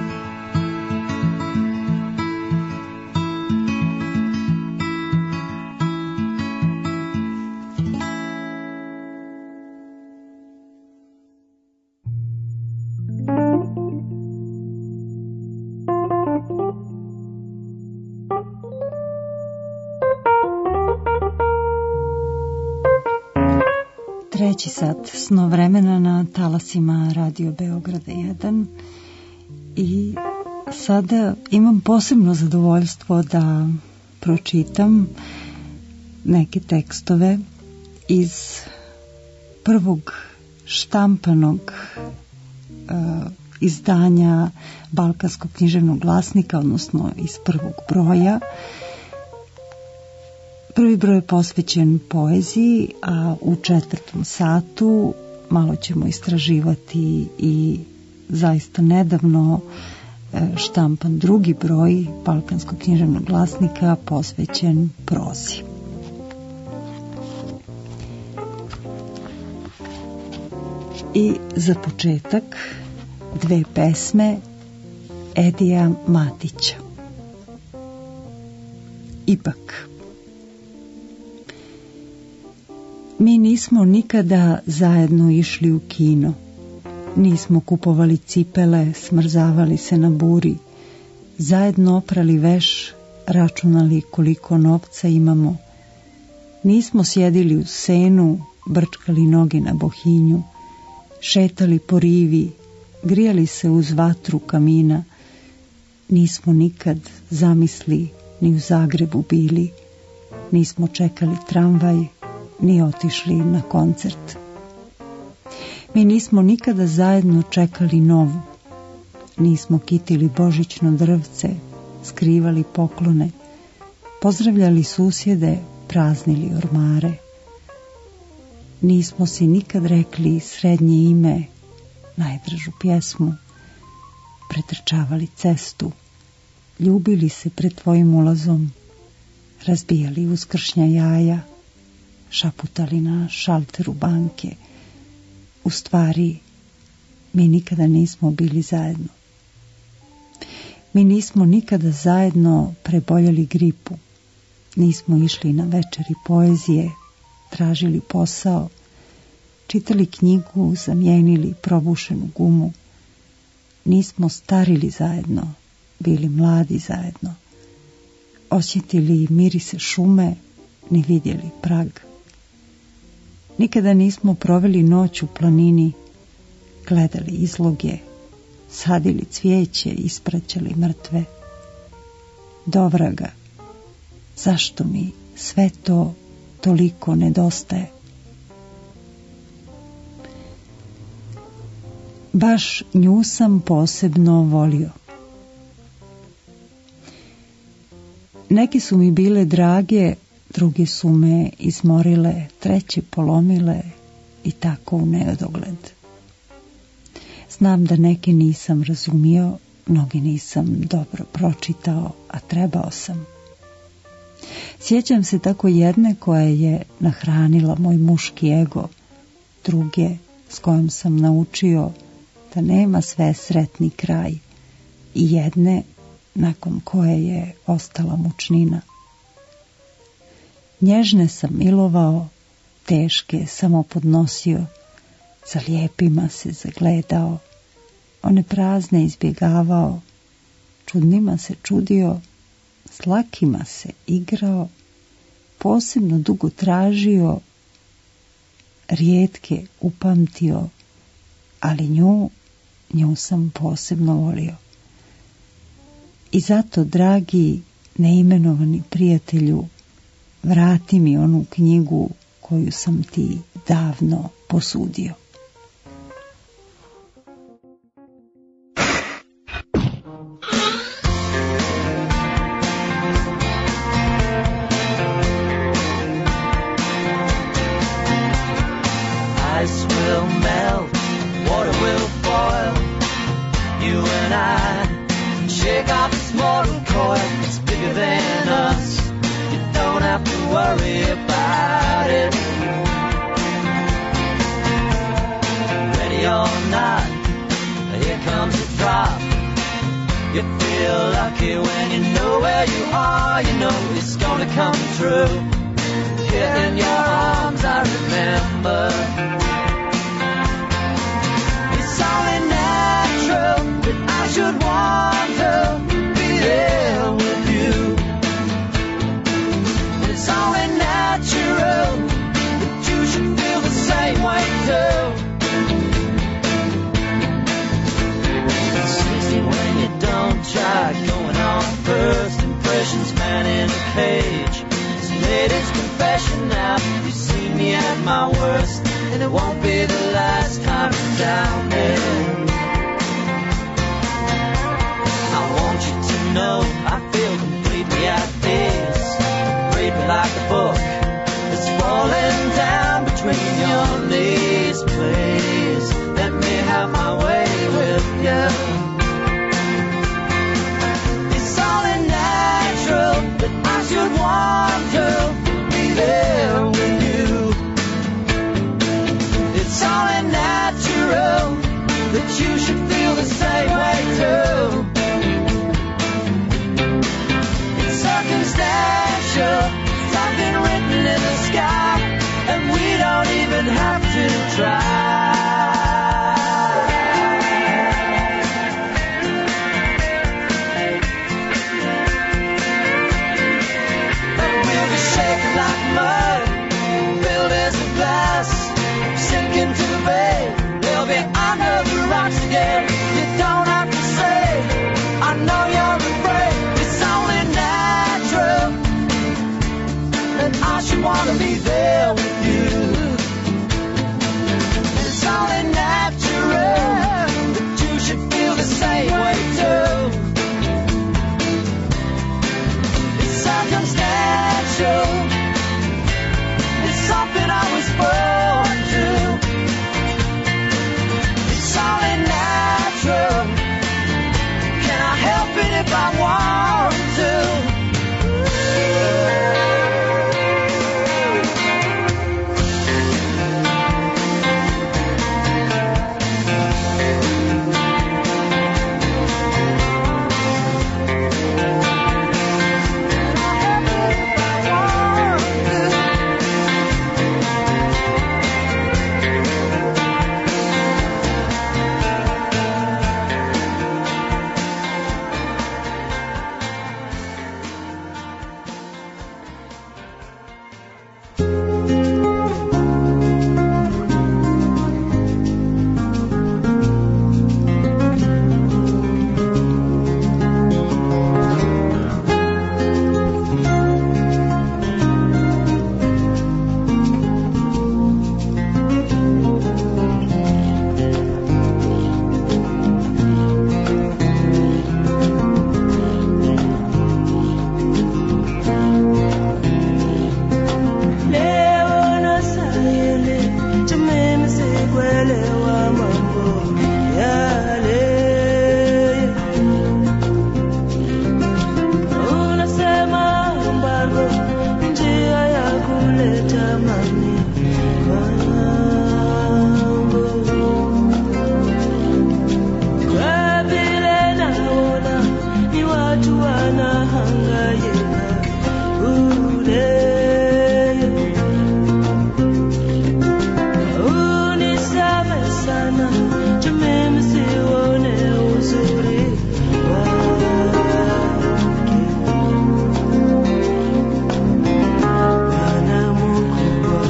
Treći sat snovremena na talasima Radio Beograda jedan i sada imam posebno zadovoljstvo da pročitam neke tekstove iz prvog štampanog uh, izdanja Balkanskog književnog glasnika, odnosno iz prvog broja. Prvi broj je posvećen poeziji, a u četvrtom satu malo ćemo istraživati i zaista nedavno štampan drugi broj Balkanskog književnog glasnika posvećen prozi. I za početak dve pesme Edija Matića. Ipak. Mi nismo nikada zajedno išli u kino. Nismo kupovali cipele, smrzavali se na buri, zajedno oprali veš, računali koliko novca imamo. Nismo sjedili u senu, brčkali noge na bohinju, šetali po rivi, grijali se uz vatru kamina. Nismo nikad, zamisli, ni u Zagrebu bili. Nismo čekali tramvaj, ni otišli na koncert. Mi nismo nikada zajedno čekali novu. Nismo kitili božićno drvce, skrivali poklone, pozdravljali susjede, praznili ormare. Nismo si nikad rekli srednje ime, najdražu pjesmu, pretrčavali cestu, ljubili se pred tvojim ulazom, razbijali uskršnja jaja, šaputali na šalteru banke. U stvari, mi nikada nismo bili zajedno. Mi nismo nikada zajedno preboljeli gripu. Nismo išli na večeri poezije, tražili posao, čitali knjigu, zamijenili probušenu gumu. Nismo starili zajedno, bili mladi zajedno. Osjetili mirise šume, ni vidjeli prag. Nikada nismo proveli noć u planini, gledali izloge, sadili cvijeće, ispraćali mrtve. Dovraga, zašto mi sve to toliko nedostaje? Baš nju sam posebno volio. Neke su mi bile drage, druge su me izmorile, treće polomile i tako u nedogled. Znam da neke nisam razumio, mnoge nisam dobro pročitao, a trebao sam. Sjećam se tako jedne koja je nahranila moj muški ego, druge s kojom sam naučio da nema sve sretni kraj i jedne nakon koje je ostala mučnina. Nježne sam milovao, teške samo podnosio, za lijepima se zagledao, one prazne izbjegavao, čudnima se čudio, s lakima se igrao, posebno dugo tražio, rijetke upamtio, ali nju, nju sam posebno volio. I zato, dragi, neimenovani prijatelju, vrati mi onu knjigu koju sam ti davno posudio. Ice will melt, water will boil. You and I shake off this mortal coil. It's bigger than us. You don't have to worry about it. Ready or not, here comes the drop. You feel lucky when you know where you are. You know it's gonna come true. Here in your arms I remember. It's only natural that I should want to be there with you. It's only natural that you should feel the same way too. It's easy when you don't try. Going on first impressions, man in a cage. It's made his confession now. You see me at my worst, and it won't be the last time I'm down there. I want you to know I feel completely at peace. Read me like a book that's falling down between your knees. Please let me have my way with you. It's only natural that I should want to be there with you. It's only natural that you should feel the same way too. It's circumstantial, something written in the sky, and we don't even have to try. And we'll be shaking like mud, built as a glass, sinking to the bay. We'll be under the rocks again. You don't have to say, I know you're afraid. It's only natural that I should want to be there with you. It's only natural that you should feel the same way too. It's circumstantial. It's something I was born to. It's only natural. Can I help it if I want to? Bwana Mungu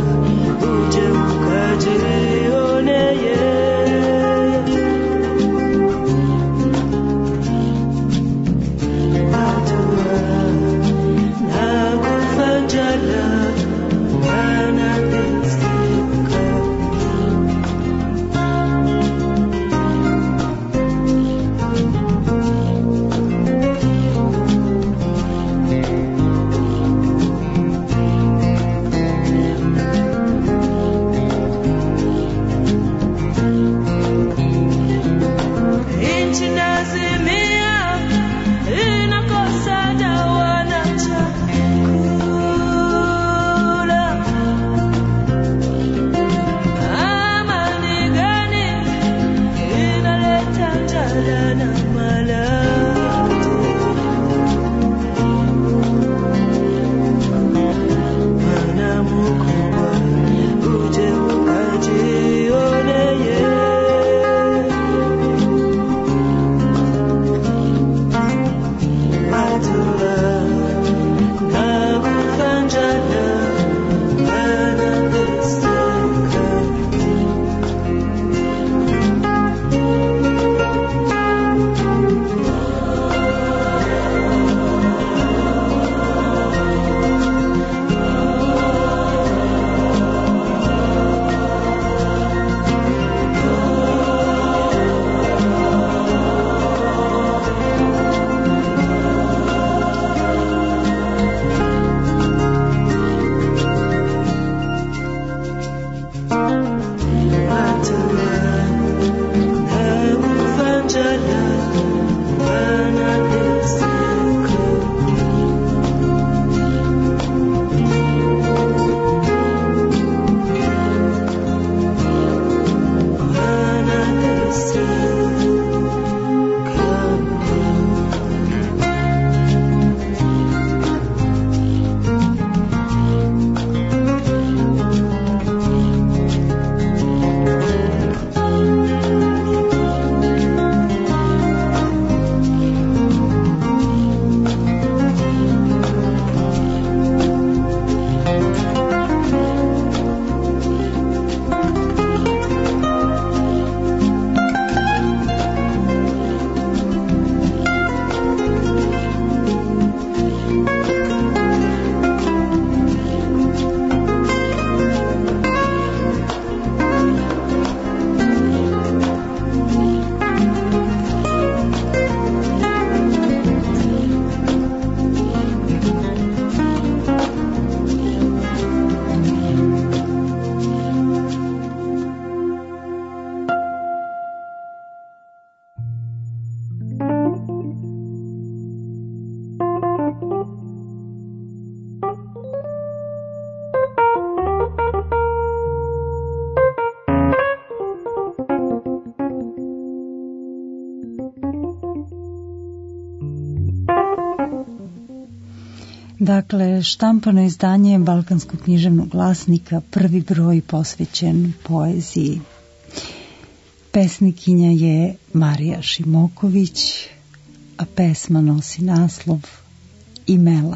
Dakle, štampano izdanje Balkanskog književnog glasnika, prvi broj posvećen poeziji. Pesnikinja je Marija Šimoković, a pesma nosi naslov Imela.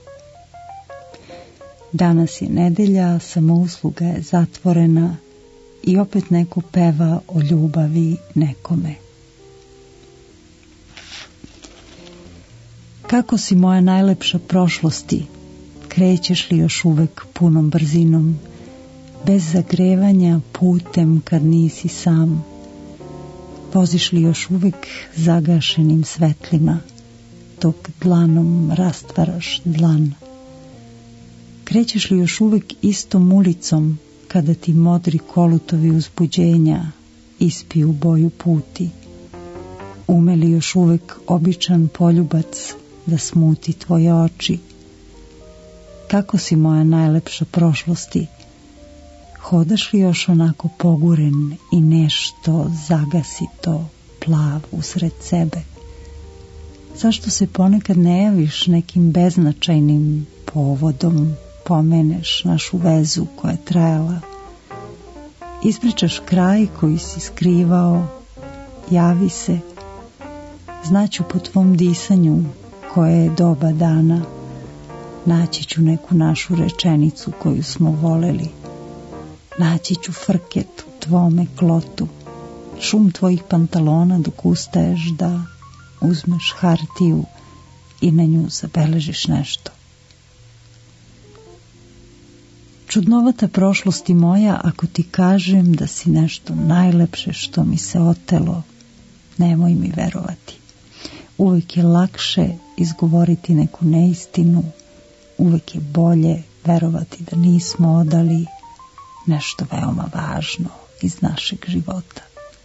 Danas je nedelja, samousluga je zatvorena i opet neko peva o ljubavi nekome. Kako si moja najlepša prošlosti, krećeš li još uvek punom brzinom, bez zagrevanja putem kad nisi sam, voziš li još uvek zagašenim svetlima, dok dlanom rastvaraš dlan, krećeš li još uvek istom ulicom, kada ti modri kolutovi uzbuđenja ispiju boju puti, ume li još uvek običan poljubac da smuti tvoje oči. Kako si moja najlepša prošlosti, hodaš li još onako poguren i nešto zagasito plav usred sebe? Zašto se ponekad ne javiš nekim beznačajnim povodom, pomeneš našu vezu koja je trajala, ispričaš kraj koji si skrivao, javi se, znaću po tvom disanju koje je doba dana, naći ću neku našu rečenicu koju smo voleli, naći ću frket u tvome klotu, šum tvojih pantalona dok ustaješ da uzmeš hartiju i na nju zabeležiš nešto. Čudnovata prošlosti moja, ako ti kažem da si nešto najlepše što mi se otelo, nemoj mi verovati. Uvek je lakše izgovoriti neku neistinu, uvek je bolje verovati da nismo odali nešto veoma važno iz našeg života.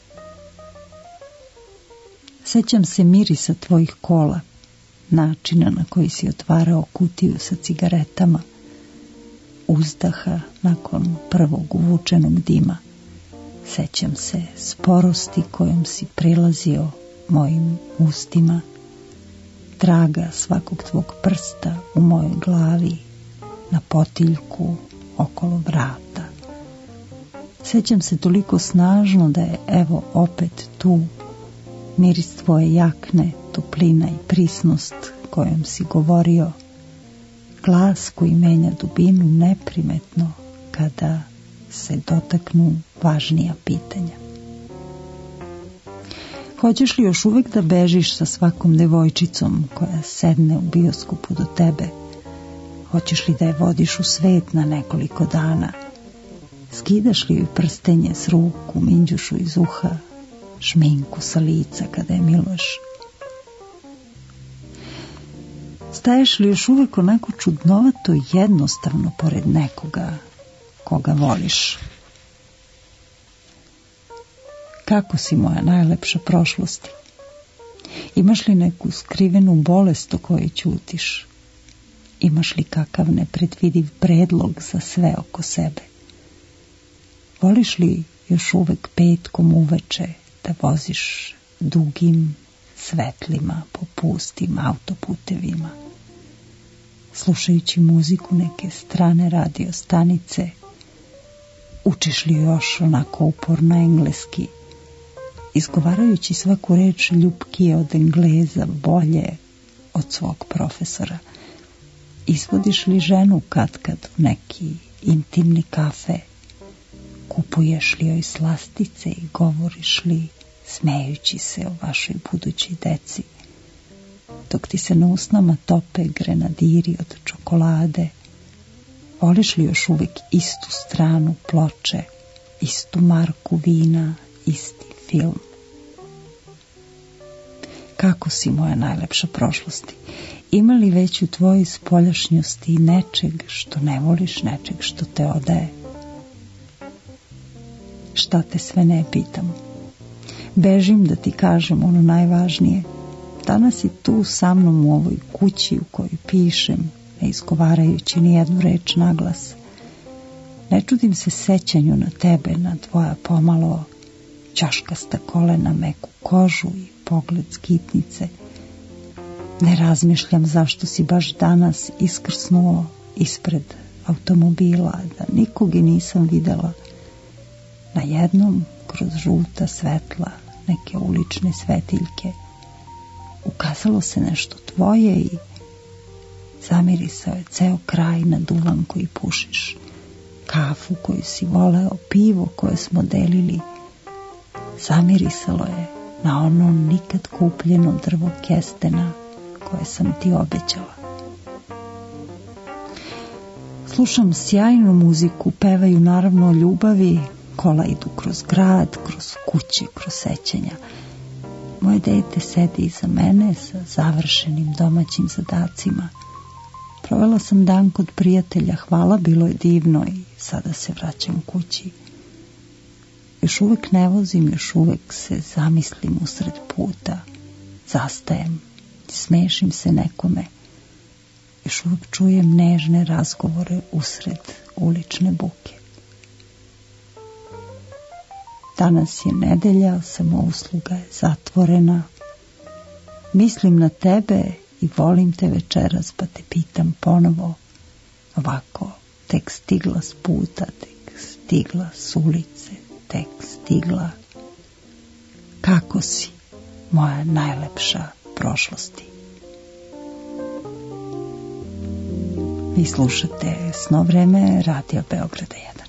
Sećam se mirisa tvojih kola, načina na koji si otvarao kutiju sa cigaretama, uzdaha nakon prvog uvučenog dima. Sećam se sporosti kojom si prilazio mojim ustima, traga svakog tvog prsta u mojoj glavi, na potiljku, okolo vrata. Sećam se toliko snažno da je evo opet tu miris tvoje jakne, toplina i prisnost kojom si govorio, glas koji menja dubinu neprimetno kada se dotaknu važnija pitanja. Hoćeš li još uvek da bežiš sa svakom devojčicom koja sedne u bioskopu do tebe? Hoćeš li da je vodiš u svet na nekoliko dana? Skidaš li joj prstenje s ruku, minđušu iz uha, šminku sa lica kada je miluješ? Staješ li još uvek onako čudnovato jednostavno pored nekoga koga voliš? Kako si moja najlepša prošlosti? Imaš li neku skrivenu bolest o kojoj ćutiš? Imaš li kakav nepredvidiv predlog za sve oko sebe? Voliš li još uvek petkom uveče da voziš dugim svetlima po pustim autoputevima, slušajući muziku neke strane radio stanice? Učiš li još onako uporno engleski, izgovarajući svaku reč ljupkije od Engleza, bolje od svog profesora? Izvodiš li ženu katkad u neki intimni kafe? Kupuješ li joj slastice i govoriš li, smejući se o vašoj budućoj deci, dok ti se na usnama tope grenadiri od čokolade? Voliš li još uvijek istu stranu ploče, istu marku vina, isti film? Kako si moja najlepša prošlosti? Ima li već u tvojoj spoljašnjosti nečeg što ne voliš, nečeg što te odaje? Šta te sve ne pitam? Bežim da ti kažem ono najvažnije. Danas si tu sa mnom u ovoj kući u kojoj pišem, ne izgovarajući ni jednu reč naglas. Ne čudim se sećanju na tebe, na tvoja pomalo ćoškasta kolena, meku kožu i pogled skitnice. Ne razmišljam zašto si baš danas iskrsnuo ispred automobila, da nikog i nisam videla. Na jednom, kroz žuta svetla, neke ulične svetiljke, ukazalo se nešto tvoje i zamirisao je ceo kraj na duvan koji pušiš, kafu koju si voleo, pivo koje smo delili. Zamirisalo je na ono nikad kupljeno drvo kestena koje sam ti obećala. Slušam sjajnu muziku, pevaju naravno o ljubavi, kola idu kroz grad, kroz kuće, kroz sećanja. Moje dete sedi iza mene sa završenim domaćim zadacima. Provela sam dan kod prijatelja, hvala, bilo je divno i sada se vraćam kući. Još uvek ne vozim, još uvek se zamislim usred puta, zastajem, smešim se nekome. Još uvek čujem nežne razgovore usred ulične buke. Danas je nedelja, samousluga je zatvorena. Mislim na tebe i volim te večeras, pa te pitam ponovo, ovako, tek stigla s puta, tek stigla s ulice, tek stigla. Kako si, moja najlepša prošlosti? Vi slušate Sno vreme, Radio Beograda jedan.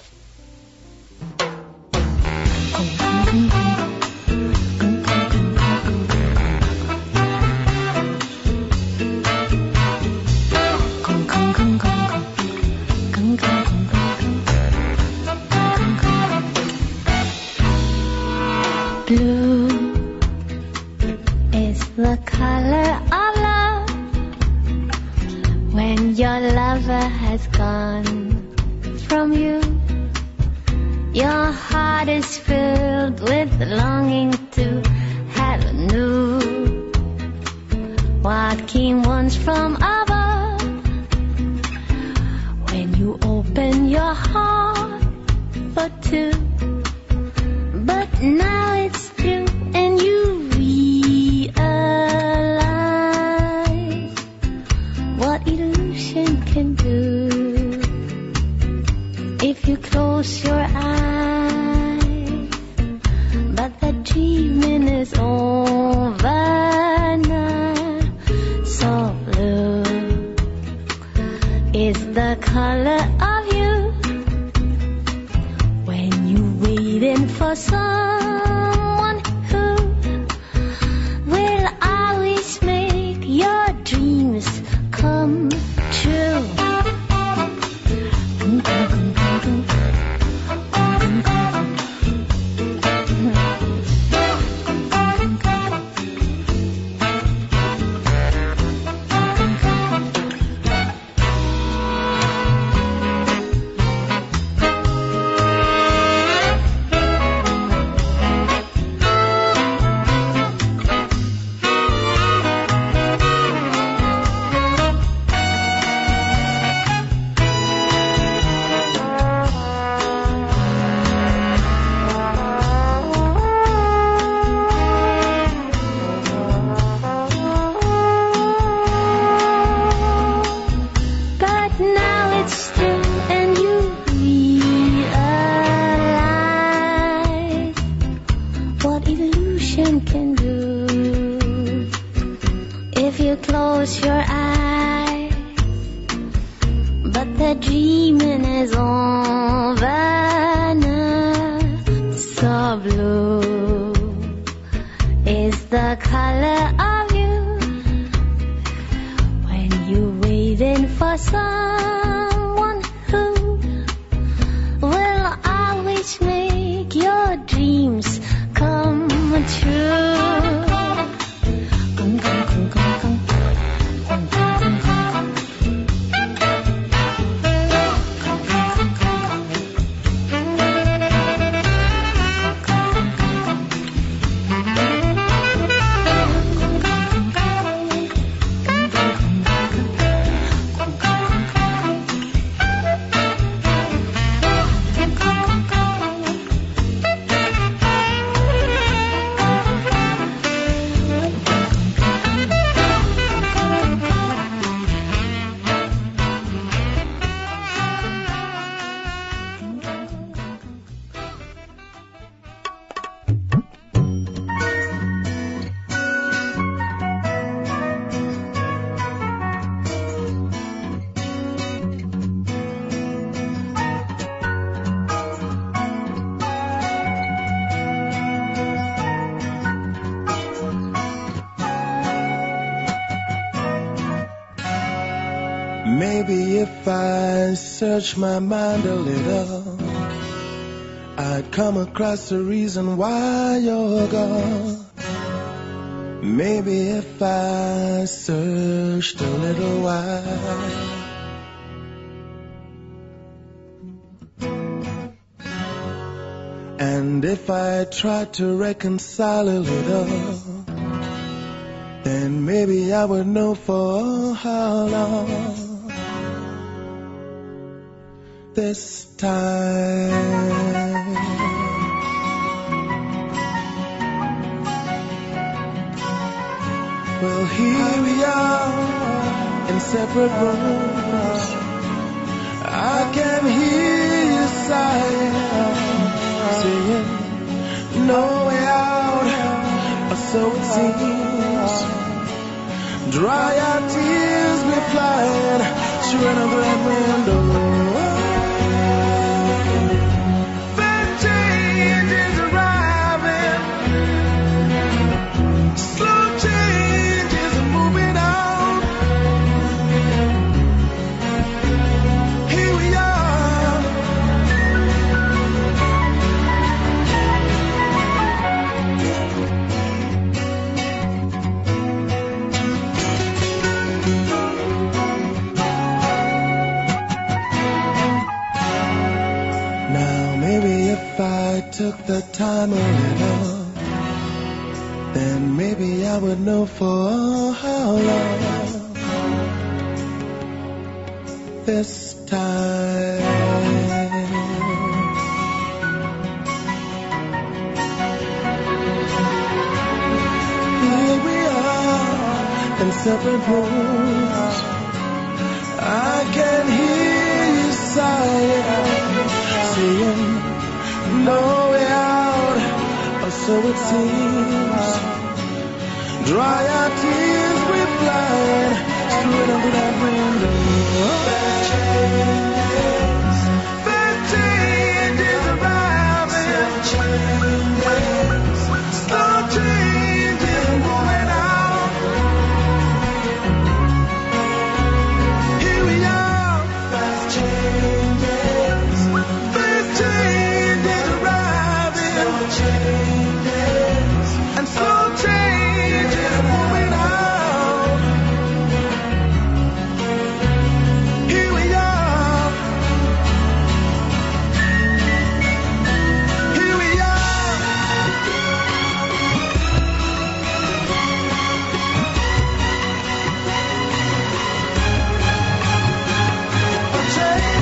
Blue is the color of love when your lover has gone from you. Your heart is filled with longing to have new what came once from above. When you open your heart for two, but now it's through and you realize what illusion can do. If you close your eyes, but the dreaming is over now. So blue is the color of you when you're waiting for someone who will always make your dreams come true. Maybe if I search my mind a little, I'd come across the reason why you're gone. Maybe if I searched a little while. And if I tried to reconcile a little, then maybe I would know for how long. This time, well, here we are in separate rooms. I can hear you sighing, saying no way out, or so it seems. Dry our tears, we're flying through an open window. Took the time a little, then maybe I would know for how long. This time, here we are in separate rooms. I can hear you sighing, saying no way out, or so it seems. Dry our tears, we blind, straight under that window. Bad changes arriving, slow changes moving out. Here we are, fast changes, fast changes arriving, changes, and slow changes moving out. Here we are, here we are. A change.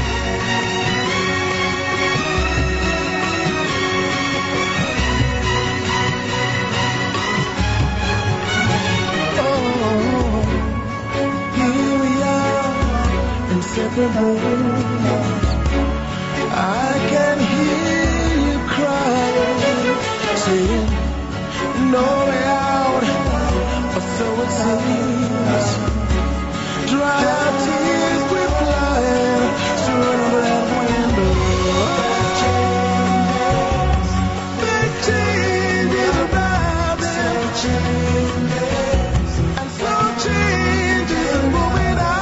Separate rooms. I can hear you crying, saying no way out, or so it seems. Dry our tears, we're flying through that window. Big changes arriving, and slow changes moving out.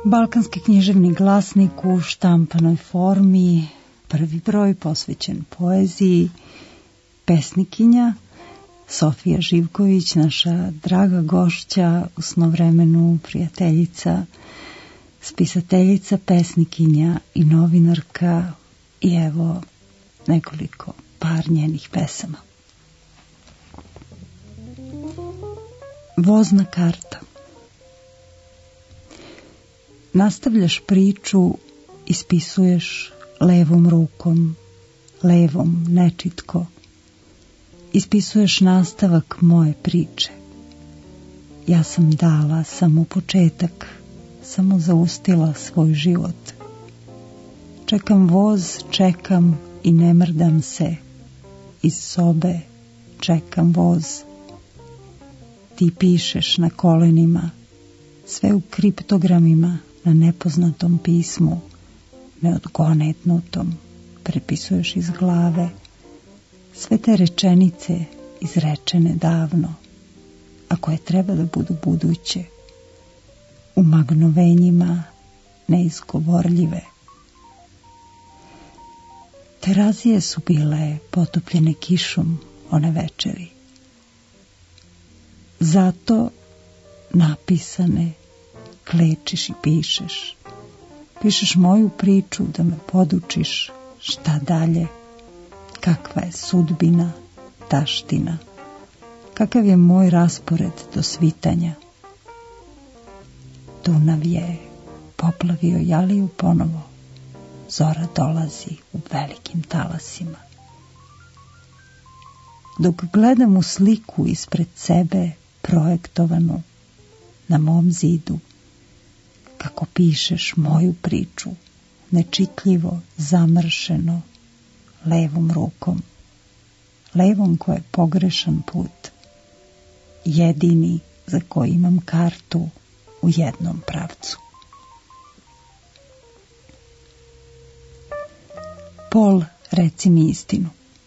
Balkanski književni glasnik u štampanoj formi, prvi broj posvećen poeziji, pesnikinja Sofija Živković, naša draga gošća, u snovremenu prijateljica, spisateljica, pesnikinja i novinarka, i evo nekoliko par njenih pesama. Vozna karta. Nastavljaš priču, ispisuješ levom rukom, levom nečitko. Ispisuješ nastavak moje priče. Ja sam dala samo početak, samo zaustila svoj život. Čekam voz, čekam i ne mrdam se. Iz sobe čekam voz. Ti pišeš na kolenima, sve u kriptogramima, na nepoznatom pismu, neodgonetnutom, prepisuješ iz glave sve te rečenice izrečene davno, a koje treba da budu buduće, u magnovenjima neizgovorljive. Terazije su bile potopljene kišom one večeri. Zato napisane klečiš i pišeš. Pišeš moju priču da me podučiš šta dalje, kakva je sudbina, taština, kakav je moj raspored do svitanja. Dunav je poplavio Jaliju ponovo, zora dolazi u velikim talasima. Dok gledam u sliku ispred sebe projektovanu na mom zidu, kako pišeš moju priču, nečitljivo, zamršeno, levom rukom, levom koja je pogrešan put, jedini za koji imam kartu u jednom pravcu. Pol, reci mi istinu.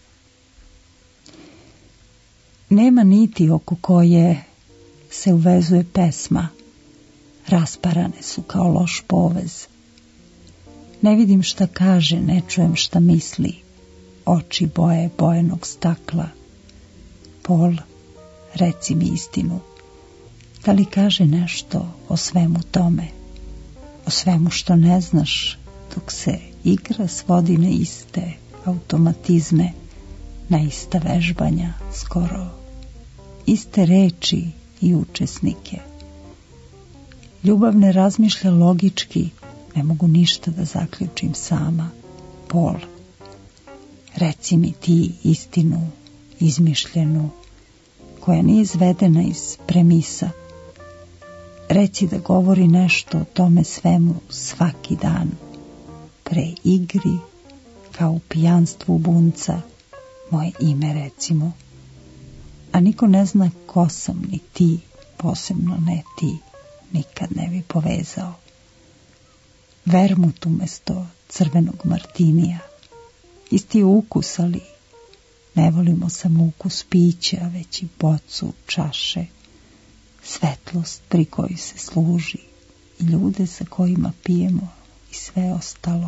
Nema niti oko koje se uvezuje pesma, rasparane su kao loš povez. Ne vidim šta kaže, ne čujem šta misli, oči boje bojenog stakla. Pol, reci mi istinu, da li kaže nešto o svemu tome, o svemu što ne znaš, dok se igra svodi na iste automatizme, na ista vežbanja, skoro iste reči i učesnike. Ljubav ne razmišlja logički, ne mogu ništa da zaključim sama. Pol, reci mi ti istinu izmišljenu, koja nije izvedena iz premisa. Reci da govori nešto o tome svemu svaki dan, pre igri, kao u pijanstvu bunca, moje ime recimo. A niko ne zna ko sam, ni ti, posebno ne ti, nikad ne bi povezao. Vermut umesto crvenog martinija, isti ukus, ali ne volimo samo ukus pića, već i bocu, čaše, svetlost pri kojoj se služi i ljude sa kojima pijemo i sve ostalo.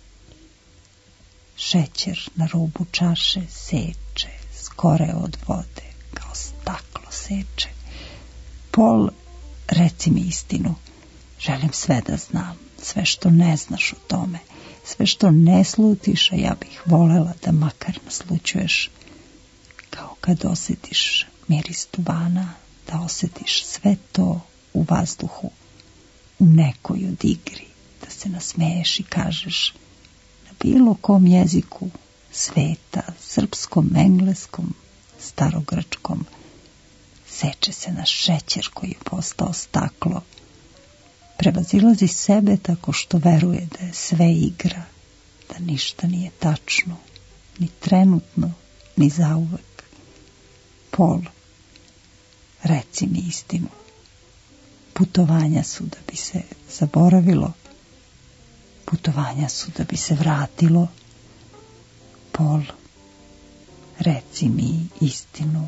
Šećer na rubu čaše seče, skore od vode, kao staklo seče. Pol, reci mi istinu, želim sve da znam, sve što ne znaš o tome, sve što ne slutiš, a ja bih volela da makar naslućuješ, kao kad osjetiš miris duvana, da osjetiš sve to u vazduhu, u nekoj od igri, da se nasmeješ i kažeš na bilo kom jeziku sveta, srpskom, engleskom, starogrčkom, seče se na šećer koji je postao staklo, prevazilazi sebe tako što veruje da je sve igra, da ništa nije tačno, ni trenutno, ni zauvek. Pol, reci mi istinu. Putovanja su da bi se zaboravilo, putovanja su da bi se vratilo. Pol, reci mi istinu.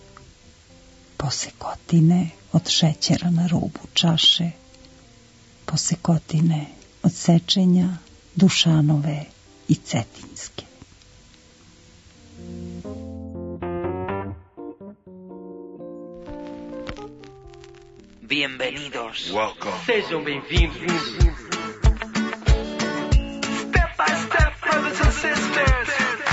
Posekotine od šećera na rubu čaše, Kosekotine, od Sečenja, Dušanove i Cetinske. Bienvenidos. Welcome. Sejam bem-vindos. Step by step, brothers and sisters.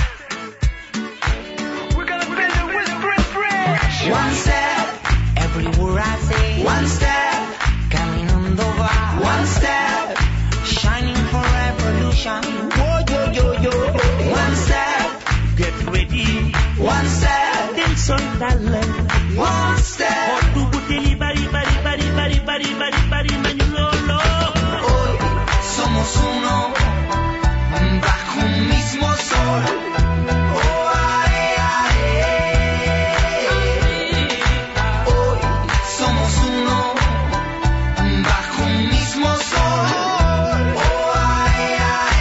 We're gonna build a whispering bridge. One step, every word I say. One step, caminando va. One step, shining for revolution. Whoa, yo, yo, yo. One step, Get ready. one step, Del soldado. one step. Bari, bari, bari, bari, bari, bari, bari, bari, mañulolo. Hoy somos uno, bajo un mismo sol. Oh, ay, ay. Hoy somos uno, bajo un mismo sol. Oh, ay,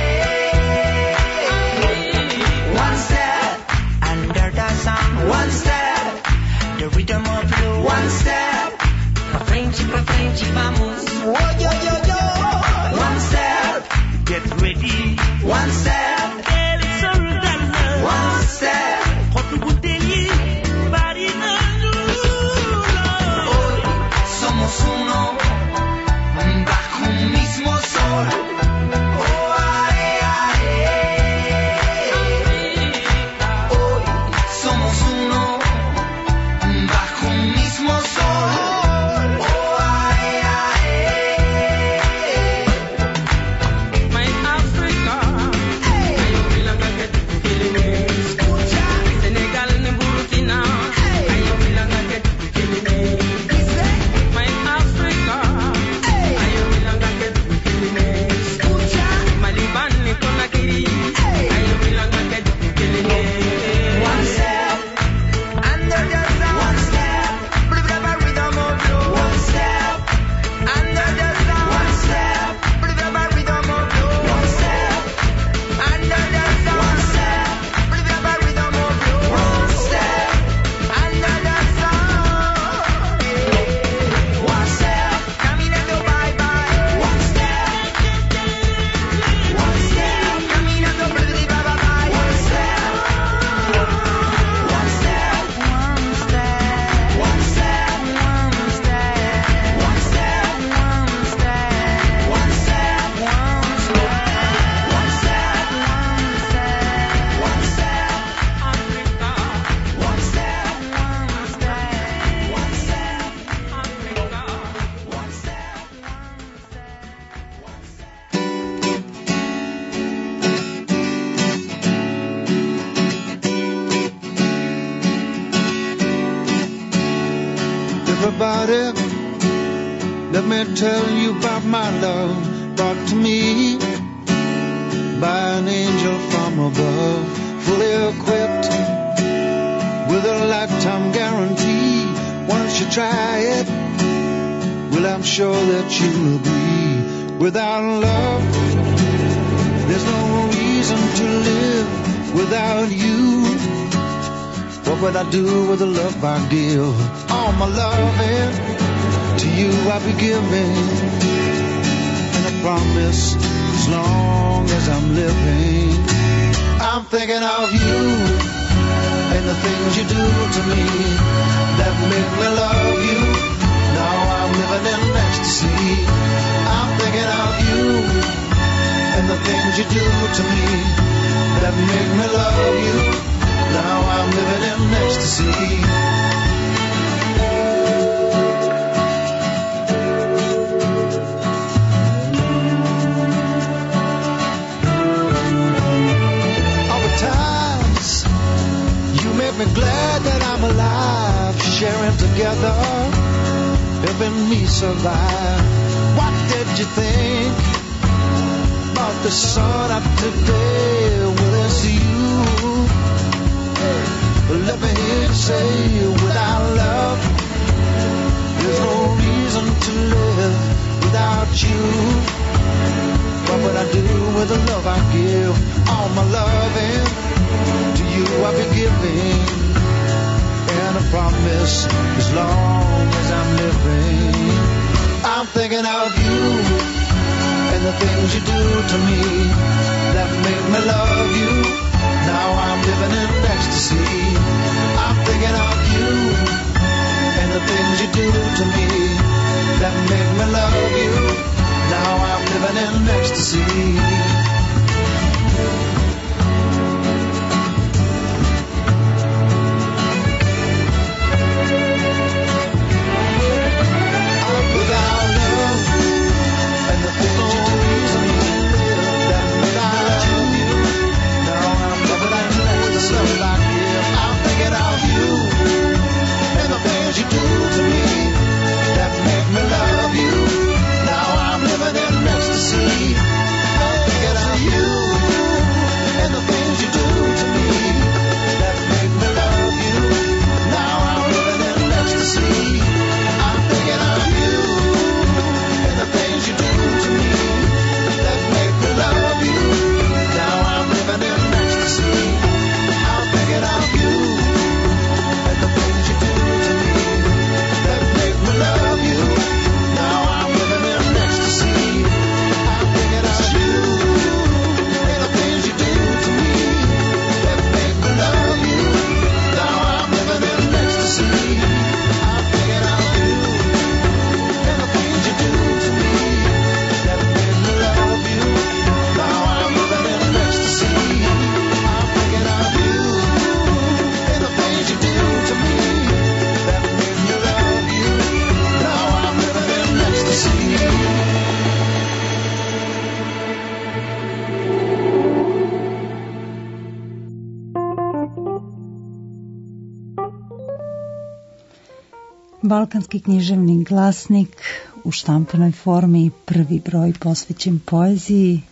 ay. One step under the sun. One step, the rhythm of blue. One step. Pa frente, pa frente, vamos. Oh, yo, yo, yo. One step, Get ready. one step, Del soldado. one step. Hotubuteli, bari, mañulolo. Hoy somos uno, bajo un mismo sol. Oh, ay, ay. Hoy somos uno, bajo un mismo sol. My Africa, ayo bilang kaget Philippines. Senegal ni Burkina, ayo bilang kaget Philippines. My Africa, ayo bilang kaget Philippines. Maliban ni Conakry, ayo bilang kaget Philippines. One step under the sun. One step, blah blah blah rhythm of blue. One step under the sun. One step, blah blah blah rhythm of blue. One step under the sun. One step, blah blah blah rhythm of blue. One step under the sun. One step, caminando bye bye. One step, one step, caminando blah blah blah bye bye. One step. One step, one step, one step, one step, one step, one step, one step, one step, one step, one step, Africa, one step, one step, one step, Africa. one step, Everybody, let me tell you about my love brought to me by an angel from above, fully equipped with a lifetime guarantee. Once you try it, well, I'm sure that you will agree. Without love, there's no reason to live without you. What would I do with the love I give? All my loving to you I'll be giving, and I promise as long as I'm living, I'm thinking of you and the things you do to me that make me love you. Now I'm living in ecstasy. I'm thinking of you and the things you do to me that make me love you. Now I'm living in ecstasy. All the times you make me glad that I'm alive, sharing together, helping me survive. What did you think about the sun of today? Well, it's you. Let me hear you say, without love, there's no reason to live without you. What would I do with the love I give? All my loving to you I'll be giving, and I promise as long as I'm living, I'm thinking of you the things you do to me that made me love you. Now I'm living in ecstasy. I'm thinking of you and the things you do to me that made me love you. Now I'm living in ecstasy. You do to me that make me love you. Now I'm living in ecstasy. I'm thinking of you and the things you do to me that make me love you. Now I'm living in ecstasy. I'm thinking of you and the things you do to me that make me love you. Now I'm living in ecstasy. I'm thinking of you and the things you do to me. Love you. Now I'm living in ecstasy. I'm thinking of you and the things you do to me that make me love you. Now I'm living in ecstasy. I'm thinking of you and the things you do to me that make me love you. Now I'm living in ecstasy. I'm thinking of you and the things you do to me that make me love you. Balkanski književni glasnik u štampanoj formi, prvi broj posvećen poeziji.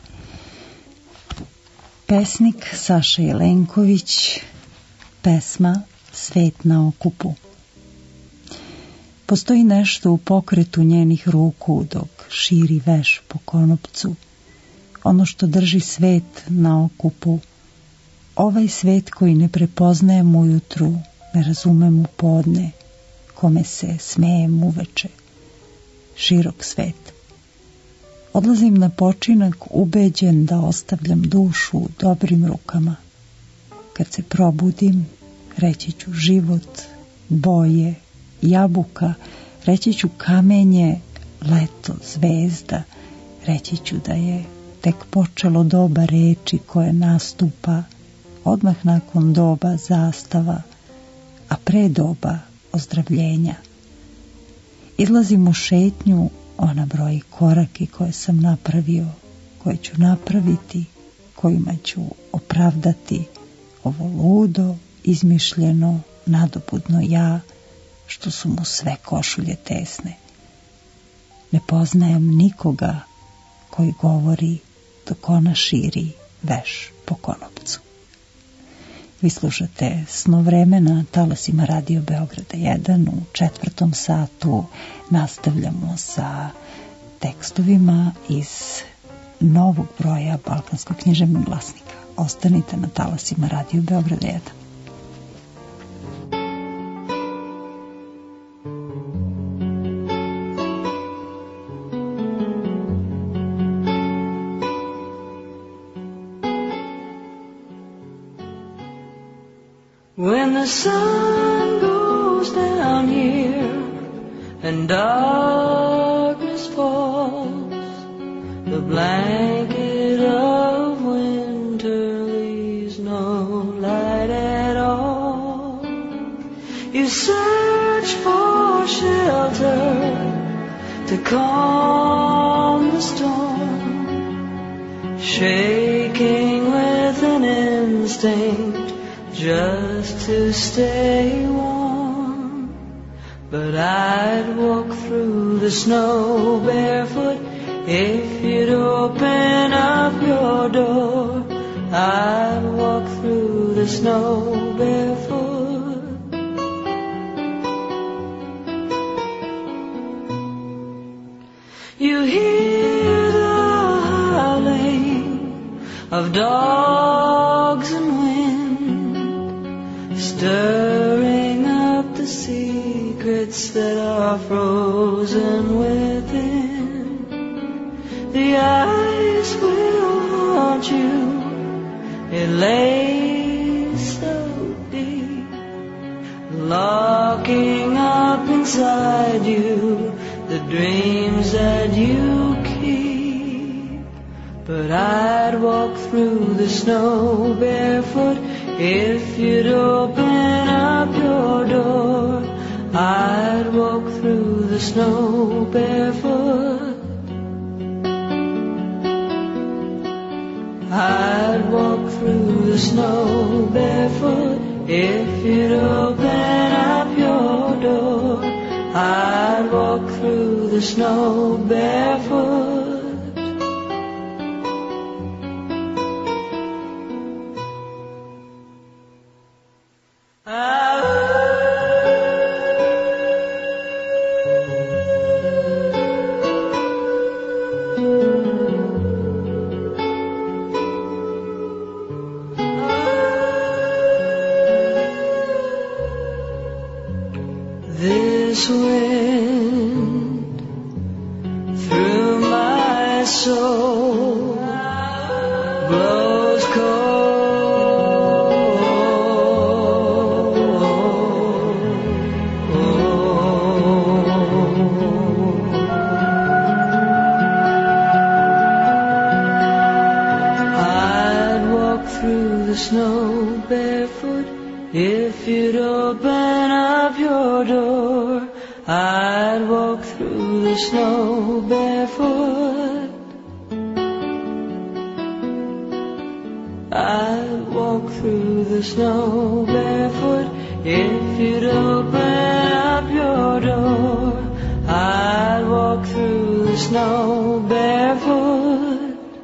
Pesnik Saša Jelenković, pesma Svet na okupu. Postoji nešto u pokretu njenih ruku dok širi veš po konopcu. Ono što drži svet na okupu. Ovaj svet koji ne prepoznajem ujutru, ne razumem u podne, kome se smejem uveče. Širok svet. Odlazim na počinak ubeđen da ostavljam dušu u dobrim rukama. Kad se probudim, reći ću život, boje, jabuka, reći ću kamenje, leto, zvezda, reći ću da je tek počelo doba reči koje nastupa, odmah nakon doba zastava, a pre doba ozdravljenja. Izlazim u šetnju, ona broji korake koje sam napravio, koje ću napraviti, kojima ću opravdati ovo ludo, izmišljeno, nadobudno ja, što su mu sve košulje tesne. Ne poznajem nikoga koji govori dok ona širi veš po konopcu. Vi slušate Snovremena, talasima Radio Beograda jedan, u četvrtom satu nastavljamo sa tekstovima iz novog broja Balkanskog književnog glasnika. Ostanite na talasima Radio Beograda jedan. When the sun goes down here and darkness falls, the blanket of winter leaves no light at all. You search for shelter to calm the storm, shaking with an instinct just to stay warm. But I'd walk through the snow barefoot if you'd open up your door. I'd walk through the snow barefoot. You hear the howling of dogs and wind, stirring up the secrets that are frozen within. The eye lay so deep, locking up inside you the dreams that you keep. But I'd walk through the snow barefoot if you'd open up your door. I'd walk through the snow barefoot. I'd walk through the snow barefoot if you'd open up your door. I'd walk through the snow barefoot. This wind through my soul blows I'd walk through the snow barefoot if you'd open up your door. I'd walk through the snow barefoot. I'd walk through the snow barefoot if you'd open up your door. I'd walk through the snow barefoot.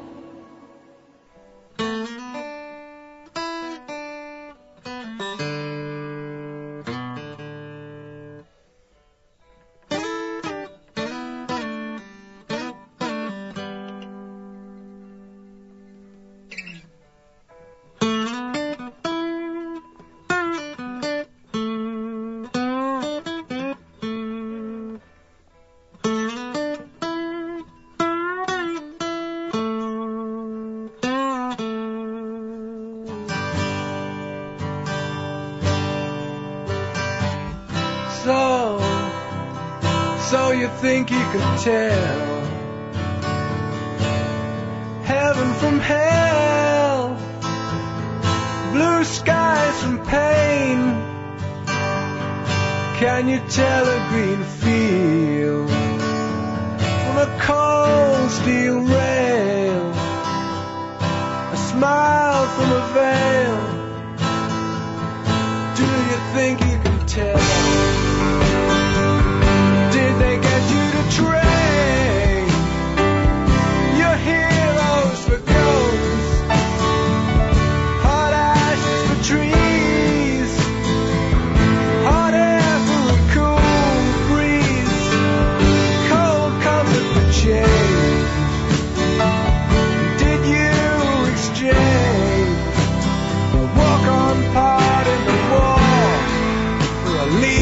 So, so you think you could tell heaven from hell, blue skies from pain? Can you tell a green field from a cold steel rail, a smile from a veil? Do you think you can tell? Did they get you to trade your heroes for ghosts, hot ashes for trees, hot air for a cool breeze, cold comfort for change? Did you exchange a walk-on part in the war for a lead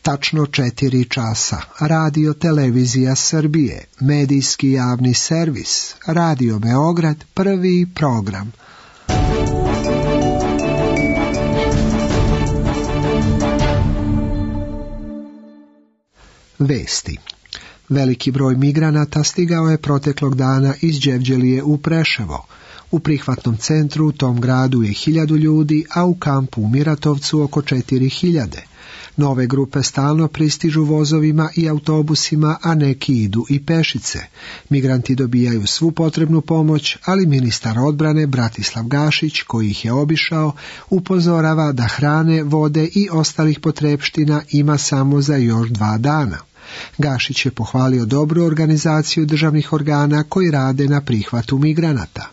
Tačno četiri časa. Radio Televizija Srbije, medijski javni servis, Radio Beograd, prvi program. Vesti. Veliki broj migranata stigao je proteklog dana iz Đevđelije u Preševo. U prihvatnom centru u tom gradu je hiljadu ljudi, a u kampu u Miratovcu oko četiri hiljade. Nove grupe stalno pristižu vozovima i autobusima, a neki idu i pešice. Migranti dobijaju svu potrebnu pomoć, ali ministar odbrane Bratislav Gašić, koji ih je obišao, upozorava da hrane, vode i ostalih potrepština ima samo za još dva dana. Gašić je pohvalio dobru organizaciju državnih organa koji rade na prihvatu migranata.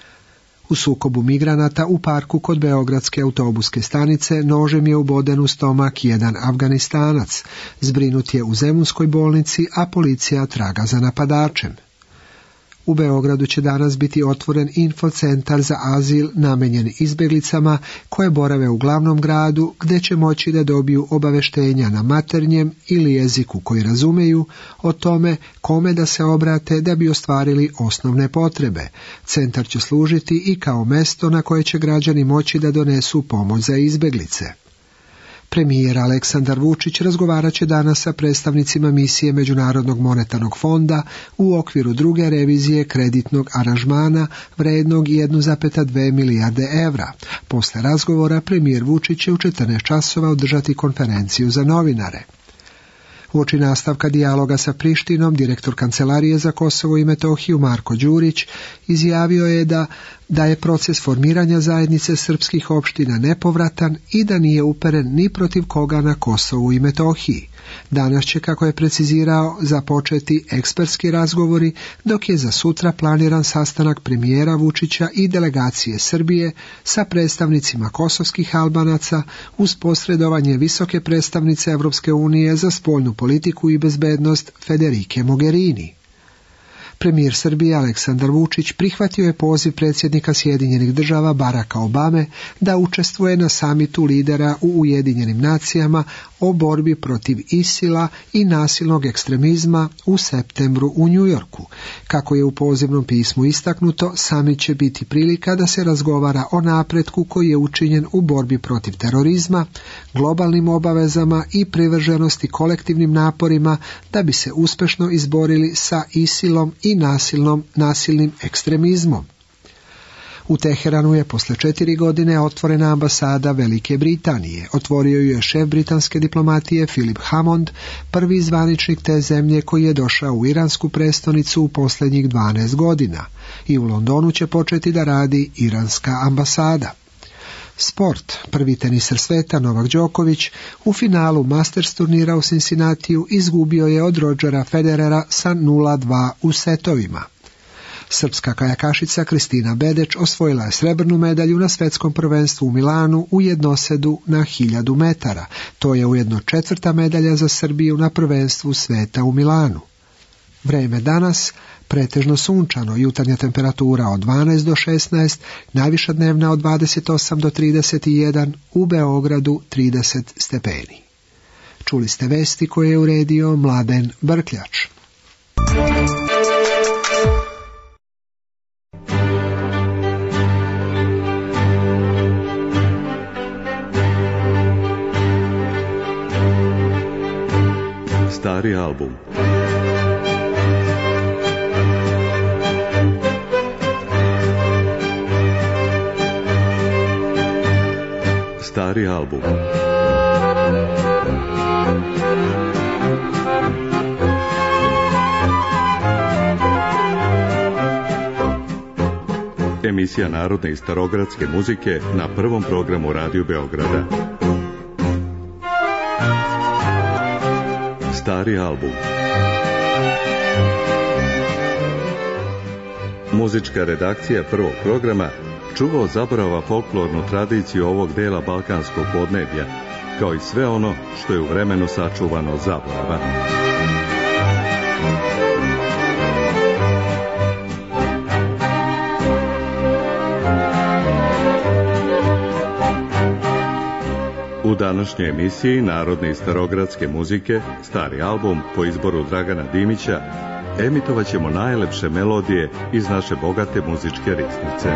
U sukobu migranata u parku kod Beogradske autobuske stanice nožem je uboden u stomak jedan Afganistanac. Zbrinut je u Zemunskoj bolnici, a policija traga za napadačem. U Beogradu će danas biti otvoren infocentar za azil namenjen izbjeglicama koje borave u glavnom gradu, gdje će moći da dobiju obaveštenja na maternjem ili jeziku koji razumeju o tome kome da se obrate da bi ostvarili osnovne potrebe. Centar će služiti i kao mesto na koje će građani moći da donesu pomoć za izbjeglice. Premijer Aleksandar Vučić razgovarat će danas sa predstavnicima misije Međunarodnog monetarnog fonda u okviru druge revizije kreditnog aranžmana vrednog jedan zarez dvije milijarde evra. Posle razgovora premijer Vučić će u četrnaest časova održati konferenciju za novinare. Uoči nastavka dijaloga sa Prištinom, direktor Kancelarije za Kosovo i Metohiju Marko Đurić izjavio je da da je proces formiranja zajednice srpskih opština nepovratan i da nije uperen ni protiv koga na Kosovu i Metohiji. Danas će, kako je precizirao, započeti ekspertski razgovori, dok je za sutra planiran sastanak premijera Vučića i delegacije Srbije sa predstavnicima kosovskih Albanaca uz posredovanje visoke predstavnice Evropske unije za spoljnu politiku i bezbednost Federike Mogherini. Premijer Srbije Aleksandar Vučić prihvatio je poziv predsjednika Sjedinjenih država Baracka Obame da učestvuje na samitu lidera u Ujedinjenim nacijama o borbi protiv ISIL-a i nasilnog ekstremizma u septembru u Njujorku. Kako je u pozivnom pismu istaknuto, samit će biti prilika da se razgovara o napretku koji je učinjen u borbi protiv terorizma, globalnim obavezama i privrženosti kolektivnim naporima da bi se uspešno izborili sa ISIL-om i nasilnom, nasilnim ekstremizmom. U Teheranu je posle četiri godine otvorena ambasada Velike Britanije. Otvorio ju je šef britanske diplomatije Philip Hammond, prvi zvaničnik te zemlje koji je došao u iransku prestonicu u posljednjih dvanaest godina. I u Londonu će početi da radi iranska ambasada. Sport. Prvi teniser sveta Novak Đoković u finalu Masters turnira u Cincinnatiju izgubio je od Rodgera Federera sa nula dva u setovima. Srpska kajakašica Kristina Bedeć osvojila je srebrnu medalju na svetskom prvenstvu u Milanu u jednosedu na hiljadu metara. To je ujedno četvrta medalja za Srbiju na prvenstvu sveta u Milanu. Vreme danas pretežno sunčano, jutarnja temperatura od dvanaest do šesnaest, najviša dnevna od dvadeset osam do trideset jedan, u Beogradu trideset stepeni. Čuli ste vesti koje je uredio Mladen Brkljač. Stari album. Stari album. Emisija narodne i starogradske muzike na prvom programu Radio Beograda. Stari album. Muzička redakcija prvog programa čuva od zaborava folklornu tradiciju ovog dela balkanskog podneblja, kao i sve ono što je u vremenu sačuvano od zaborava. U današnjoj emisiji Narodne i starogradske muzike, stari album po izboru Dragana Dimića, emitovat ćemo najlepše melodije iz naše bogate muzičke riznice.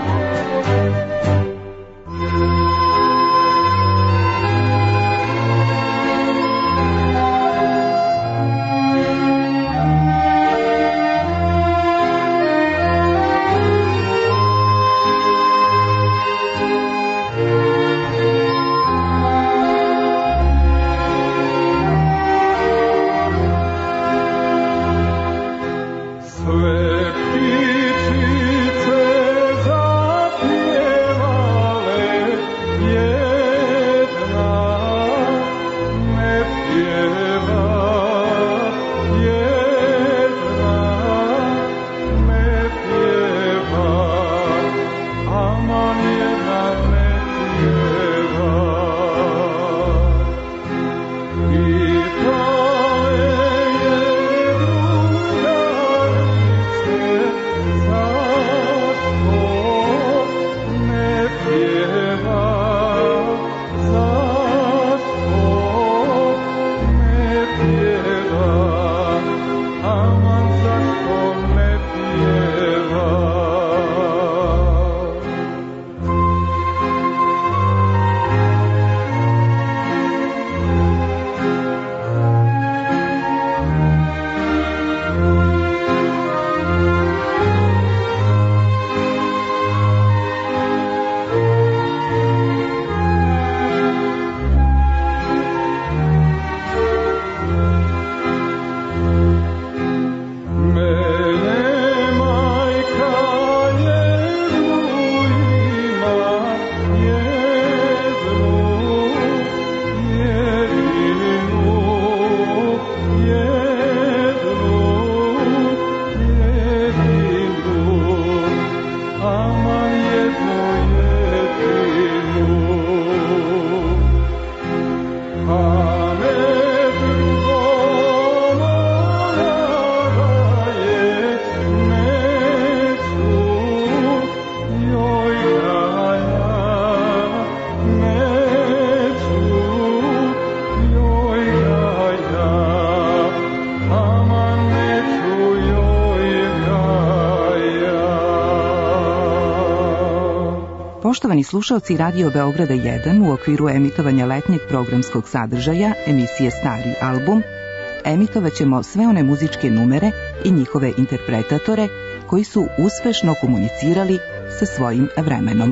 Poštovani slušalci Radio Beograda jedan, u okviru emitovanja letnjeg programskog sadržaja emisije Stari album, emitovat ćemo sve one muzičke numere i njihove interpretatore koji su uspešno komunicirali sa svojim vremenom.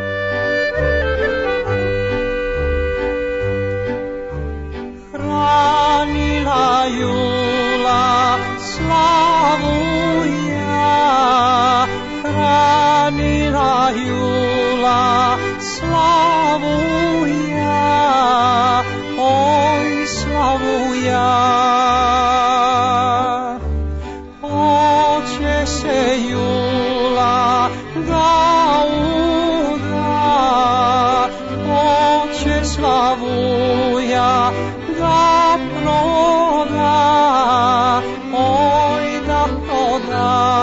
Hranila Jula slavu ja, hranila Jula slavu ja, oj slavu ja. Oće se Jula da uda, oće slavu ja da proda, oj da proda.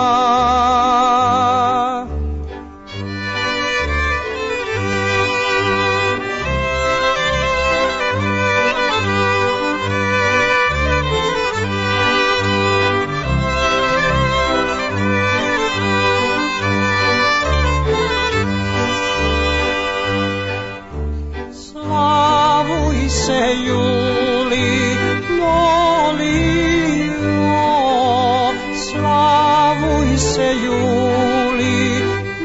Slavuj se Juli molio, slavuj se Juli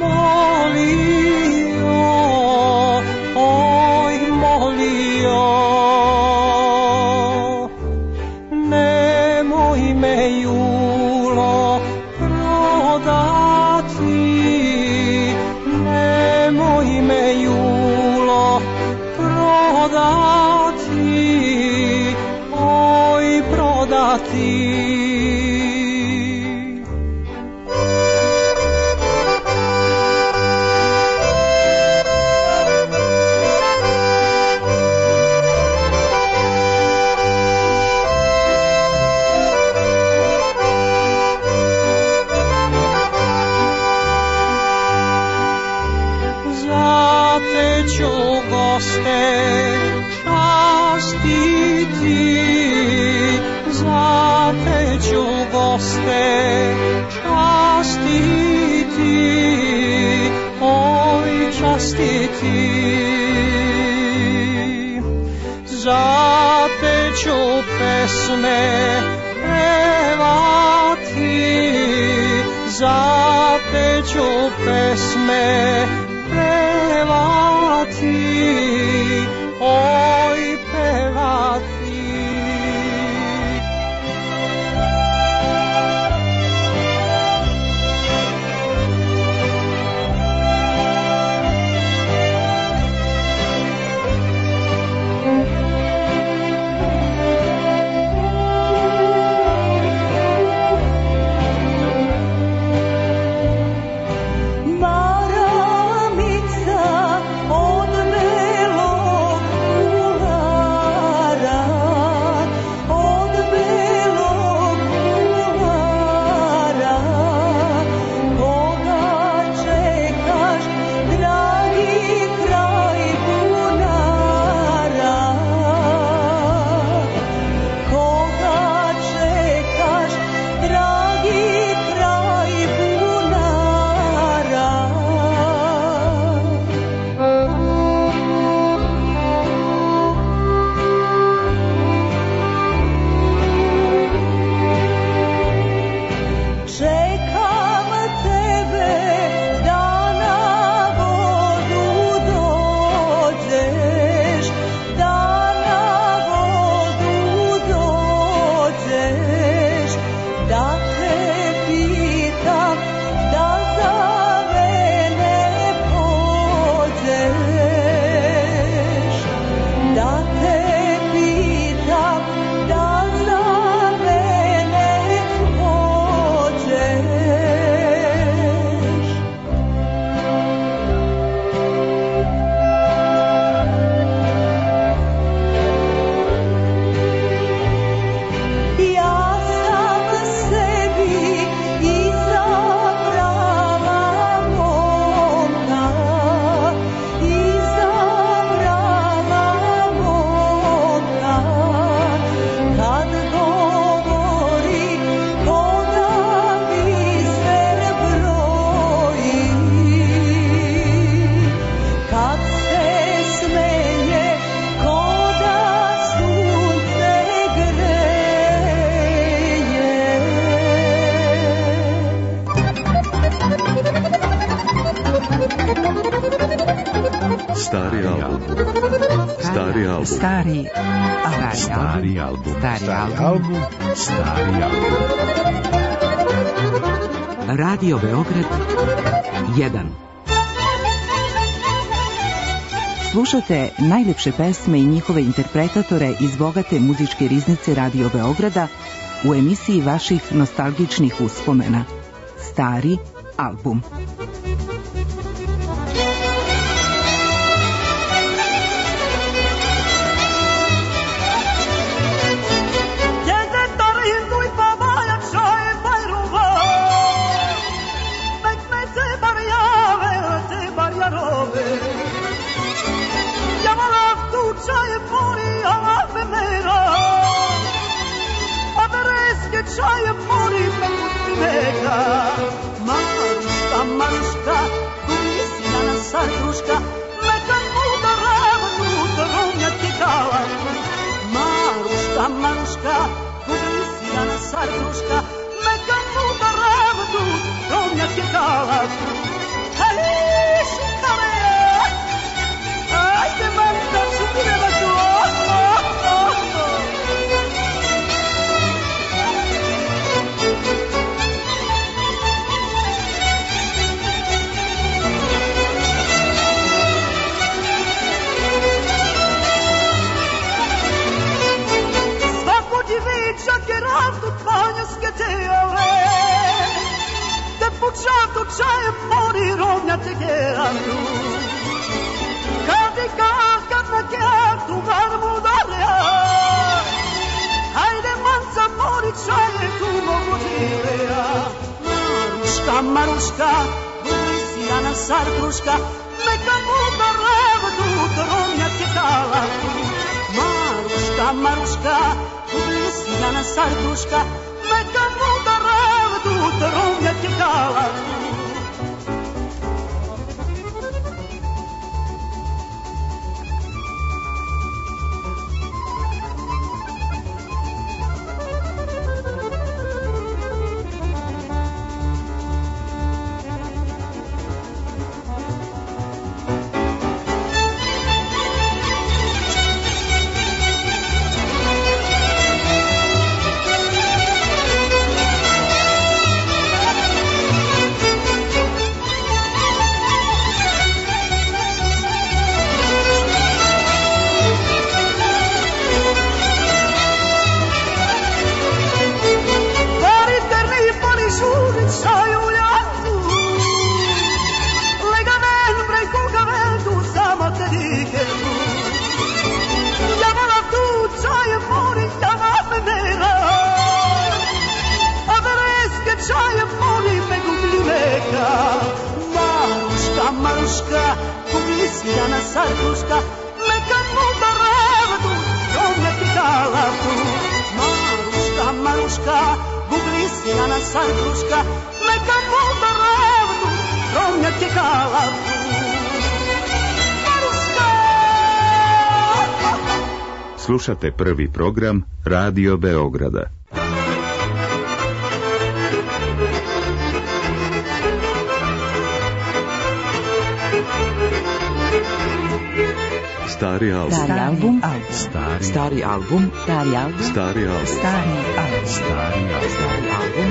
molio, oj molio. Nemoj me Julo prodati, nemoj me Julo prodati, oj prodati. Za te ću goste častiti, za te ću goste častiti, oj častiti. Za te ću pesme pevati, za te ću pesme pevati, oj pevati. Stari album. Stari album. Stari, stari, Stari album. Stari Stari album. album. Stari album. Radio Beograd jedan. Slušate najlepše pesme i njihove interpretatore iz bogate muzičke riznice Radio Beograda u emisiji vaših nostalgičnih uspomena. Stari album. Čaje mori me kutiveka, Maruška, Maruška, Kurisijana Sarduška, Meka muda ravnu, Ronja tikala. Maruška, Maruška, Kurisijana Sarduška, Meka muda ravnu, Ronja tikala. Hej, šukale, ajde vam da šukireva tu, oh, oh, oh, oh. Geraldo Panjaske tele, te pučato čaje mori rovnja te Geraldo. Kad i kad na kertu varmu darja, hajde manca mori čaje tu mogu diveja. Maruška, Maruška, Burisijana Sarduška, meka muda ravdu rovnja te Geraldo. Maruška, Maruška, Ljubljana Sarduška, neka muda ravdu, trovnjak je kala. Slušate prvi program Radio Beograda. Stari album. Stari album. Stari, Stari album. Stari album. Stari album. Stari album. Stari album. Stari album.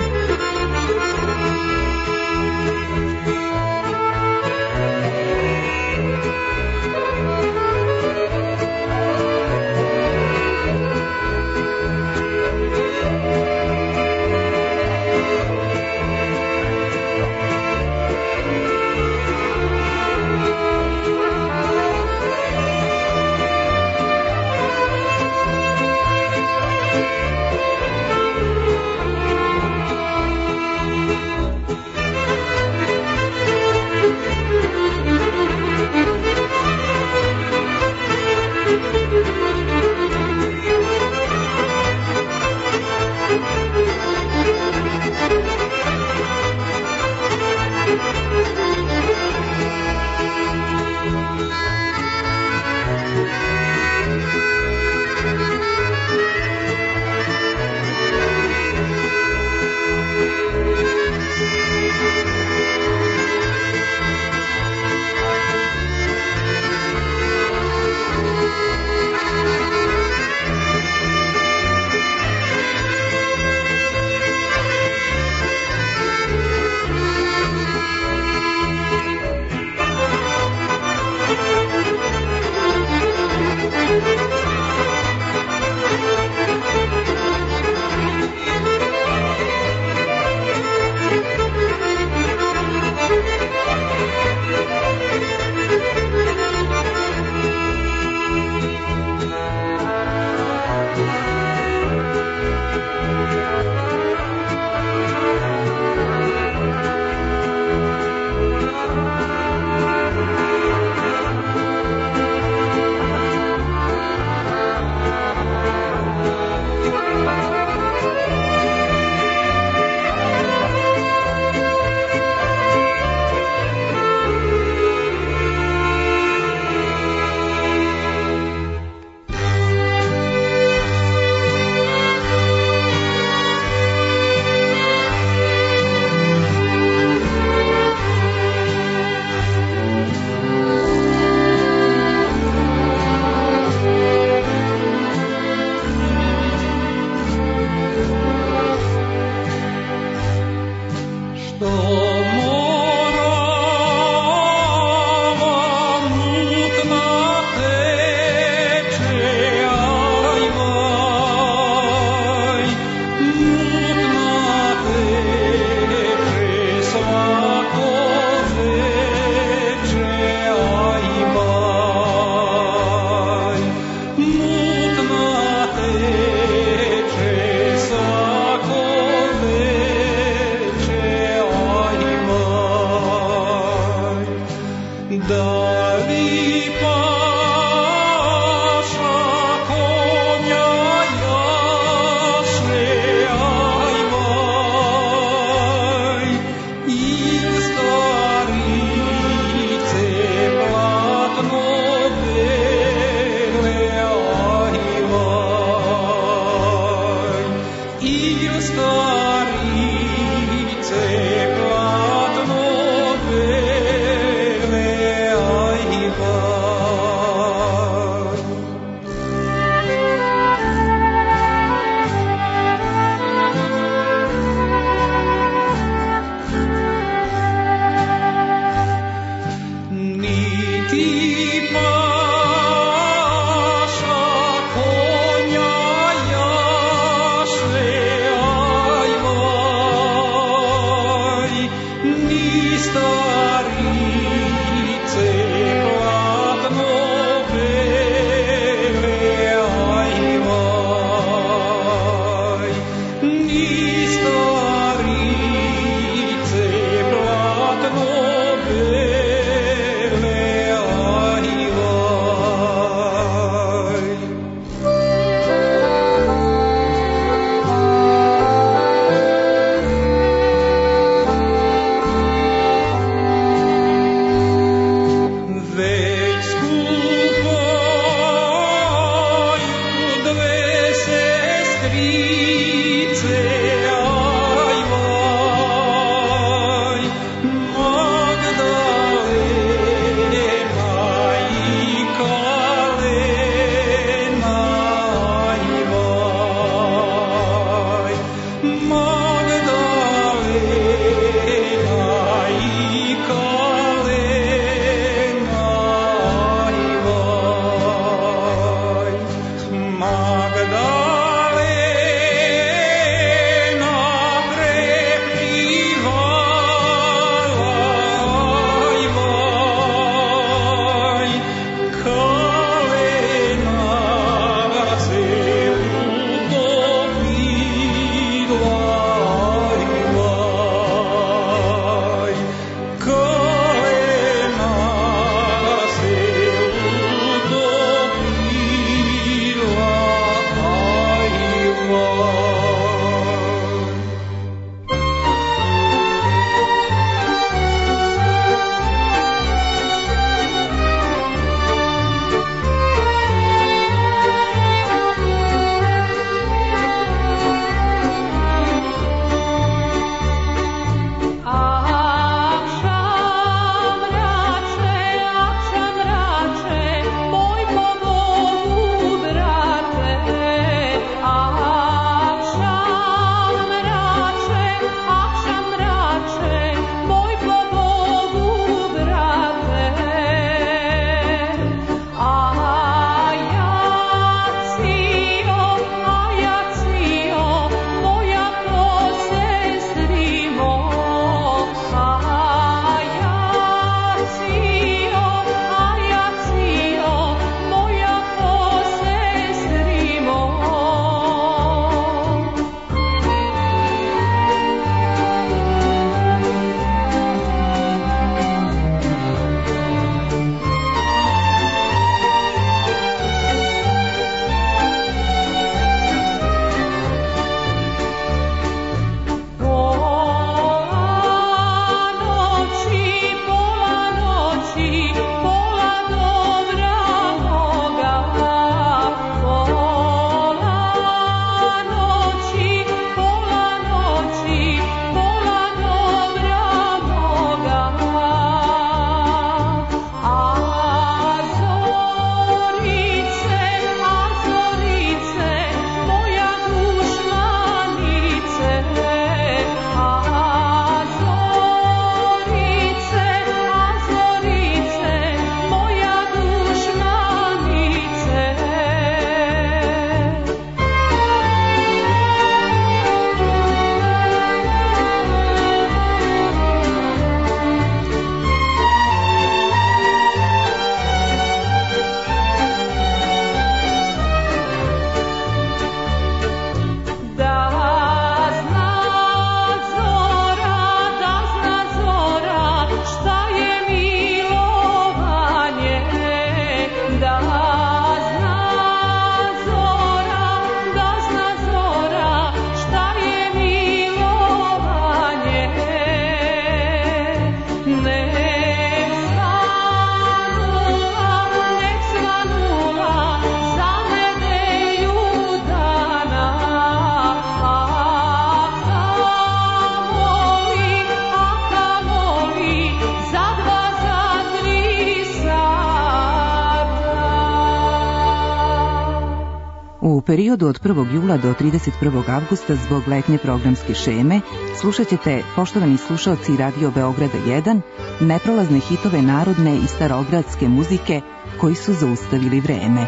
U periodu od prvog jula do trideset prvog avgusta zbog letnje programske šeme slušat ćete, poštovani slušalci Radio Beograda jedan, neprolazne hitove narodne i starogradske muzike koji su zaustavili vreme.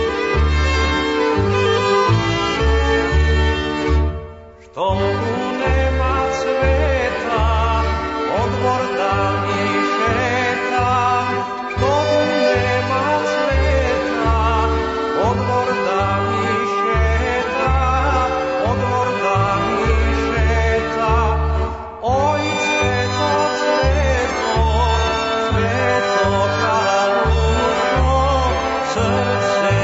Što tu nema cveta, odmor da mi šeta, što tu nema cveta, odmor da mi šeta, odmor da mi šeta. Oj cveto, cveto, cveto kalužo, srce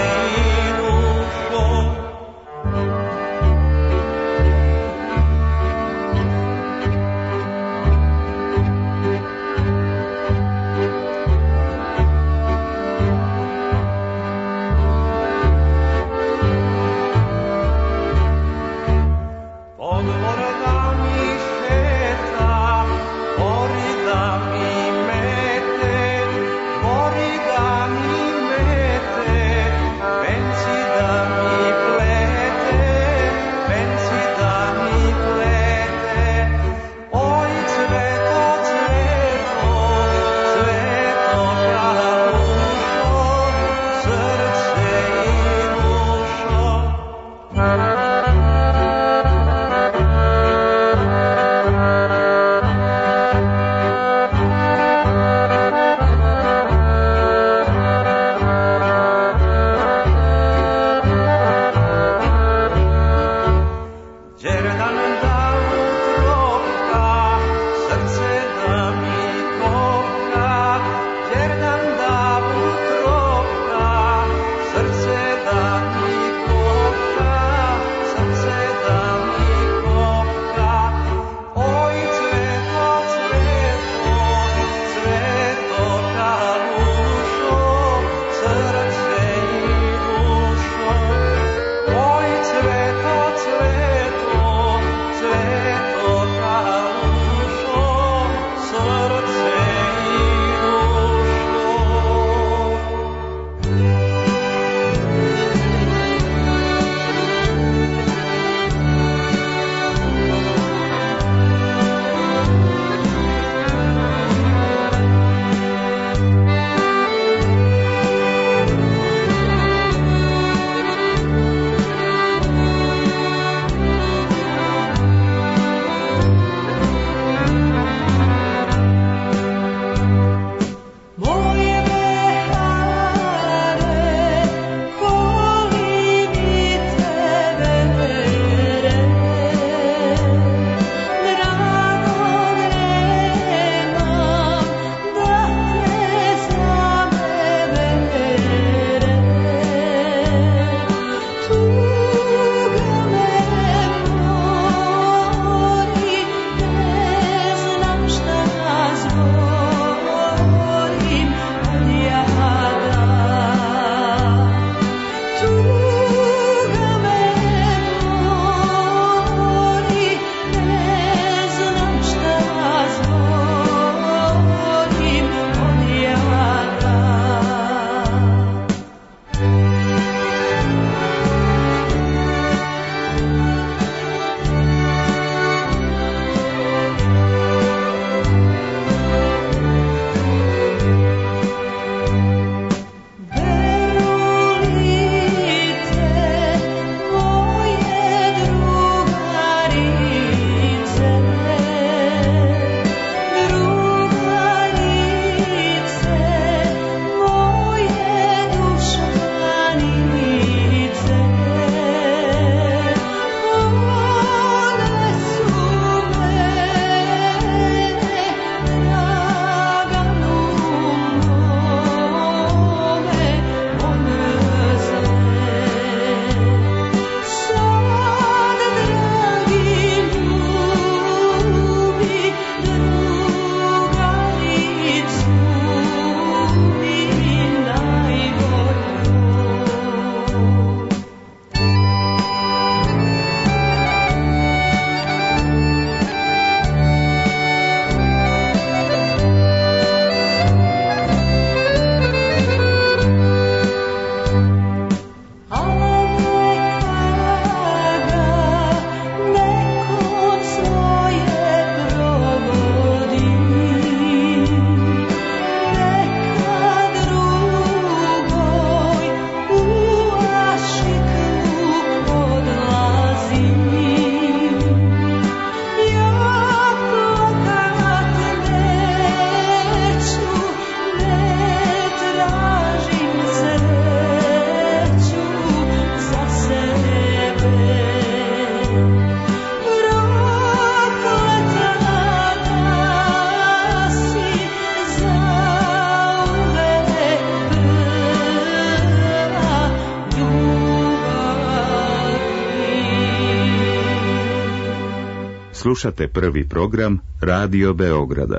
Slušate prvi program Radio Beograda.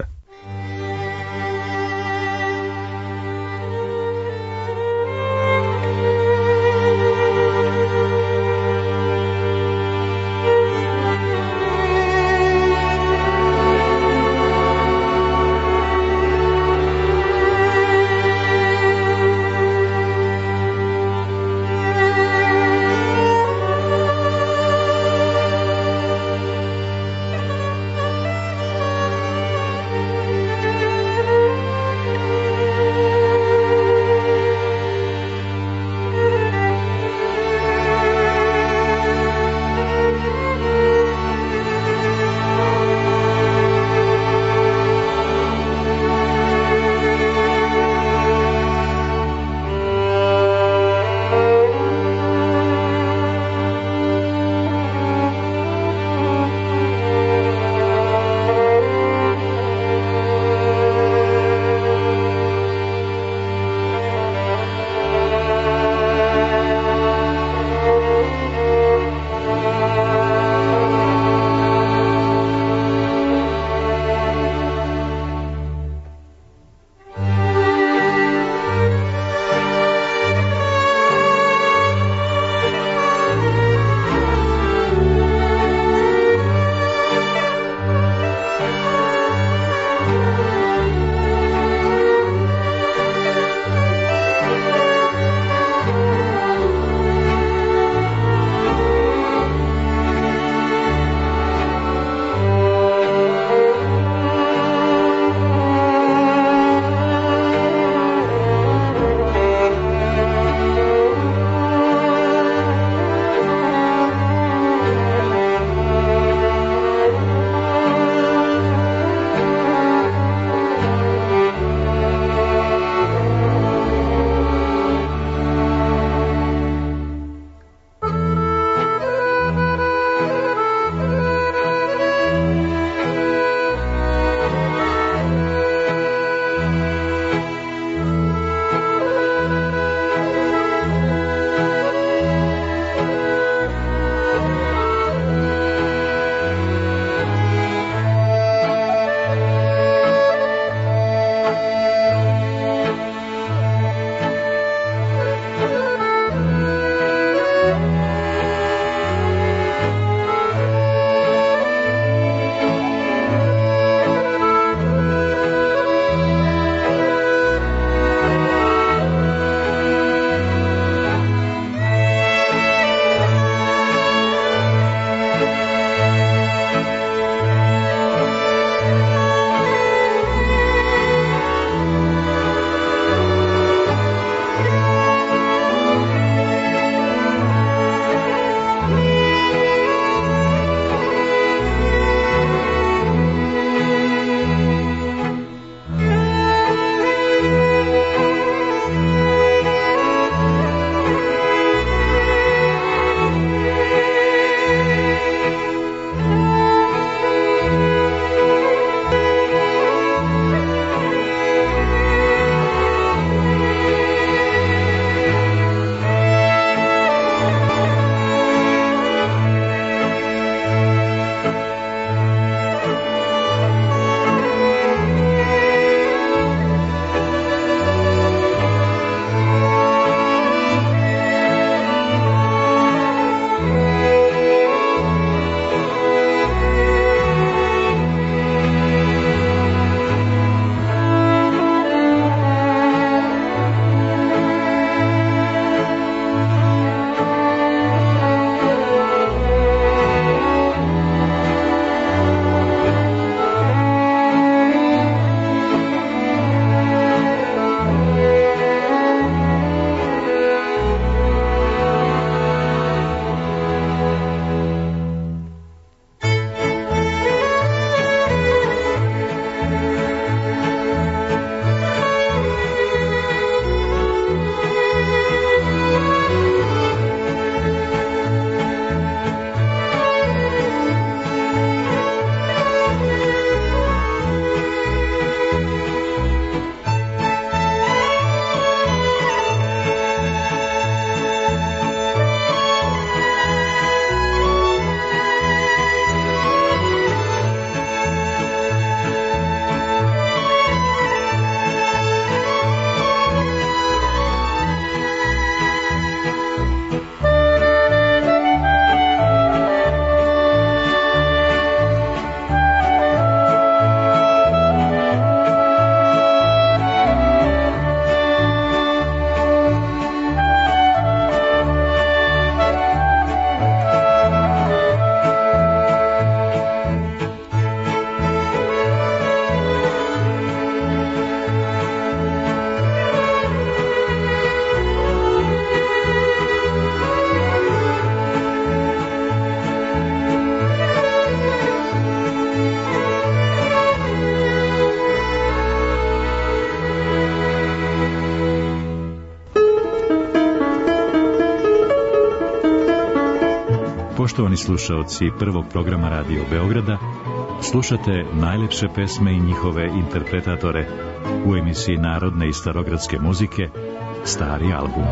Poštovani slušaoci prvog programa Radio Beograda, slušate najlepše pesme i njihove interpretatore u emisiji narodne i starogradske muzike Stari album.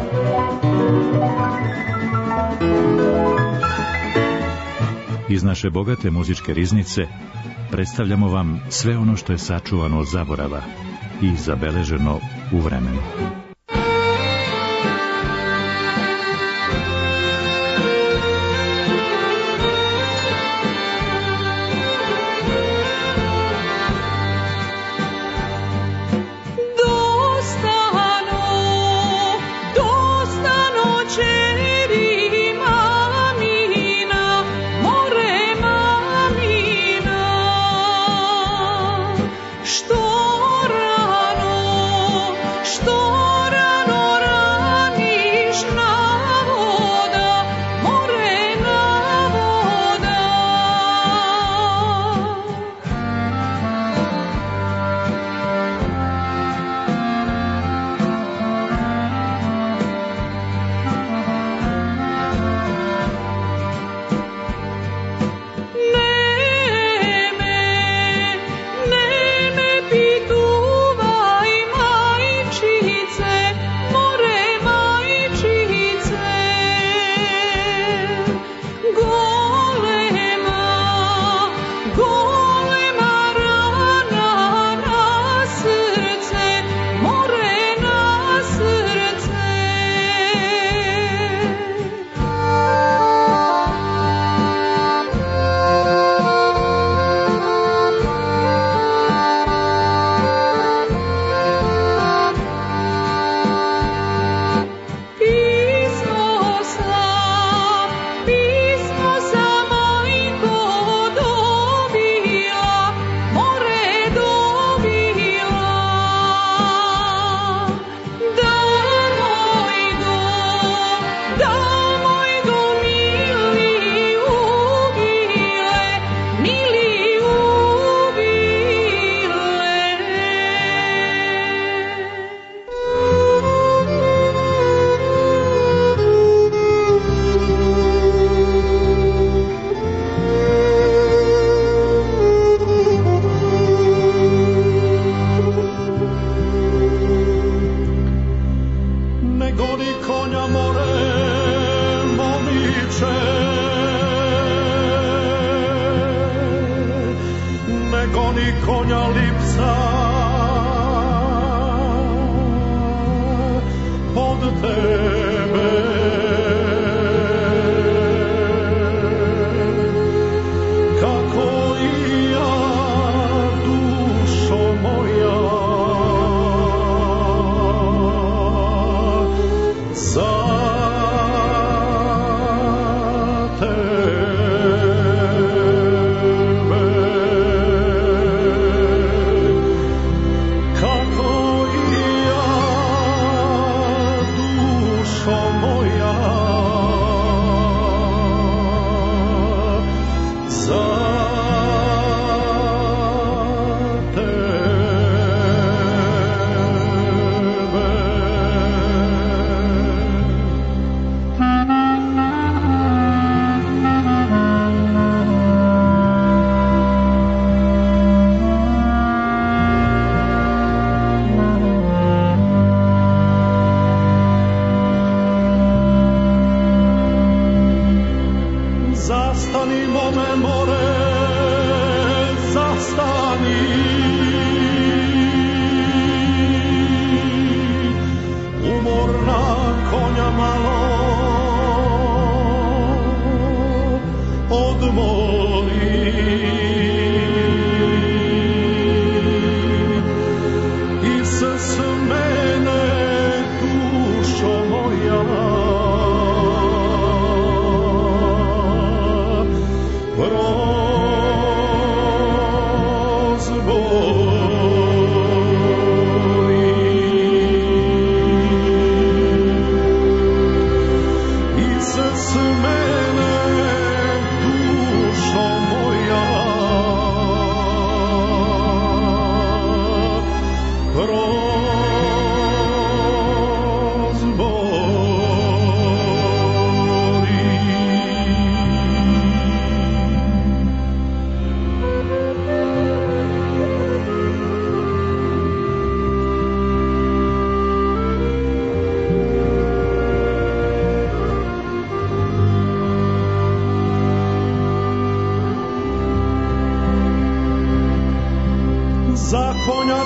Iz naše bogate muzičke riznice predstavljamo vam sve ono što je sačuvano od zaborava i zabeleženo u vremenu.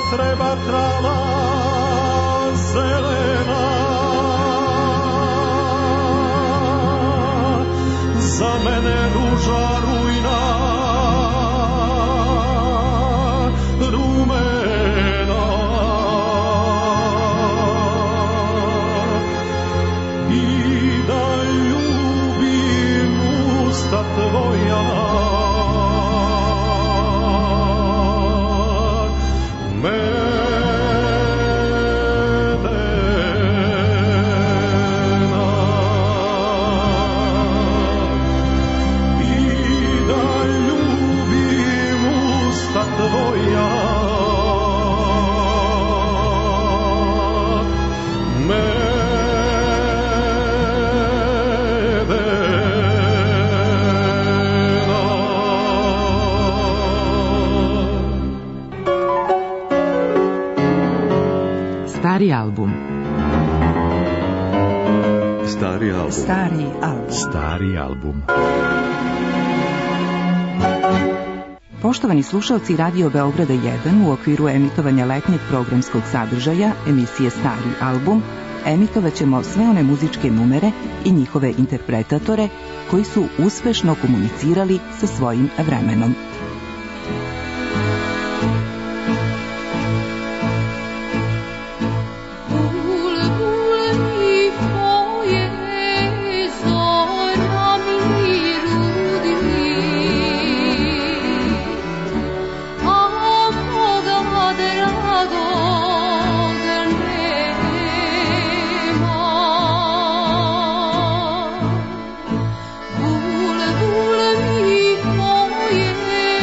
treba trava zelena, za mene ruža rujna rumena. I da ljubim usta tvoja, Stari album. Stari album. Stari album. Stari album. Poštovani slušalci Radio Beograda jedan, u okviru emitovanja letnjeg programskog sadržaja emisije Stari album, emitovat ćemo sve one muzičke numere i njihove interpretatore koji su uspešno komunicirali sa svojim vremenom. Bule, bule mi moje,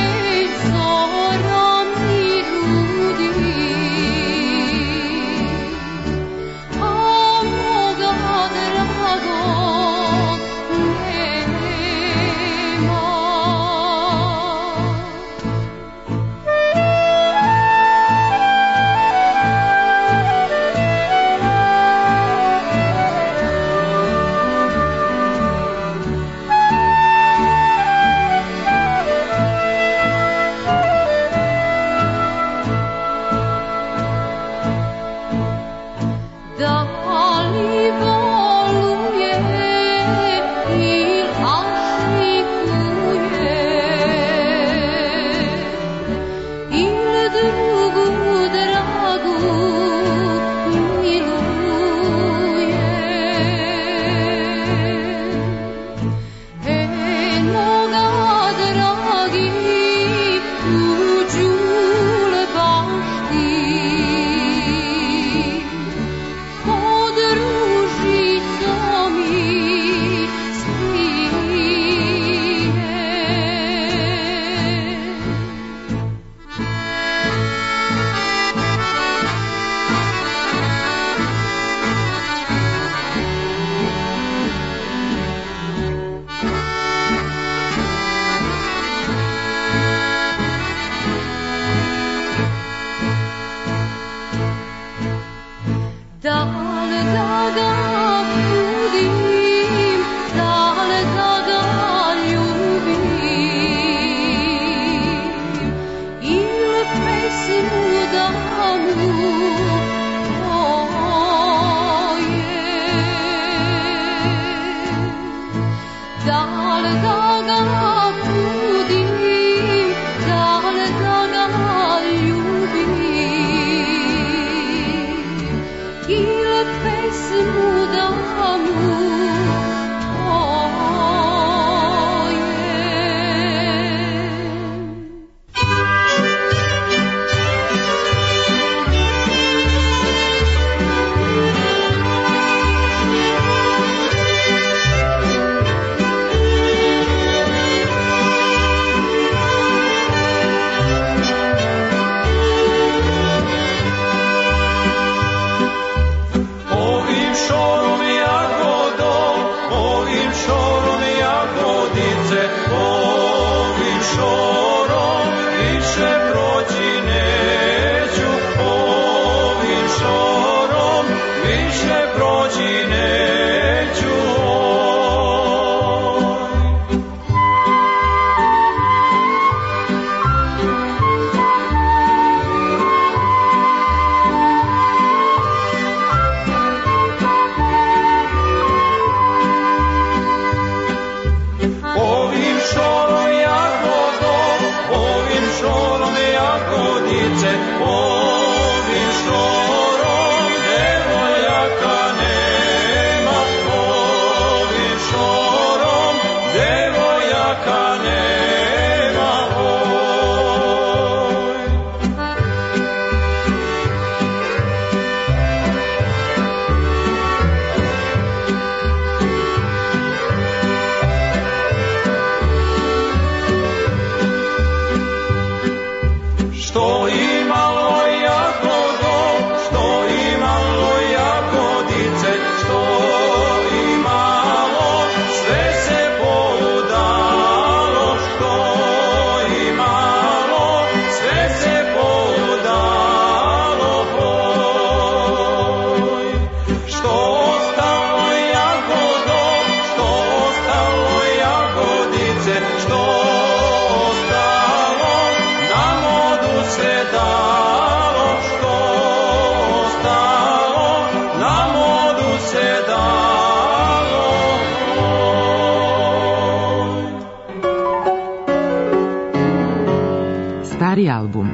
Stari album.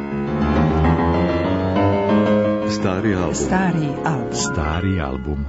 Stari album. Stari album. Stari album.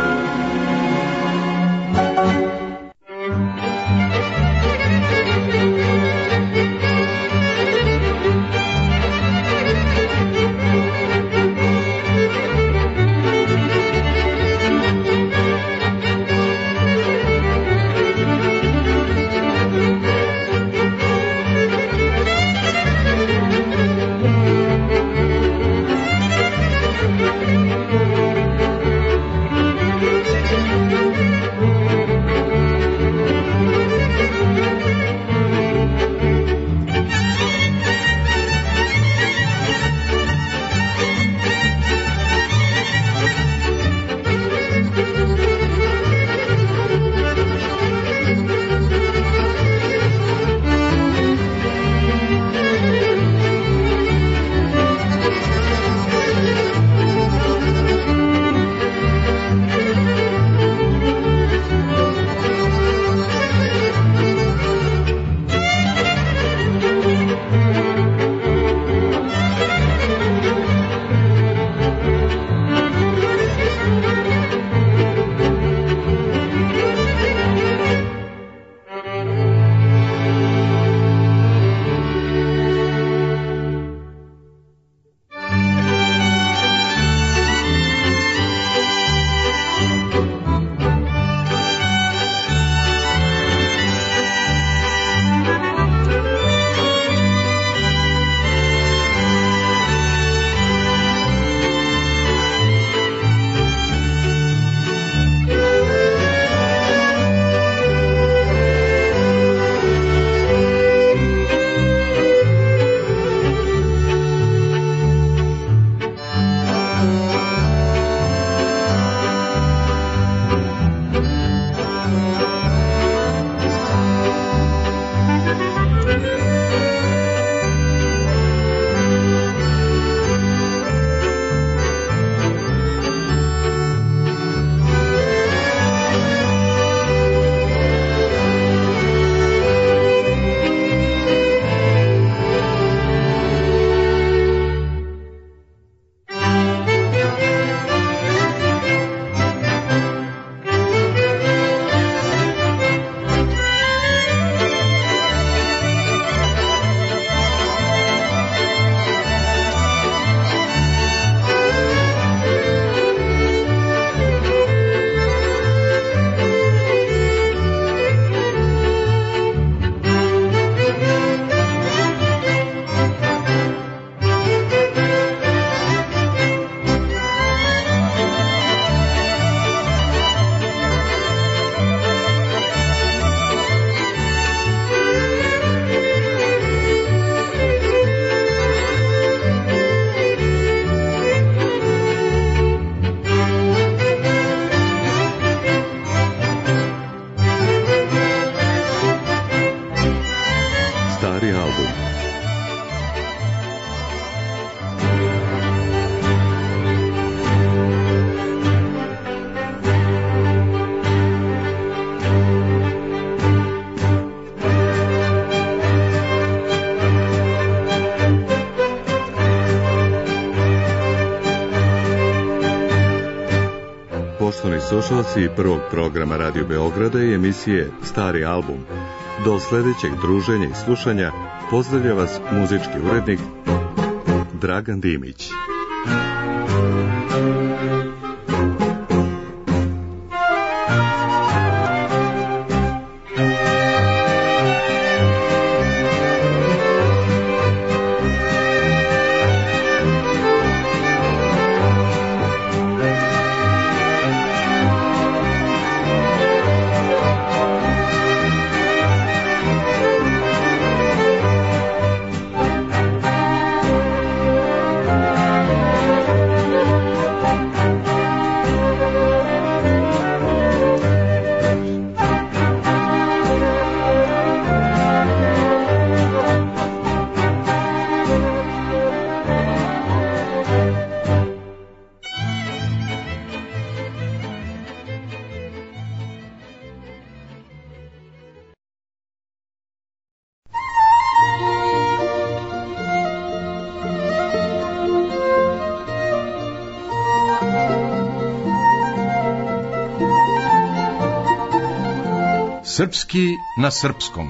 Poštovani slušalci prvog programa Radio Beograda i emisije Stari album. Do sljedećeg druženja i slušanja pozdravlja vas muzički urednik Dragan Dimić. Srpski na srpskom.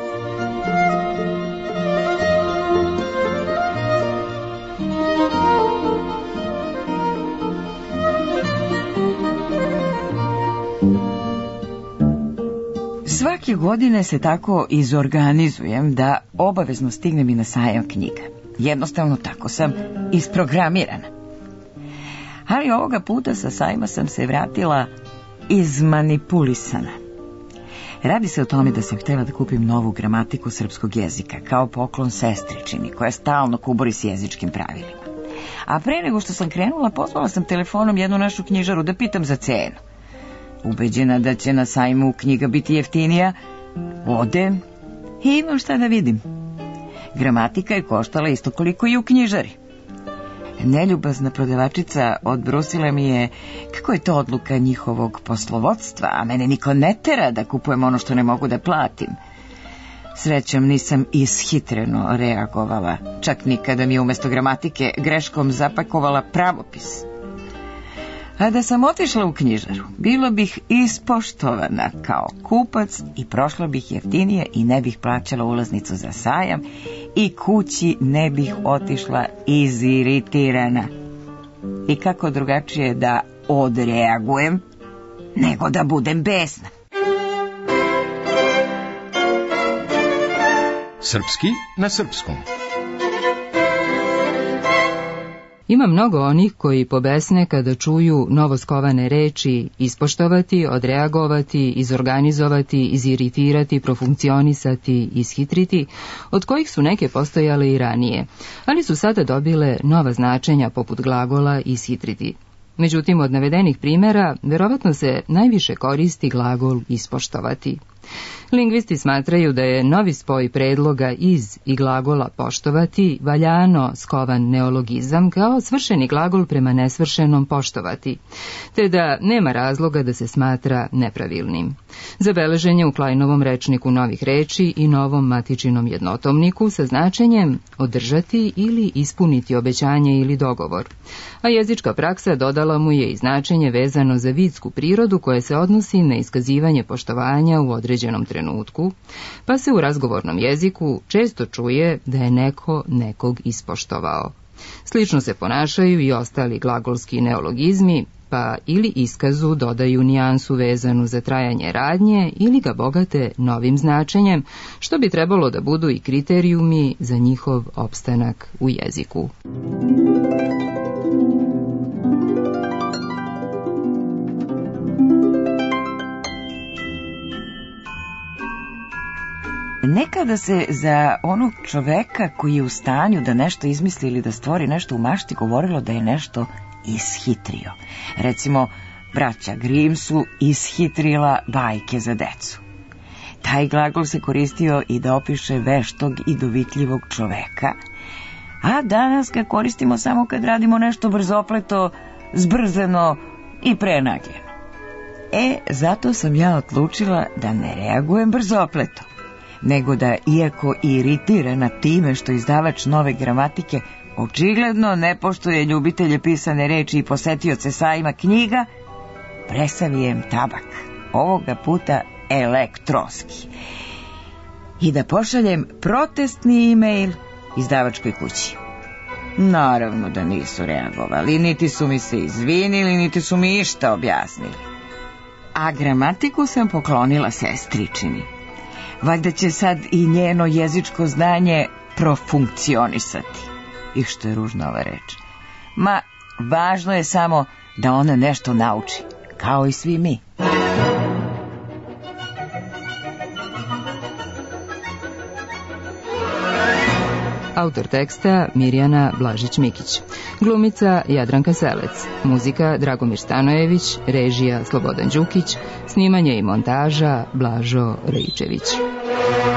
Svake godine se tako izorganizujem da obavezno stignem i na sajam knjiga. Jednostavno tako sam isprogramirana. Ali ovoga puta sa sajma sam se vratila izmanipulisana. Radi se o tome da sam htjela da kupim novu gramatiku srpskog jezika, kao poklon sestričini, koja stalno kubori s jezičkim pravilima. A pre nego što sam krenula, pozvala sam telefonom jednu našu knjižaru da pitam za cenu. Ubeđena da će na sajmu knjiga biti jeftinija, odem i imam šta da vidim. Gramatika je koštala isto koliko i u knjižari. Neljubazna prodavačica odbrusila mi je kako je to odluka njihovog poslovodstva, a mene niko ne tera da kupujem ono što ne mogu da platim. Srećom nisam ishitreno reagovala, čak ni kada mi je umjesto gramatike greškom zapakovala pravopis. A da sam otišla u knjižaru, bilo bih ispoštovana kao kupac i prošla bih jeftinije i ne bih plaćala ulaznicu za sajam i kući ne bih otišla iziritirana. I kako drugačije da odreagujem nego da budem besna. Srpski na srpskom. Ima mnogo onih koji pobesne kada čuju novoskovane reči ispoštovati, odreagovati, izorganizovati, iziritirati, profunkcionisati, ishitriti, od kojih su neke postojale i ranije, ali su sada dobile nova značenja poput glagola ishitriti. Međutim, od navedenih primjera, verovatno se najviše koristi glagol ispoštovati. Lingvisti smatraju da je novi spoj predloga iz i glagola poštovati valjano skovan neologizam kao svršeni glagol prema nesvršenom poštovati, te da nema razloga da se smatra nepravilnim. Zabeležen je u Kleinovom rečniku novih reči i novom matičinom jednotomniku sa značenjem održati ili ispuniti obećanje ili dogovor, a jezička praksa dodala mu je i značenje vezano za vidsku prirodu koje se odnosi na iskazivanje poštovanja u određenom trenutku, pa se u razgovornom jeziku često čuje da je neko nekog ispoštovao. Slično se ponašaju i ostali glagolski neologizmi, pa ili iskazu dodaju nijansu vezanu za trajanje radnje ili ga bogate novim značenjem, što bi trebalo da budu i kriterijumi za njihov opstanak u jeziku. Nekada se za onog čoveka koji je u stanju da nešto izmisli ili da stvori nešto u mašti govorilo da je nešto ishitrio. Recimo, braća Grimm su ishitrila bajke za decu. Taj glagol se koristio i da opiše veštog i dovitljivog čoveka, a danas ga koristimo samo kad radimo nešto brzopleto, zbrzano i prenagljeno. E, zato sam ja odlučila da ne reagujem brzopleto, nego da, iako iritirana time što izdavač nove gramatike očigledno ne poštuje ljubitelje pisane reči i posetioce sajma knjiga, presavijem tabak, ovoga puta elektronski, i da pošaljem protestni e-mail izdavačkoj kući. Naravno da nisu reagovali, niti su mi se izvinili, niti su mi išta objasnili. A gramatiku sam poklonila sestričini. Valjda će sad i njeno jezičko znanje profunkcionisati. I što je ružna ova reč. Ma, važno je samo da ona nešto nauči, kao i svi mi. Autor teksta Mirjana Blažić-Mikić. Glumica Jadranka Selec. Muzika Dragomir Stanojević. Režija Slobodan Đukić. Snimanje i montaža Blažo Rejčević.